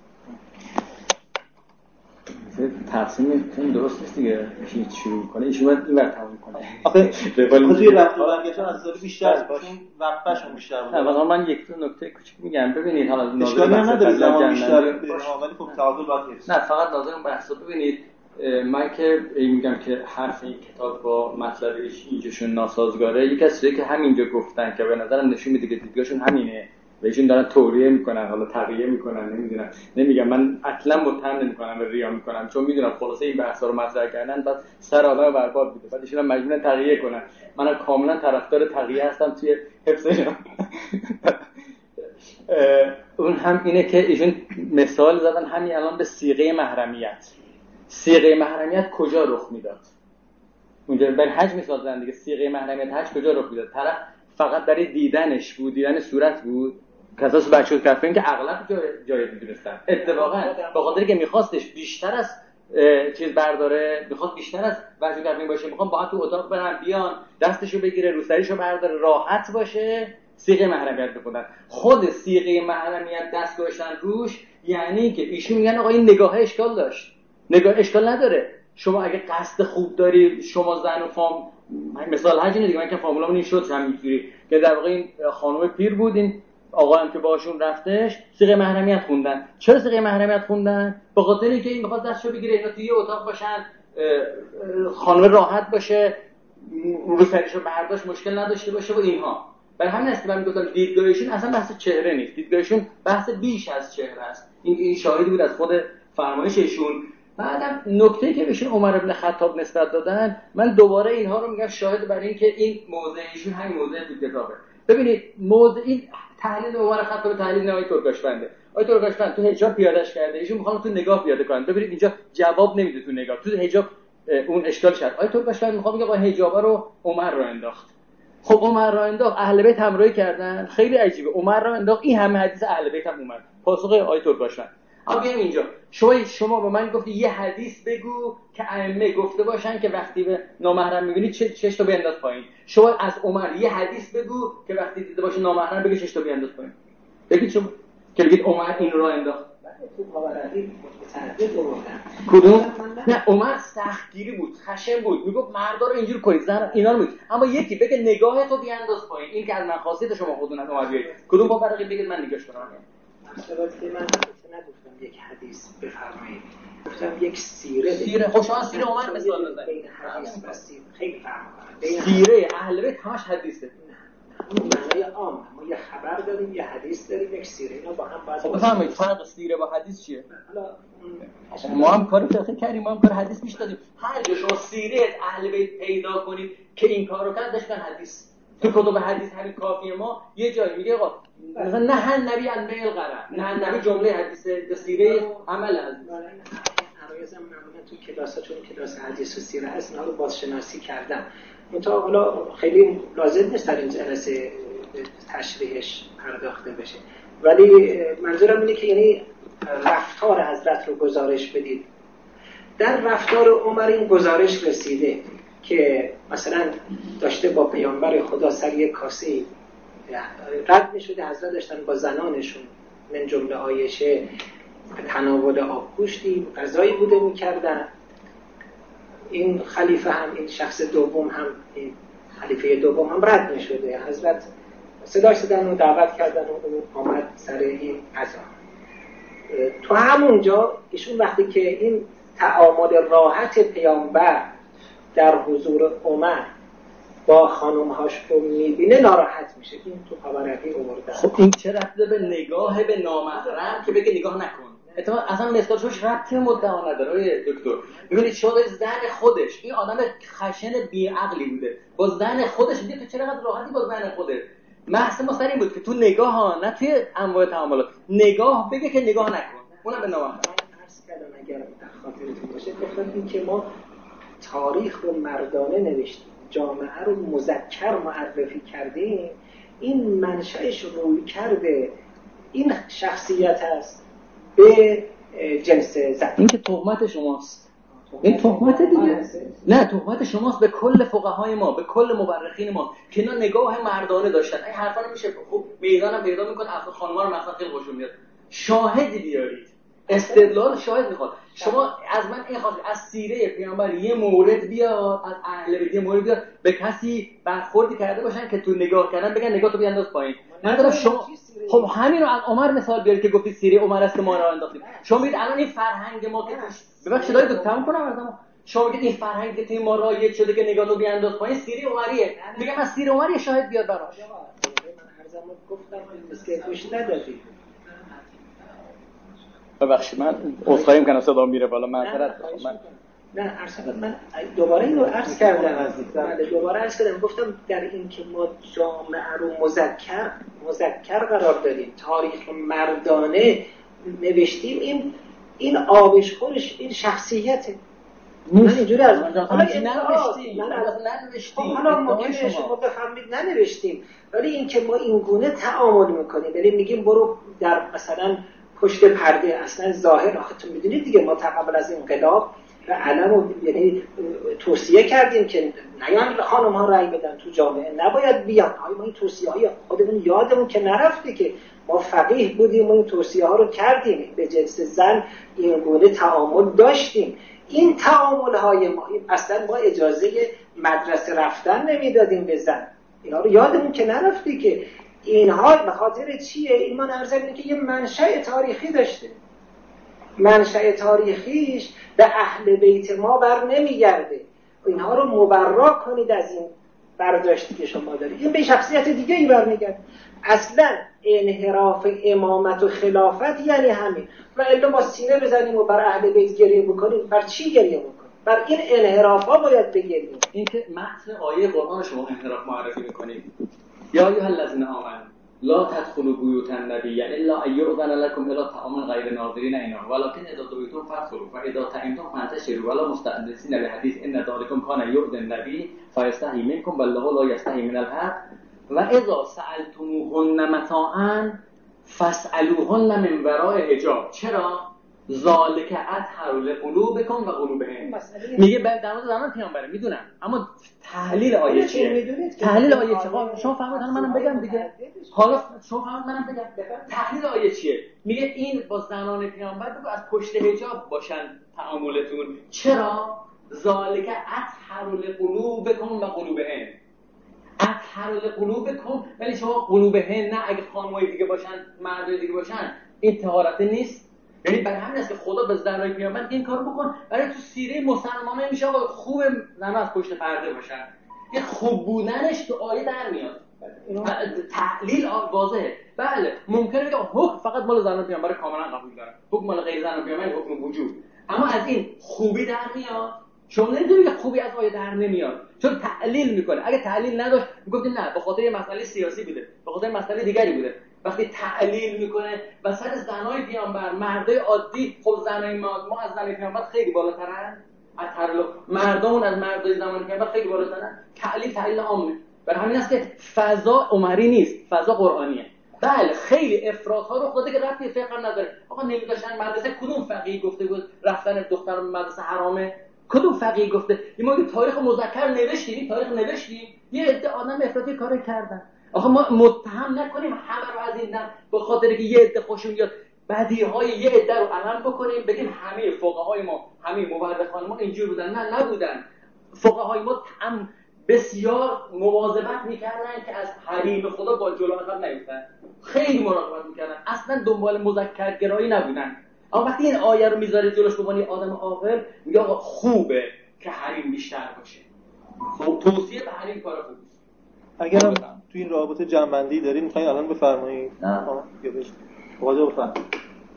تقسیمتون درست نیست دیگه، میشه شروع کنه ایشون باید این وقت تموم کنه. آخه توی رفت و برگشتن از داره بیشتر باشه، وقتشون بیشتر بود. نه واقعا من یک دو نکته کوچیک میگم. ببینید حالا ناظر بحث نداره زمان بیشتر ولی خب تعادل باید حفظ. نه فقط ناظر اون بحثو ببینید. من که میگم که حرف این کتاب با مطلبش اینجاشون ناسازگاره، یک کسی که همینجا گفتن که به نظرم نشون میده که دیدگاهشون همینه و ایشون دارن توریه میکنن، حالا تقیه میکنن، نمیدونم نمیگم من اصلا متهم نمیکنم و ریا میکنم چون میدونم خلاصه این بحثا رو مطرح کردن بعد سر آدمو برباد میده، بعد ایشون مجبورن تقیه کنن. من کاملا طرفدار تقیه هستم توی حفظ اینا. اون هم اینه که ایشون مثال زدن همین الان به صیغه محرمیت. صیغه محرمیت کجا رخ میداد؟ اونجا بر حج مثال زدن دیگه. صیغه محرمیت حج کجا رخ میداد؟ طرف فقط برای دیدنش بود، دیدن صورت بود. کساس بچه‌ها کافین که اغلب جای جای می‌دونستن. اتفاقا به خاطر که می‌خواستش بیشتر از چیز برداره، می‌خواست بیشتر از وجه کافین باشه، می‌خوام با تو اتاق برن بیان، دستشو بگیره، روسریشو برداره، راحت باشه، صیغه محرمیت بخونن. خود صیغه محرمیت دست گذاشتن روش یعنی که ایشون میگن آقا این نگاه اشکال داشت. نگاه اشکال نداره. شما اگه قصد خوب داری، شما زن و فام مثال حج دیگه، من که فامیلامون این شد همینجوری که در واقع این خانم پیر بود، این آقا هم که باشون رفتش صیغه محرمیت خوندن. چرا صیغه محرمیت خوندن؟ به خاطر اینکه این میخواد دستشو بگیره، اینا توی اتاق باشن، خانم راحت باشه، رو سرشو برداشت مشکل نداشته باشه و اینها. برای همین است که من میگم دیدگاهشون اصلا بحث چهره نیست، دیدگاهشون بحث بیش از چهره است. این این شاهدی بود از خود فرمایششون. بعدم نکته‌ای که بهشون عمر بن خطاب نسبت دادن، من دوباره اینها رو میگم شاهد برای اینکه این موضع ایشون همین موضع تو کتابه. ببینید موضع این تحلیل عمر خطاب تحلیل نه آقای ترکاشفنده. آقای ترکاشفند تو حجاب پیادهش کرده، ایشون میخوان تو نگاه پیاده کنن. ببینید اینجا جواب نمیده تو نگاه، تو حجاب اون اشکال شد. آقای ترکاشفند میخواد بگه آقا حجابا رو عمر رو انداخت. خب عمر رو انداخت، اهل بیت همراهی کردن، خیلی عجیبه. عمر رو انداخت، این همه حدیث اهل بیت هم اومد. پاسخ آقای ترکاشفند آقا بیایم اینجا. شما شما به من گفتی یه حدیث بگو که ائمه گفته باشن که وقتی به نامحرم می‌بینی چه چش تو بیانداز پایین. شما از عمر یه حدیث بگو که وقتی دیده باشه نامحرم بگی چش تو بیانداز پایین. بگید شما که بگید عمر این رو انداخت. تو پاورقی متعدد آوردن. کدوم؟ نه عمر سختگیری بود، خشن بود، میگفت مردا رو اینجور کنید، زن اینا رو میگفت. اما یکی بگه نگاه تو بیانداز پایین، این که از مقاصد شما خودتون اومد بیاید. کدوم پاورقی بگید من نگاش کنم؟ اصلاً که من نگفتم یک حدیث بفرمایید، گفتم یک سیره. سیره خب شما سیره عمر مثال بزنید. بین حدیث و سیره خیلی فرق می‌کنه. سیره اهل بیت همش حدیثه. اون معنای عام، ما یه خبر داریم، یه حدیث داریم، یک سیره، اینا با هم باید. خب بفرمایید فرق سیره با حدیث چیه؟ حالا ما هم کار فقه کردیم، ما هم کار حدیث پیش دادیم. هر جا شما سیره اهل بیت پیدا کنید که این کارو کرد داشتن حدیث. تو کتب حدیث همین کافیه ما یه جایی میگه آقا مثلا نه هن نبی ان بیل قرار، نه هن نبی جمله حدیث سیره عمل از عرایزم معمولا تو کلاس‌ها چون کلاس حدیث و سیره هست اینا رو بازشناسی کردم. منتها حالا خیلی لازم نیست در این جلسه تشریحش پرداخته بشه، ولی منظورم اینه که یعنی رفتار حضرت رو گزارش بدید. در رفتار عمر این گزارش رسیده که مثلا داشته با پیامبر خدا سر یک کاسه رد می‌شده، حضرت داشتن با زنانشون من جمله عایشه تناول آبگوشتی غذایی بوده می‌کردن. این خلیفه هم این شخص دوم هم این خلیفه دوم هم رد می‌شده، حضرت صداش زدن و دعوت کردن و آمد سر این غذا. تو همونجا ایشون وقتی که این تعامل راحت پیامبر در حضور عمر با خانم‌هاش رو می‌بینه ناراحت میشه. این تو پاورقی آورده. خب این چه ربطی به نگاه به نامحرم که بگه نگاه نکن؟ اتفاقا اصلا مثالش ربطی مدعا نداره دکتر. می‌بینید شما زن خودش، این آدم خشن بی‌عقلی بوده، با زن خودش میگه تو چرا راحتی با زن خودت؟ محض ما سر این بود که تو نگاه ها نه توی انواع تعاملات نگاه بگه که نگاه نکن، اونم به نامحرم. عرض کردم اگر در خاطرتون باشه گفتم این که ما تاریخ رو مردانه نوشتیم، جامعه رو مذکر معرفی کردیم، این منشأش روی کرده این شخصیت است به جنس زن. این که تهمت شماست، این تهمت دیگه نه، تهمت شماست به کل فقهای ما، به کل مورخین ما که اینا نگاه مردانه داشتن. این حرفا رو میشه خب میدانم پیدا میکنه، افراد خانم‌ها رو مثلا خیلی خوشم میاد، شاهدی بیارید، استدلال شاهد میخواد. شما از من این خواهید از سیره پیامبر یه مورد بیاد، از اهل بیت یه مورد بیاد، به کسی برخوردی کرده باشن که تو نگاه کردن بگن نگاه تو بیانداز پایین. من دارم شما خب همین رو از عمر مثال بیارید که گفتید سیره عمر است که ما را انداختیم. شما میگید الان این فرهنگ ما که ببخشید دارید تو تمام کنم ازم، شما میگید این فرهنگ که توی ما رایج شده که نگاه تو بیانداز پایین سیره عمریه. میگم از سیره عمر شاهد بیار براش. من هر زمان گفتم که گوش ندادید. ببخشید من عذرخواهی می‌کنم صدا میره بالا، معذرت من نه ارسال من دوباره اینو عرض کردم بله دوباره عرض کردم گفتم در این که ما جامعه رو مذکر مذکر قرار دادیم، تاریخ مردانه نوشتیم، این این آبشخورش این شخصیته. من اینجوری از حالا ننوشتیم من از ننوشتیم حالا ممکنه شما بفهمید ننوشتیم، ولی این که ما این گونه تعامل میکنیم، یعنی میگیم برو در مثلا پشت پرده، اصلا ظاهر آخه تو میدونید دیگه ما قبل از انقلاب و علم یعنی توصیه کردیم که نیان خانم ها رأی بدن تو جامعه، نباید بیان. های ما این توصیه های خودمون یادمون که نرفته که ما فقیه بودیم و این توصیه ها رو کردیم، به جنس زن این گونه تعامل داشتیم. این تعامل های ما اصلا ما اجازه مدرسه رفتن نمیدادیم به زن، اینا رو یادمون که نرفته که اینها به خاطر چیه؟ این من عرض اینه که یه منشأ تاریخی داشته، منشأ تاریخیش به اهل بیت ما بر نمیگرده. اینها رو مبرا کنید از این برداشتی که شما دارید، این به شخصیت دیگه ای برمیگرده. اصلا انحراف امامت و خلافت یعنی همین. و الا ما سینه بزنیم و بر اهل بیت گریه بکنیم، بر چی گریه بکنیم؟ بر این انحراف ها باید بگیریم. این که متن آیه قرآن شما انحراف معرفی میکنید، یا ایها الذین آمنوا لا تدخلوا بیوت النبی الا ان یؤذن لكم الی طعام غیر ناظرین اناه ولکن اذا دعیتم فادخلوا فاذا طعمتم فانتشروا ولا مستأنسین لحدیث ان ذلکم کان یؤذی النبی فیستحی منکم والله لا یستحی من الحق و اذا سألتموهن متاعا فاسألوهن من وراء حجاب. چرا؟ ذالک اطهر لقلوبکم و قلوبهم. میگه در مورد زنان پیامبره میدونم، اما تحلیل آیه چیه؟ تحلیل آیه چیه؟ شما فهمید منم بگم دیگه. حالا شما فهمید منم بگم. تحلیل آیه چیه؟ میگه این با زنان پیامبر بگو از پشت حجاب باشن تعاملتون. چرا؟ ذالک اطهر لقلوبکم و قلوبهم. اطهر لقلوبکم، ولی شما قلوبهم نه، اگه خانمای دیگه باشن مردای دیگه باشن این طهارت نیست. یعنی برای همین است که خدا به زنای پیامبر این کارو بکن، برای تو سیره مسلمانه میشه آقا خوب زنا از پشت پرده باشن. این خوب بودنش تو آیه در میاد. تحلیل واضحه. بله ممکنه که حکم فقط مال زنای پیامبر کاملا قبول دارن، حکم مال غیر زنای پیامبر حکم وجود، اما از این خوبی در میاد. شما نمیدونید که خوبی از آیه در نمیاد چون تحلیل میکنه. اگه تحلیل نداشت میگفتیم نه به خاطر یه مسئله سیاسی بوده، به خاطر مسئله دیگری بوده. وقتی تحلیل میکنه و سر زنای پیامبر مردای عادی، خب زنای ما, ما از زنای پیامبر خیلی بالاترن، از ترلو مردمون از مردای زمان پیامبر خیلی بالاترن. تحلیل تحلیل عامه. برای همین است که فضا عمری نیست، فضا قرآنیه. بله خیلی افراط‌ها رو خود که ربطی فقه نداره. آقا نمیذاشتن مدرسه، کدوم فقیه گفته بود رفتن دختر مدرسه حرامه؟ کدوم فقیه گفته؟ این ما تاریخ مذکر نوشتیم، تاریخ نوشتیم، یه عده آدم افراطی کارو کردن. آخه ما متهم نکنیم همه رو از این دم به خاطر که یه عده خوشون بیاد بدیهای یه عده رو علم بکنیم بگیم همه فقهای ما، همه مورخان ما اینجور بودن. نه نبودن. فقهای ما هم بسیار مواظبت میکردن که از حریم خدا با جلو عقب نیفتن، خیلی مراقبت میکردن، اصلا دنبال مذکرگرایی نبودن. اما وقتی این آیه رو میذاره جلوش به عنوان آدم عاقل میگه آقا خوبه که حریم بیشتر باشه، خب توصیه به حریم کار خوبه. اگر هم تو این رابطه جنبندی دارین میخواین الان بفرمایید. نه یا بشه واجب بفرمایید.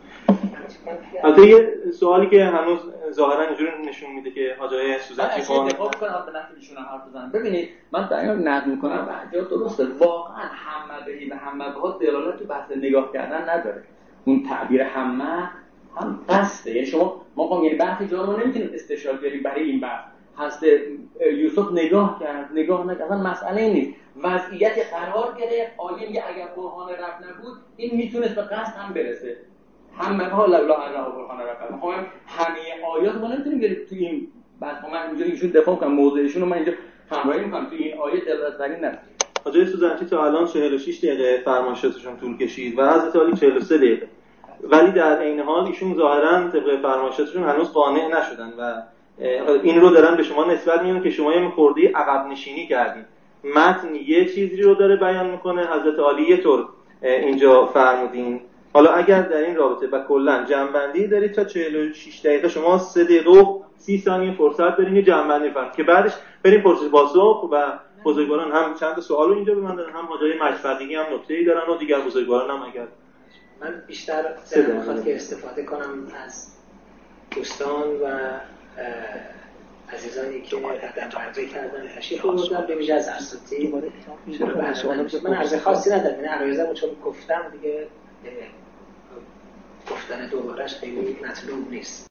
البته یه سوالی که هنوز ظاهرا اینجوری نشون میده که حاجای سوزنچی خان دفاع کنم به نفع ایشون حرف بزنم. ببینید من دقیقاً نقد میکنم و جا درسته، واقعا همه بهی و همه ها دلالت تو بحث نگاه کردن نداره. اون تعبیر همه هم قصده، یعنی شما ما قام یعنی بحث جا ما نمیتونیم استشهاد بیاریم برای این بحث. هست یوسف نگاه کرد نگاه نکرد اصلا مسئله نیست، وضعیت قرار گرفت. آیه میگه اگر برهان رب نبود این میتونست به قصد هم برسه. همه ها لولا الله برهان رب. ما همه آیات ما نمیتونیم بریم تو این بعد من اینجوری ایشون دفاع کنم موضوعشون رو من اینجا همراهی میکنم تو این آیه دلالت بر این نست. حاجی سوزنچی تا الان چهل و شش دقیقه فرمایشاتشون طول کشید و حضرت علی چهل و سه دقیقه، ولی در عین حال ایشون ظاهرا طبق فرمایشاتشون هنوز قانع نشدن و این رو دارن به شما نسبت میدن که شما یه خوردی عقب نشینی کردین. متن یه چیزی رو داره بیان میکنه، حضرت علی یه طور اینجا فرمودین. حالا اگر در این رابطه و کلا جنبندی دارید تا چهل و شش دقیقه شما سه دقیقه و سی ثانیه فرصت دارین یه جنبندی فرمایید که بعدش بریم پرسش پاسخ و بزرگواران هم چند تا سوالو اینجا به من دادن، هم حاجای مجفقی هم نکته‌ای دارن و دیگر بزرگواران هم اگر من بیشتر دلم میخواد که استفاده کنم از دوستان و عزیزانی که قدم برده کردن تشریف بردن به ویژه از اساتید. من عرض خاصی ندارم، این عرایزمو چون گفتم دیگه گفتن دوبارهش خیلی مطلوب نیست.